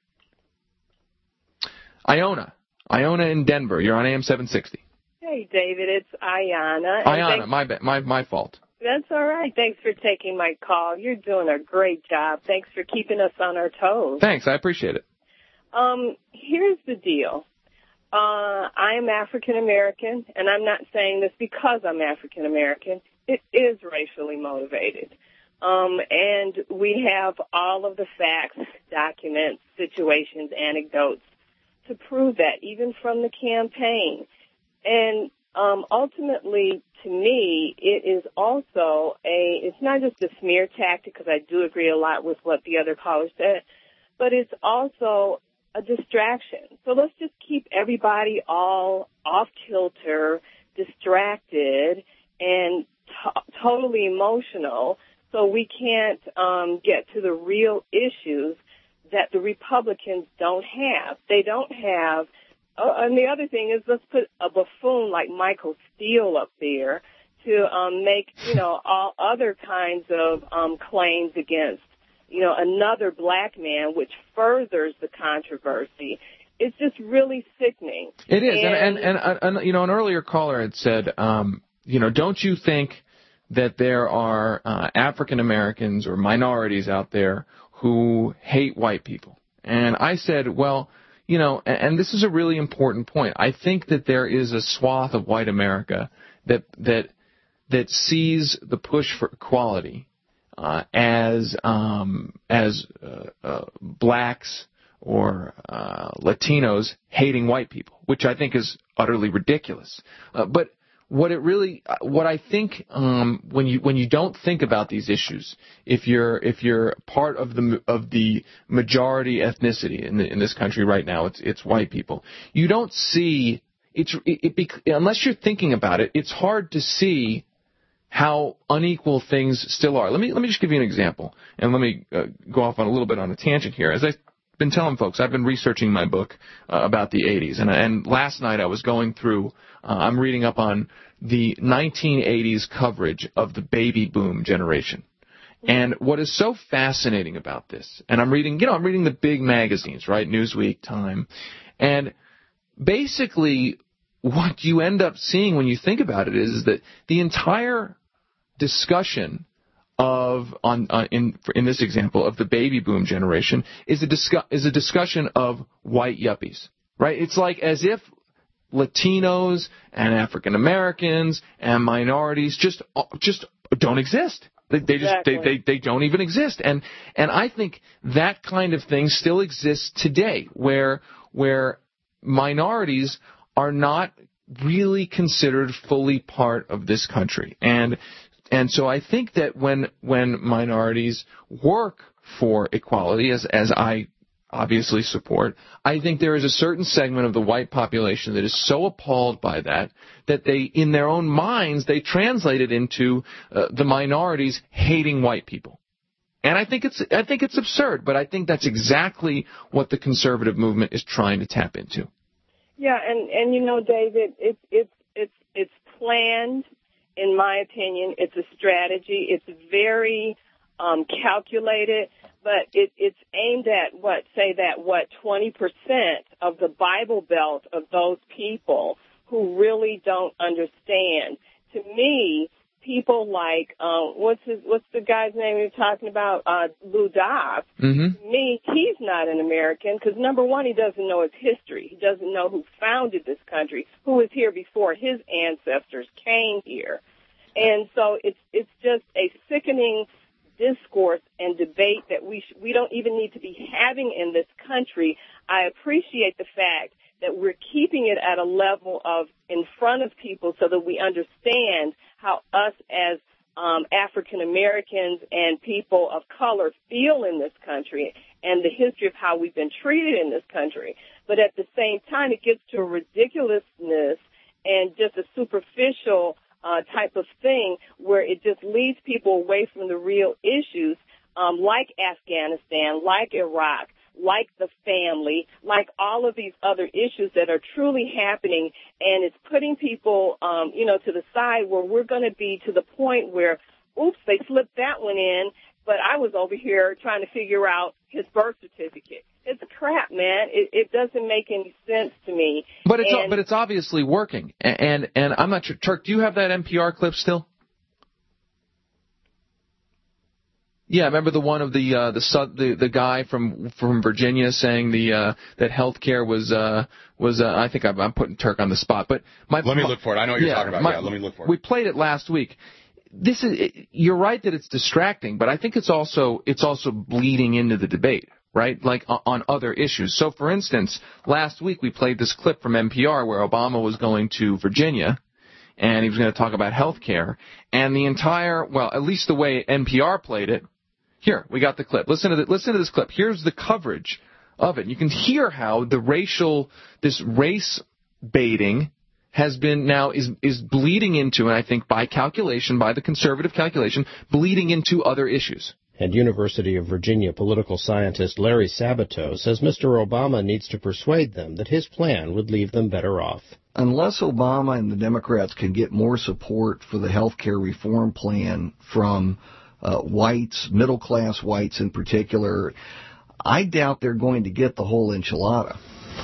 Mm-hmm. Iona in Denver. You're on AM 760. Hey, David, it's Ayana. Ayana, my fault. That's all right. Thanks for taking my call. You're doing a great job. Thanks for keeping us on our toes. Thanks, I appreciate it. Here's the deal. I am African American, and I'm not saying this because I'm African American. It is racially motivated. And we have all of the facts, documents, situations, anecdotes to prove that, even from the campaign. And ultimately, to me, it is also it's not just a smear tactic, because I do agree a lot with what the other caller said, but it's also a distraction. So let's just keep everybody all off kilter, distracted, and totally emotional, so we can't get to the real issues that the Republicans don't have. They don't have. And the other thing is, let's put a buffoon like Michael Steele up there to make all other kinds of claims against another black man, which furthers the controversy. It's just really sickening. It is, and an earlier caller had said, don't you think that there are African Americans or minorities out there who hate white people? And I said, well, and this is a really important point. I think that there is a swath of white America that sees the push for equality as blacks or Latinos hating white people, which I think is utterly ridiculous. But what I think when you don't think about these issues, if you're part of the majority ethnicity in this country right now, it's white people. You don't see unless you're thinking about it. It's hard to see how unequal things still are. Let me just give you an example, and let me go off on a little bit on a tangent here. As I've been telling folks, I've been researching my book about the 80s, and last night I was going through, I'm reading up on the 1980s coverage of the baby boom generation. And what is so fascinating about this, and I'm reading the big magazines, right, Newsweek, Time, and basically what you end up seeing when you think about it is that the entire discussion in this example of the baby boom generation is a discussion of white yuppies, right? It's like as if Latinos and African Americans and minorities just don't exist. They don't even exist, and I think that kind of thing still exists today, where minorities are not really considered fully part of this country. And so I think that when minorities work for equality, as I obviously support, I think there is a certain segment of the white population that is so appalled by that they, in their own minds, they translate it into the minorities hating white people. And I think it's absurd, but I think that's exactly what the conservative movement is trying to tap into. Yeah, and David, it's planned. In my opinion, it's a strategy. It's very calculated, but it's aimed at 20% of the Bible Belt of those people who really don't understand. To me, people like what's the guy's name you're talking about? Lou Dobbs. Mm-hmm. To me, he's not an American because number one, he doesn't know its history. He doesn't know who founded this country, who was here before his ancestors came here, and so it's just a sickening discourse and debate that we don't even need to be having in this country. I appreciate the fact that we're keeping it at a level of in front of people so that we understand how us as African Americans and people of color feel in this country and the history of how we've been treated in this country. But at the same time, it gets to a ridiculousness and just a superficial type of thing where it just leads people away from the real issues like Afghanistan, like Iraq, like the family, like all of these other issues that are truly happening, and it's putting people, to the side where we're going to be to the point where, oops, they slipped that one in, but I was over here trying to figure out his birth certificate. It's crap, man. It doesn't make any sense to me. But it's obviously working, and I'm not sure. Turk, do you have that NPR clip still? Yeah, remember the one of the guy from Virginia saying that health care was I think I'm putting Turk on the spot, but let me look for it. I know what you're talking about. Let me look for it. We played it last week. You're right that it's distracting, but I think it's also bleeding into the debate, right? Like on other issues. So, for instance, last week we played this clip from NPR where Obama was going to Virginia, and he was going to talk about health care, and the entire, well, at least the way NPR played it. Here, we got the clip. Listen to this clip. Here's the coverage of it. You can hear how this race baiting has been now is bleeding into, and I think by the conservative calculation, bleeding into other issues. And University of Virginia political scientist Larry Sabato says Mr. Obama needs to persuade them that his plan would leave them better off. Unless Obama and the Democrats can get more support for the health care reform plan from whites, middle-class whites in particular, I doubt they're going to get the whole enchilada.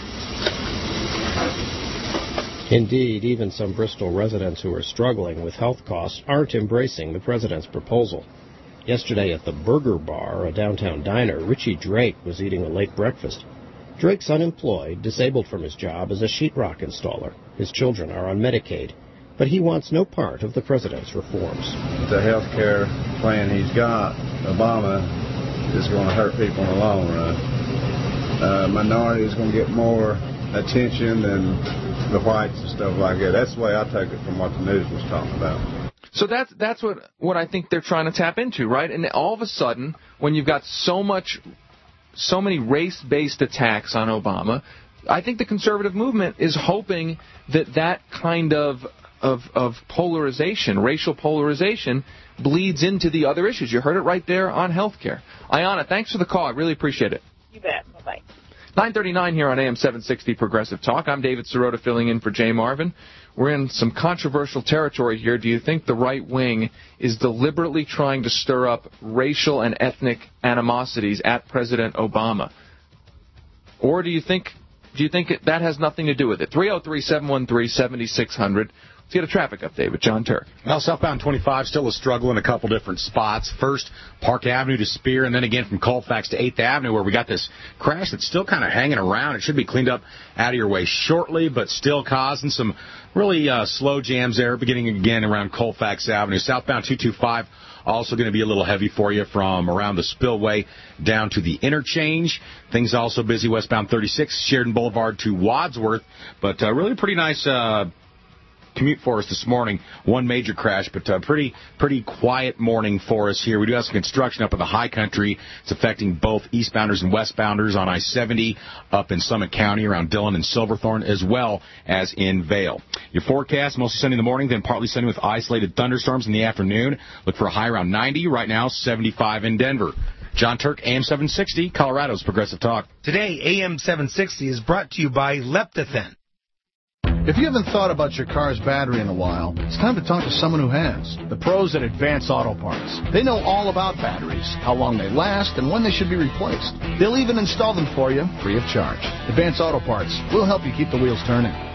Indeed, even some Bristol residents who are struggling with health costs aren't embracing the president's proposal. Yesterday at the Burger Bar, a downtown diner, Richie Drake was eating a late breakfast. Drake's unemployed, disabled from his job as a sheetrock installer. His children are on Medicaid. But he wants no part of the president's reforms. The health care plan he's got, Obama, is going to hurt people in the long run. Minority is going to get more attention than the whites and stuff like that. That's the way I take it from what the news was talking about. So that's what I think they're trying to tap into, right? And all of a sudden, when you've got so many race-based attacks on Obama, I think the conservative movement is hoping that kind of polarization, racial polarization, bleeds into the other issues. You heard it right there on health care. Ayanna, thanks for the call. I really appreciate it. You bet. Bye-bye. 9:39 here on AM 760 Progressive Talk. I'm David Sirota filling in for Jay Marvin. We're in some controversial territory here. Do you think the right wing is deliberately trying to stir up racial and ethnic animosities at President Obama? Or do you think that has nothing to do with it? 303-713-7600. Let's get a traffic update with John Turk. Well, southbound 25 still a struggle in a couple different spots. First, Park Avenue to Spear, and then again from Colfax to 8th Avenue, where we got this crash that's still kind of hanging around. It should be cleaned up out of your way shortly, but still causing some really slow jams there, beginning again around Colfax Avenue. Southbound 225 also going to be a little heavy for you from around the spillway down to the interchange. Things also busy westbound 36, Sheridan Boulevard to Wadsworth, but really pretty nice commute for us this morning. One major crash, but pretty quiet morning for us here. We do have some construction up in the high country. It's affecting both eastbounders and westbounders on I-70 up in Summit County around Dillon and Silverthorne, as well as in Vail. Your forecast, mostly sunny in the morning, then partly sunny with isolated thunderstorms in the afternoon. Look for a high around 90. Right now, 75 in Denver. John Turk, AM 760, Colorado's Progressive Talk. Today, AM 760 is brought to you by Leptathen. If you haven't thought about your car's battery in a while, it's time to talk to someone who has. The pros at Advance Auto Parts. They know all about batteries, how long they last, and when they should be replaced. They'll even install them for you free of charge. Advance Auto Parts will help you keep the wheels turning.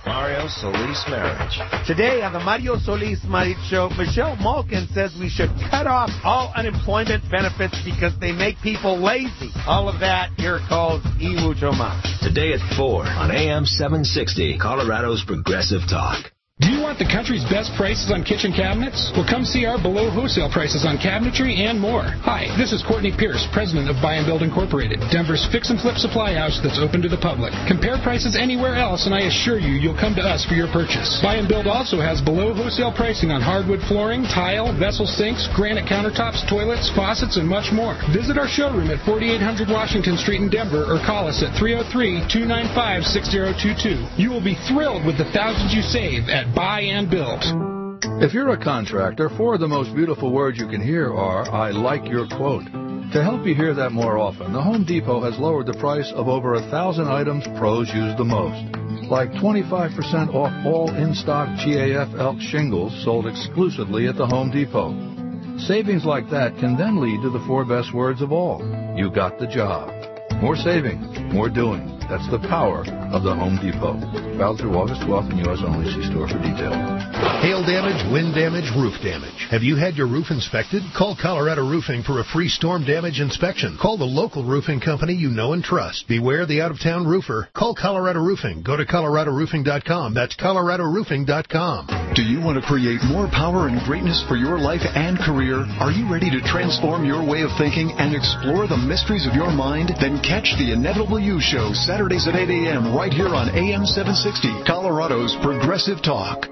Mario Solis Marriage. Today on the Mario Solis Marriage Show, Michelle Malkin says we should cut off all unemployment benefits because they make people lazy. All of that here calls Y Mucho Mas. Today at 4 on AM 760, Colorado's Progressive Talk. Do you want the country's best prices on kitchen cabinets? Well, come see our below wholesale prices on cabinetry and more. Hi, this is Courtney Pierce, president of Buy and Build Incorporated, Denver's fix and flip supply house that's open to the public. Compare prices anywhere else, and I assure you, you'll come to us for your purchase. Buy and Build also has below wholesale pricing on hardwood flooring, tile, vessel sinks, granite countertops, toilets, faucets, and much more. Visit our showroom at 4800 Washington Street in Denver or call us at 303-295-6022. You will be thrilled with the thousands you save at Buy and Build. If you're a contractor, 4 of the most beautiful words you can hear are, I like your quote. To help you hear that more often, the Home Depot has lowered the price of over 1,000 items pros use the most. Like 25% off all in-stock GAF elk shingles sold exclusively at the Home Depot. Savings like that can then lead to the 4 best words of all. You got the job. More saving, more doing. That's the power of the Home Depot. Valid through August 12th in U.S. only. See store for details. Hail damage, wind damage, roof damage. Have you had your roof inspected? Call Colorado Roofing for a free storm damage inspection. Call the local roofing company you know and trust. Beware the out-of-town roofer. Call Colorado Roofing. Go to coloradoroofing.com. That's coloradoroofing.com. Do you want to create more power and greatness for your life and career? Are you ready to transform your way of thinking and explore the mysteries of your mind? Then catch the Inevitable You Show Saturdays at 8 a.m. right here on AM 760, Colorado's Progressive Talk.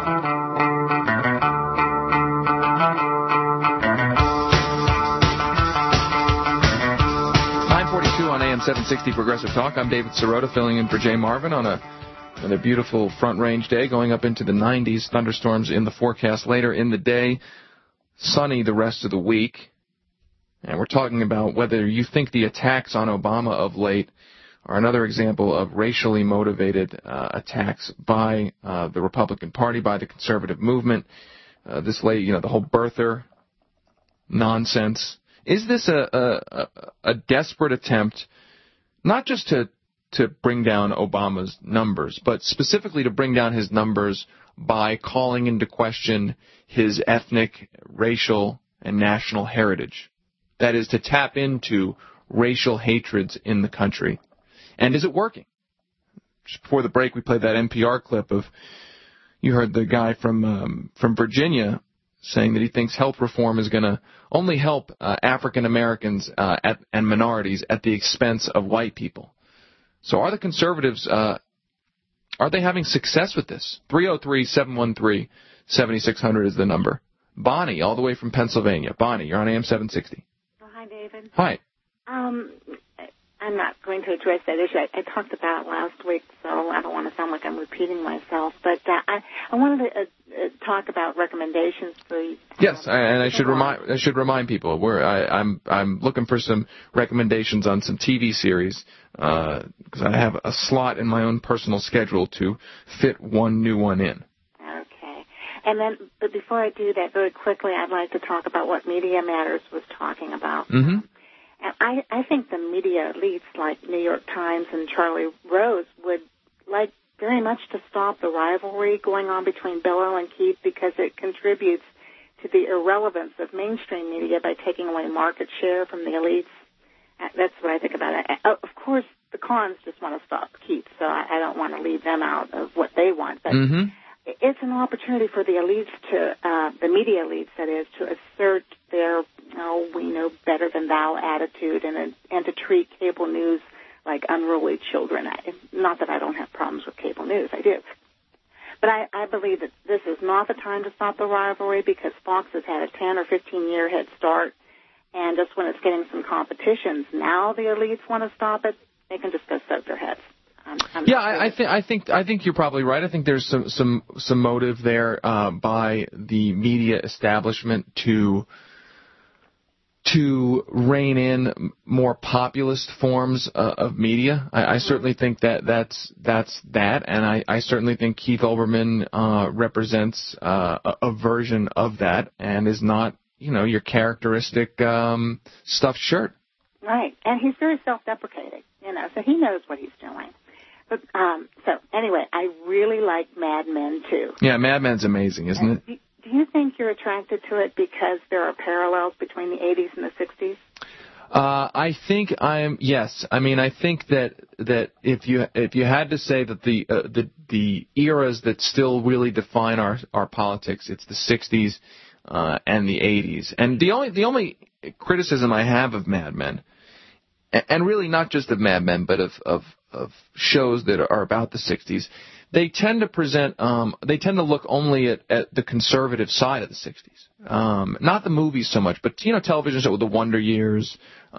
9:42 on AM 760 Progressive Talk. I'm David Sirota filling in for Jay Marvin on a beautiful Front Range day going up into the 90s. Thunderstorms in the forecast later in the day. Sunny the rest of the week. And we're talking about whether you think the attacks on Obama of late are another example of racially motivated attacks by the Republican Party, by the conservative movement. This late, the whole birther nonsense. Is this a desperate attempt, not just to bring down Obama's numbers, but specifically to bring down his numbers by calling into question his ethnic, racial, and national heritage? That is, to tap into racial hatreds in the country. And is it working? Just before the break, we played that NPR clip of, you heard the guy from Virginia saying that he thinks health reform is going to only help African Americans and minorities at the expense of white people. So are the conservatives, are they having success with this? 303-713-7600 is the number. Bonnie, all the way from Pennsylvania. Bonnie, you're on AM 760. Oh, hi, David. Hi. I'm not going to address that issue. I talked about it last week, so I don't want to sound like I'm repeating myself. But I wanted to talk about recommendations for. Yes, and I should remind people I'm looking for some recommendations on some TV series because I have a slot in my own personal schedule to fit one new one in. Okay, and then but before I do that, very quickly, I'd like to talk about what Media Matters was talking about. Mm-hmm. And I think the media elites like New York Times and Charlie Rose would like very much to stop the rivalry going on between Bello and Keith because it contributes to the irrelevance of mainstream media by taking away market share from the elites. That's what I think about it. Of course, the cons just want to stop Keith, so I don't want to leave them out of what they want. But it's an opportunity for the elites to, the media elites, that is, to assert their we know better than thou attitude and to treat cable news like unruly children. Not that I don't have problems with cable news, I do. But I believe that this is not the time to stop the rivalry because Fox has had a 10 or 15-year head start, and just when it's getting some competitions, now the elites want to stop it, they can just go soak their heads. I think you're probably right. I think there's some motive there by the media establishment to rein in more populist forms of media. I certainly think that's that, and I certainly think Keith Olbermann represents a version of that and is not, your characteristic stuffed shirt. Right, and he's very self-deprecating, so he knows what he's doing. But, so anyway, I really like Mad Men too. Yeah, Mad Men's amazing, isn't it? Do you think you're attracted to it because there are parallels between the 80s and the 60s? I think yes. I mean, I think that if you had to say that the eras that still really define our politics, it's the 60s and the 80s. And the only criticism I have of Mad Men, and really not just of Mad Men, but of shows that are about the 60s, they tend to present, they tend to look only at the conservative side of the 60s. Not the movies so much, but, television shows, The Wonder Years,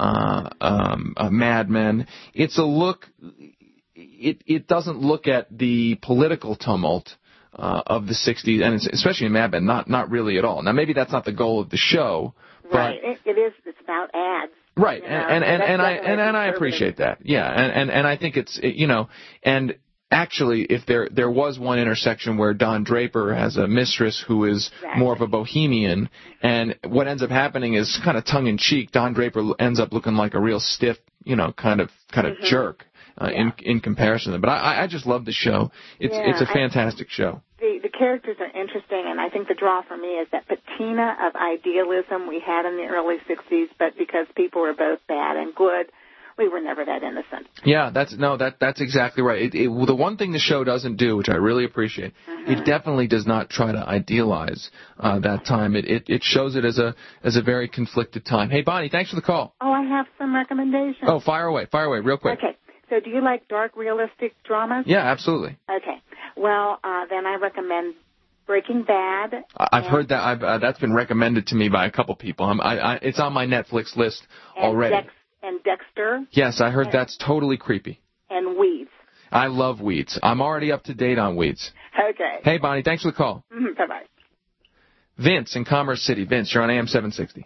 Mad Men. It's a look, it doesn't look at the political tumult of the 60s, and especially in Mad Men, not really at all. Now, maybe that's not the goal of the show, but... Right, it is, it's about ads. Right, and I appreciate that. Yeah, and I think it's, and actually, if there was one intersection where Don Draper has a mistress who is more of a bohemian, and what ends up happening is kind of tongue-in-cheek, Don Draper ends up looking like a real stiff, kind of jerk in comparison. But I just love the show. It's a fantastic show. The characters are interesting, and I think the draw for me is that patina of idealism we had in the early 60s, but because people were both bad and good, we were never that innocent. Yeah, that's exactly right. The one thing the show doesn't do, which I really appreciate, it definitely does not try to idealize that time. It shows it as a very conflicted time. Hey, Bonnie, thanks for the call. Oh, I have some recommendations. Oh, fire away, real quick. Okay. So do you like dark, realistic dramas? Yeah, absolutely. Okay. Well, then I recommend Breaking Bad. I've heard that. That's been recommended to me by a couple people. It's on my Netflix list already. And Dexter. Yes, I heard that's totally creepy. And Weeds. I love Weeds. I'm already up to date on Weeds. Okay. Hey, Bonnie, thanks for the call. Bye-bye. Vince in Commerce City. Vince, you're on AM 760.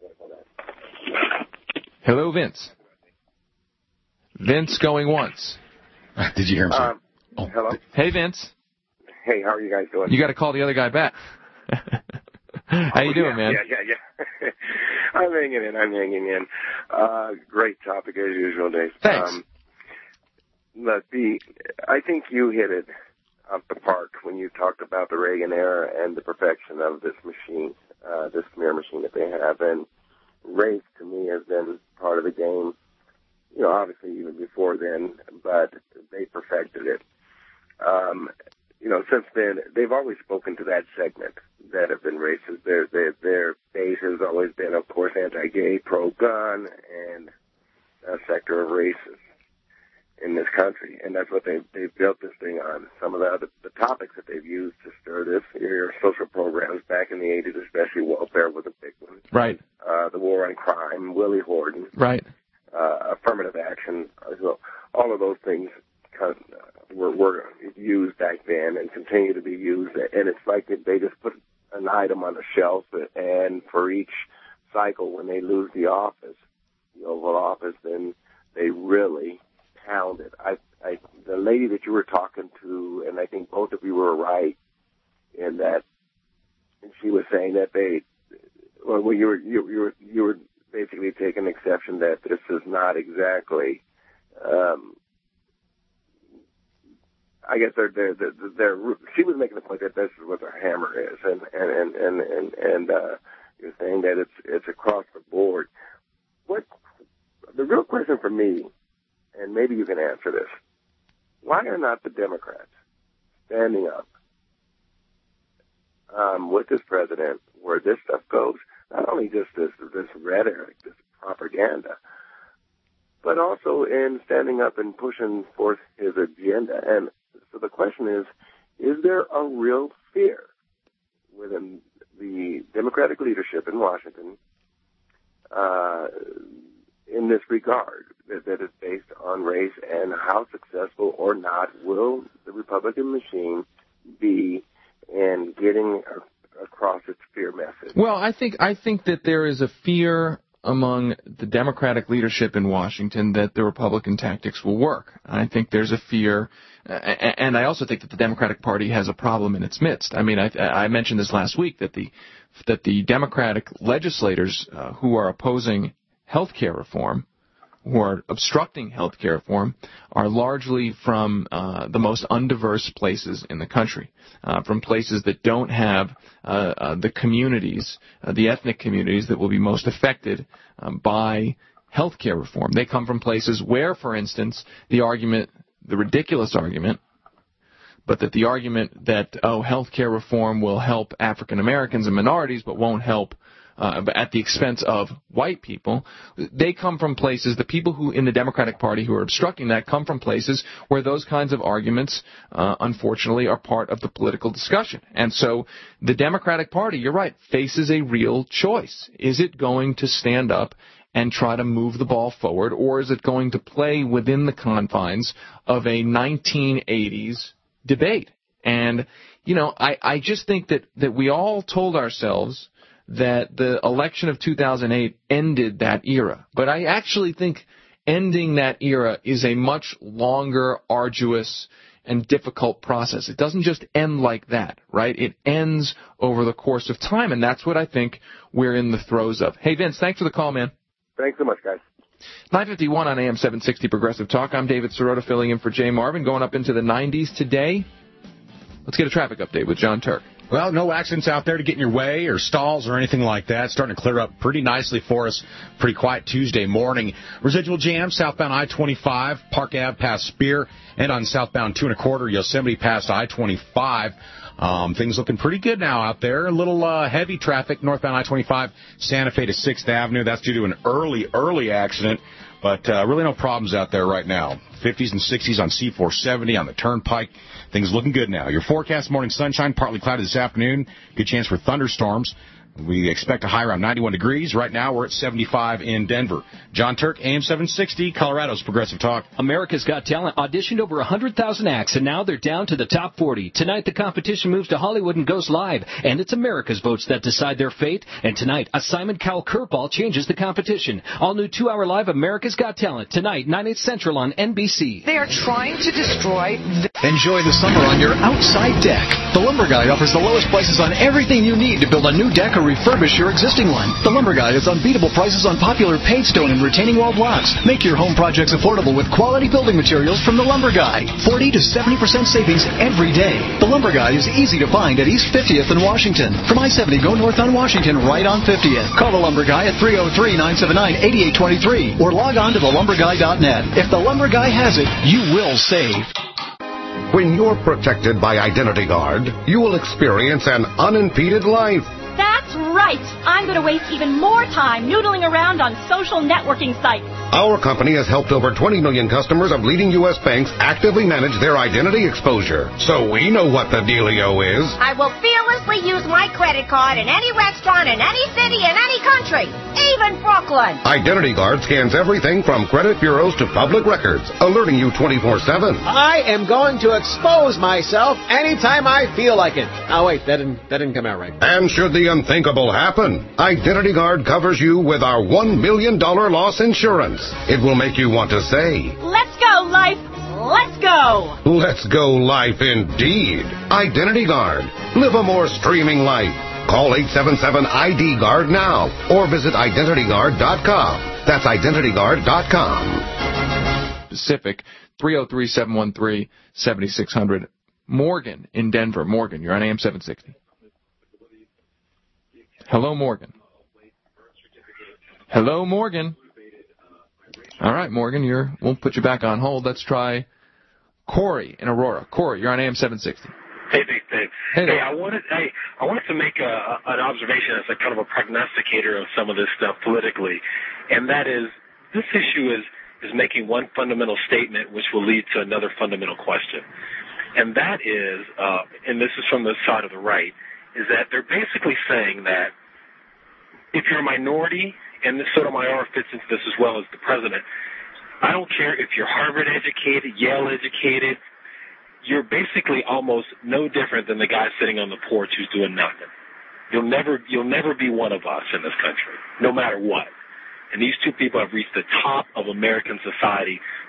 Hello, Vince. Vince going once. Did you hear him say? Hello. Hey, Vince. Hey, how are you guys doing? You got to call the other guy back. How you doing, man? Yeah. I'm hanging in. Great topic as usual, Dave. Thanks. I think you hit it up the park when you talked about the Reagan era and the perfection of this machine, this smear machine that they have. And race, to me, has been part of the game, obviously even before then, but they perfected it. Since then, they've always spoken to that segment that have been racist. Their base has always been, of course, anti-gay, pro-gun, and a sector of racists in this country. And that's what they've built this thing on. Some of the topics that they've used to stir this, your social programs back in the 80s, especially welfare was a big one. Right. The war on crime, Willie Horton. Right. Affirmative action. So all of those things were used back then and continue to be used. And it's like they just put an item on the shelf, and for each cycle, when they lose the office, the Oval Office, then they really pound it. The lady that you were talking to, and I think both of you were right in that, and she was saying that you were basically taking exception that this is not exactly. I guess she was making the point that this is what their hammer is, and you're saying that it's across the board. The real question for me, and maybe you can answer this, why are not the Democrats standing up with this president where this stuff goes? Not only just this rhetoric, this propaganda, but also in standing up and pushing forth his agenda. And so the question is there a real fear within the Democratic leadership in Washington in this regard that is based on race, and how successful or not will the Republican machine be in getting across its fear message? Well, I think that there is a fear among the Democratic leadership in Washington that the Republican tactics will work. I think there's a fear, and I also think that the Democratic Party has a problem in its midst. I mean, I mentioned this last week that the Democratic legislators who are opposing health care reform, who are obstructing health care reform are largely from the most undiverse places in the country, from places that don't have the communities, the ethnic communities that will be most affected by health care reform. They come from places where, for instance, the ridiculous argument, but that the argument that, health care reform will help African Americans and minorities but won't help at the expense of white people, they come from places, the people who in the Democratic Party who are obstructing that come from places where those kinds of arguments, unfortunately, are part of the political discussion. And so the Democratic Party, you're right, faces a real choice. Is it going to stand up and try to move the ball forward, or is it going to play within the confines of a 1980s debate? And, I just think that we all told ourselves that the election of 2008 ended that era. But I actually think ending that era is a much longer, arduous, and difficult process. It doesn't just end like that, right? It ends over the course of time, and that's what I think we're in the throes of. Hey, Vince, thanks for the call, man. Thanks so much, guys. 9:51 on AM 760 Progressive Talk. I'm David Sirota filling in for Jay Marvin, going up into the 90s today. Let's get a traffic update with John Turk. Well, no accidents out there to get in your way or stalls or anything like that. It's starting to clear up pretty nicely for us. Pretty quiet Tuesday morning. Residual jam southbound I-25, Park Ave past Spear, and on southbound 2 1/4 Yosemite past I-25. Things looking pretty good now out there. A little heavy traffic northbound I-25, Santa Fe to 6th Avenue. That's due to an early accident. But really no problems out there right now. 50s and 60s on C-470 on the Turnpike. Things looking good now. Your forecast, morning sunshine, partly cloudy this afternoon. Good chance for thunderstorms. We expect a high around 91 degrees. Right now, we're at 75 in Denver. John Turk, AM 760, Colorado's Progressive Talk. America's Got Talent auditioned over 100,000 acts, and now they're down to the top 40. Tonight, the competition moves to Hollywood and goes live, and it's America's votes that decide their fate. And tonight, a Simon Cowell curveball changes the competition. All new 2-hour live America's Got Talent, tonight, 9/8 Central on NBC. They are trying to destroy... Enjoy the summer on your outside deck. The Lumber Guy offers the lowest prices on everything you need to build a new deck or refurbish your existing one. The Lumber Guy has unbeatable prices on popular paid stone and retaining wall blocks. Make your home projects affordable with quality building materials from The Lumber Guy. 40 to 70% savings every day. The Lumber Guy is easy to find at East 50th in Washington. From I-70, go north on Washington, right on 50th. Call The Lumber Guy at 303-979-8823 or log on to thelumberguy.net. If The Lumber Guy has it, you will save. When you're protected by Identity Guard, you will experience an unimpeded life. That's right. I'm going to waste even more time noodling around on social networking sites. Our company has helped over 20 million customers of leading U.S. banks actively manage their identity exposure. So we know what the dealio is. I will fearlessly use my credit card in any restaurant in any city in any country, even Brooklyn. Identity Guard scans everything from credit bureaus to public records, alerting you 24/7. I am going to expose myself anytime I feel like it. Oh, wait, that didn't come out right. And should the unthinkable happen, Identity Guard covers you with our $1 million loss insurance. It will make you want to say, "Let's go, life. Let's go." Let's go, life, indeed. Identity Guard. Live a more streaming life. Call 877-ID-GUARD now or visit IdentityGuard.com. That's IdentityGuard.com. Pacific, 303-713-7600. Morgan in Denver. Morgan, you're on AM 760. Hello, Morgan. Hello, Morgan. All right, Morgan, we'll put you back on hold. Let's try Corey in Aurora. Corey, you're on AM 760. Hey, Big Dave. Hey, I wanted to make an observation as a kind of a prognosticator of some of this stuff politically, and that is this issue is making one fundamental statement which will lead to another fundamental question, and that is, and this is from the side of the right, is that they're basically saying that if you're a minority, and Sotomayor fits into this as well as the president, I don't care if you're Harvard educated, Yale educated, you're basically almost no different than the guy sitting on the porch who's doing nothing. You'll never be one of us in this country, no matter what. And these two people have reached the top of American society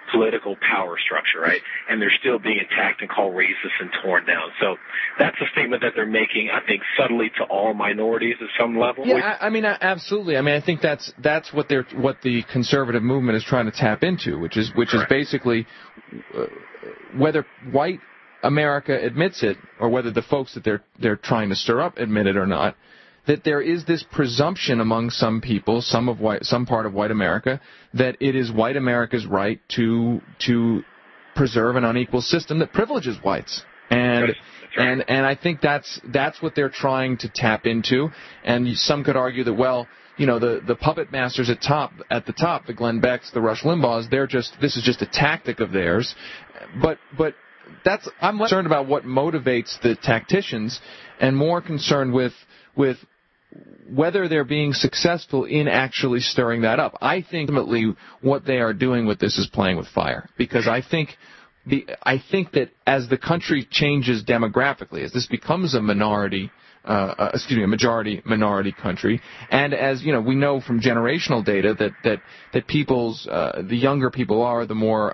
political power structure, right? And they're still being attacked and called racist and torn down. So that's a statement that they're making, I think, subtly to all minorities at some level. Yeah, I mean, absolutely. I mean, I think that's what the conservative movement is trying to tap into, which is basically whether white America admits it or whether the folks that they're trying to stir up admit it or not, that there is this presumption among some people, some part of white America, that it is white America's right to preserve an unequal system that privileges whites. And I think that's what they're trying to tap into. And some could argue that, well, you know, the puppet masters at the top, the Glenn Becks, the Rush Limbaughs, this is just a tactic of theirs. But I'm less concerned about what motivates the tacticians and more concerned with whether they're being successful in actually stirring that up. I think ultimately what they are doing with this is playing with fire, because I think that as the country changes demographically, as this becomes a majority minority country, and as you know, we know from generational data that people's the younger people are, the more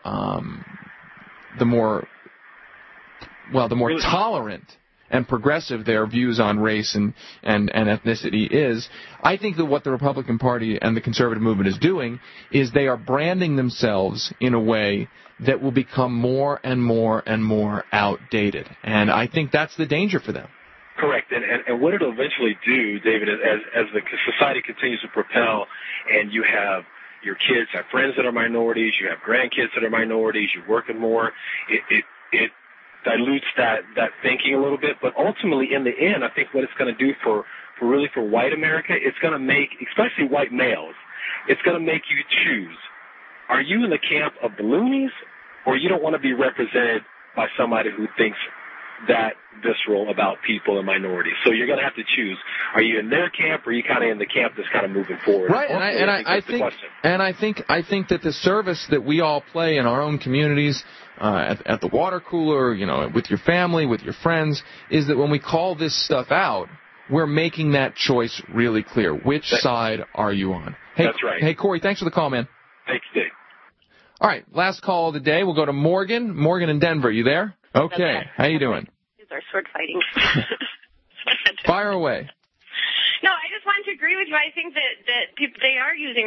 tolerant and progressive their views on race and ethnicity is. I think that what the Republican Party and the conservative movement is doing is they are branding themselves in a way that will become more and more and more outdated. And I think that's the danger for them. Correct. And what it'll eventually do, David, as the society continues to propel and you have your kids have friends that are minorities, you have grandkids that are minorities, you're working more, it dilutes that thinking a little bit, but ultimately in the end, I think what it's going to do for white America, it's going to make, especially white males, it's going to make you choose. Are you in the camp of the loonies, or you don't want to be represented by somebody who thinks that visceral about people and minorities? So you're going to have to choose. Are you in their camp, or are you kind of in the camp that's kind of moving forward? Right, I think that the service that we all play in our own communities, at the water cooler, you know, with your family, with your friends, is that when we call this stuff out, we're making that choice really clear. Which side are you on? Hey, that's right. Hey, Corey, thanks for the call, man. Thanks, Dave. All right, last call of the day. We'll go to Morgan. Morgan in Denver, you there? Okay, how you doing? These are sword fighting. Fire away. No, I just wanted to agree with you. I think that people, they are using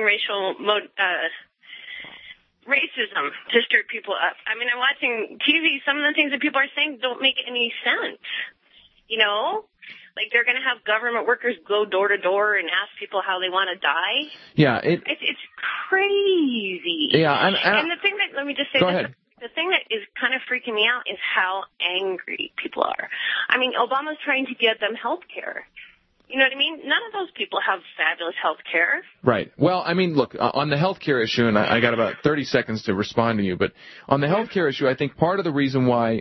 racism to stir people up. I mean, I'm watching TV. Some of the things that people are saying don't make any sense. You know? Like, they're going to have government workers go door to door and ask people how they want to die. Yeah. It's crazy. Yeah. And the thing that, let me just say go this. ahead. The thing that is kind of freaking me out is how angry people are. I mean, Obama's trying to get them health care. You know what I mean? None of those people have fabulous health care. Right. Well, I mean, look, on the health care issue, and I got about 30 seconds to respond to you, but on the health care issue, I think part of the reason why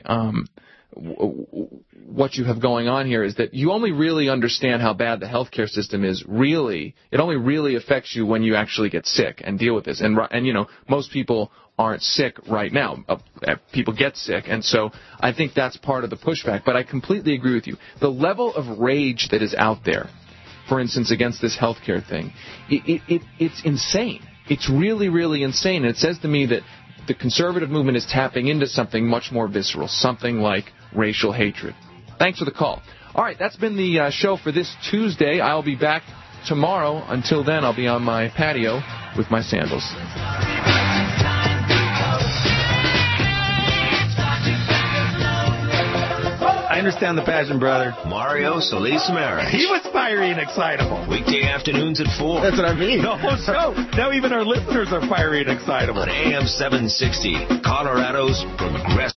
what you have going on here is that you only really understand how bad the healthcare system is. It only really affects you when you actually get sick and deal with this. And you know, most people aren't sick right now. People get sick, and so I think that's part of the pushback. But I completely agree with you. The level of rage that is out there, for instance, against this healthcare thing, it's insane. It's really, really insane. And it says to me that the conservative movement is tapping into something much more visceral, something like racial hatred. Thanks for the call. All right, that's been the show for this Tuesday. I'll be back tomorrow. Until then, I'll be on my patio with my sandals. I understand the passion, brother. Mario Solis Ramirez. He was fiery and excitable. Weekday afternoons at 4. That's what I mean. The whole show. Now even our listeners are fiery and excitable. On AM 760, Colorado's Progressive.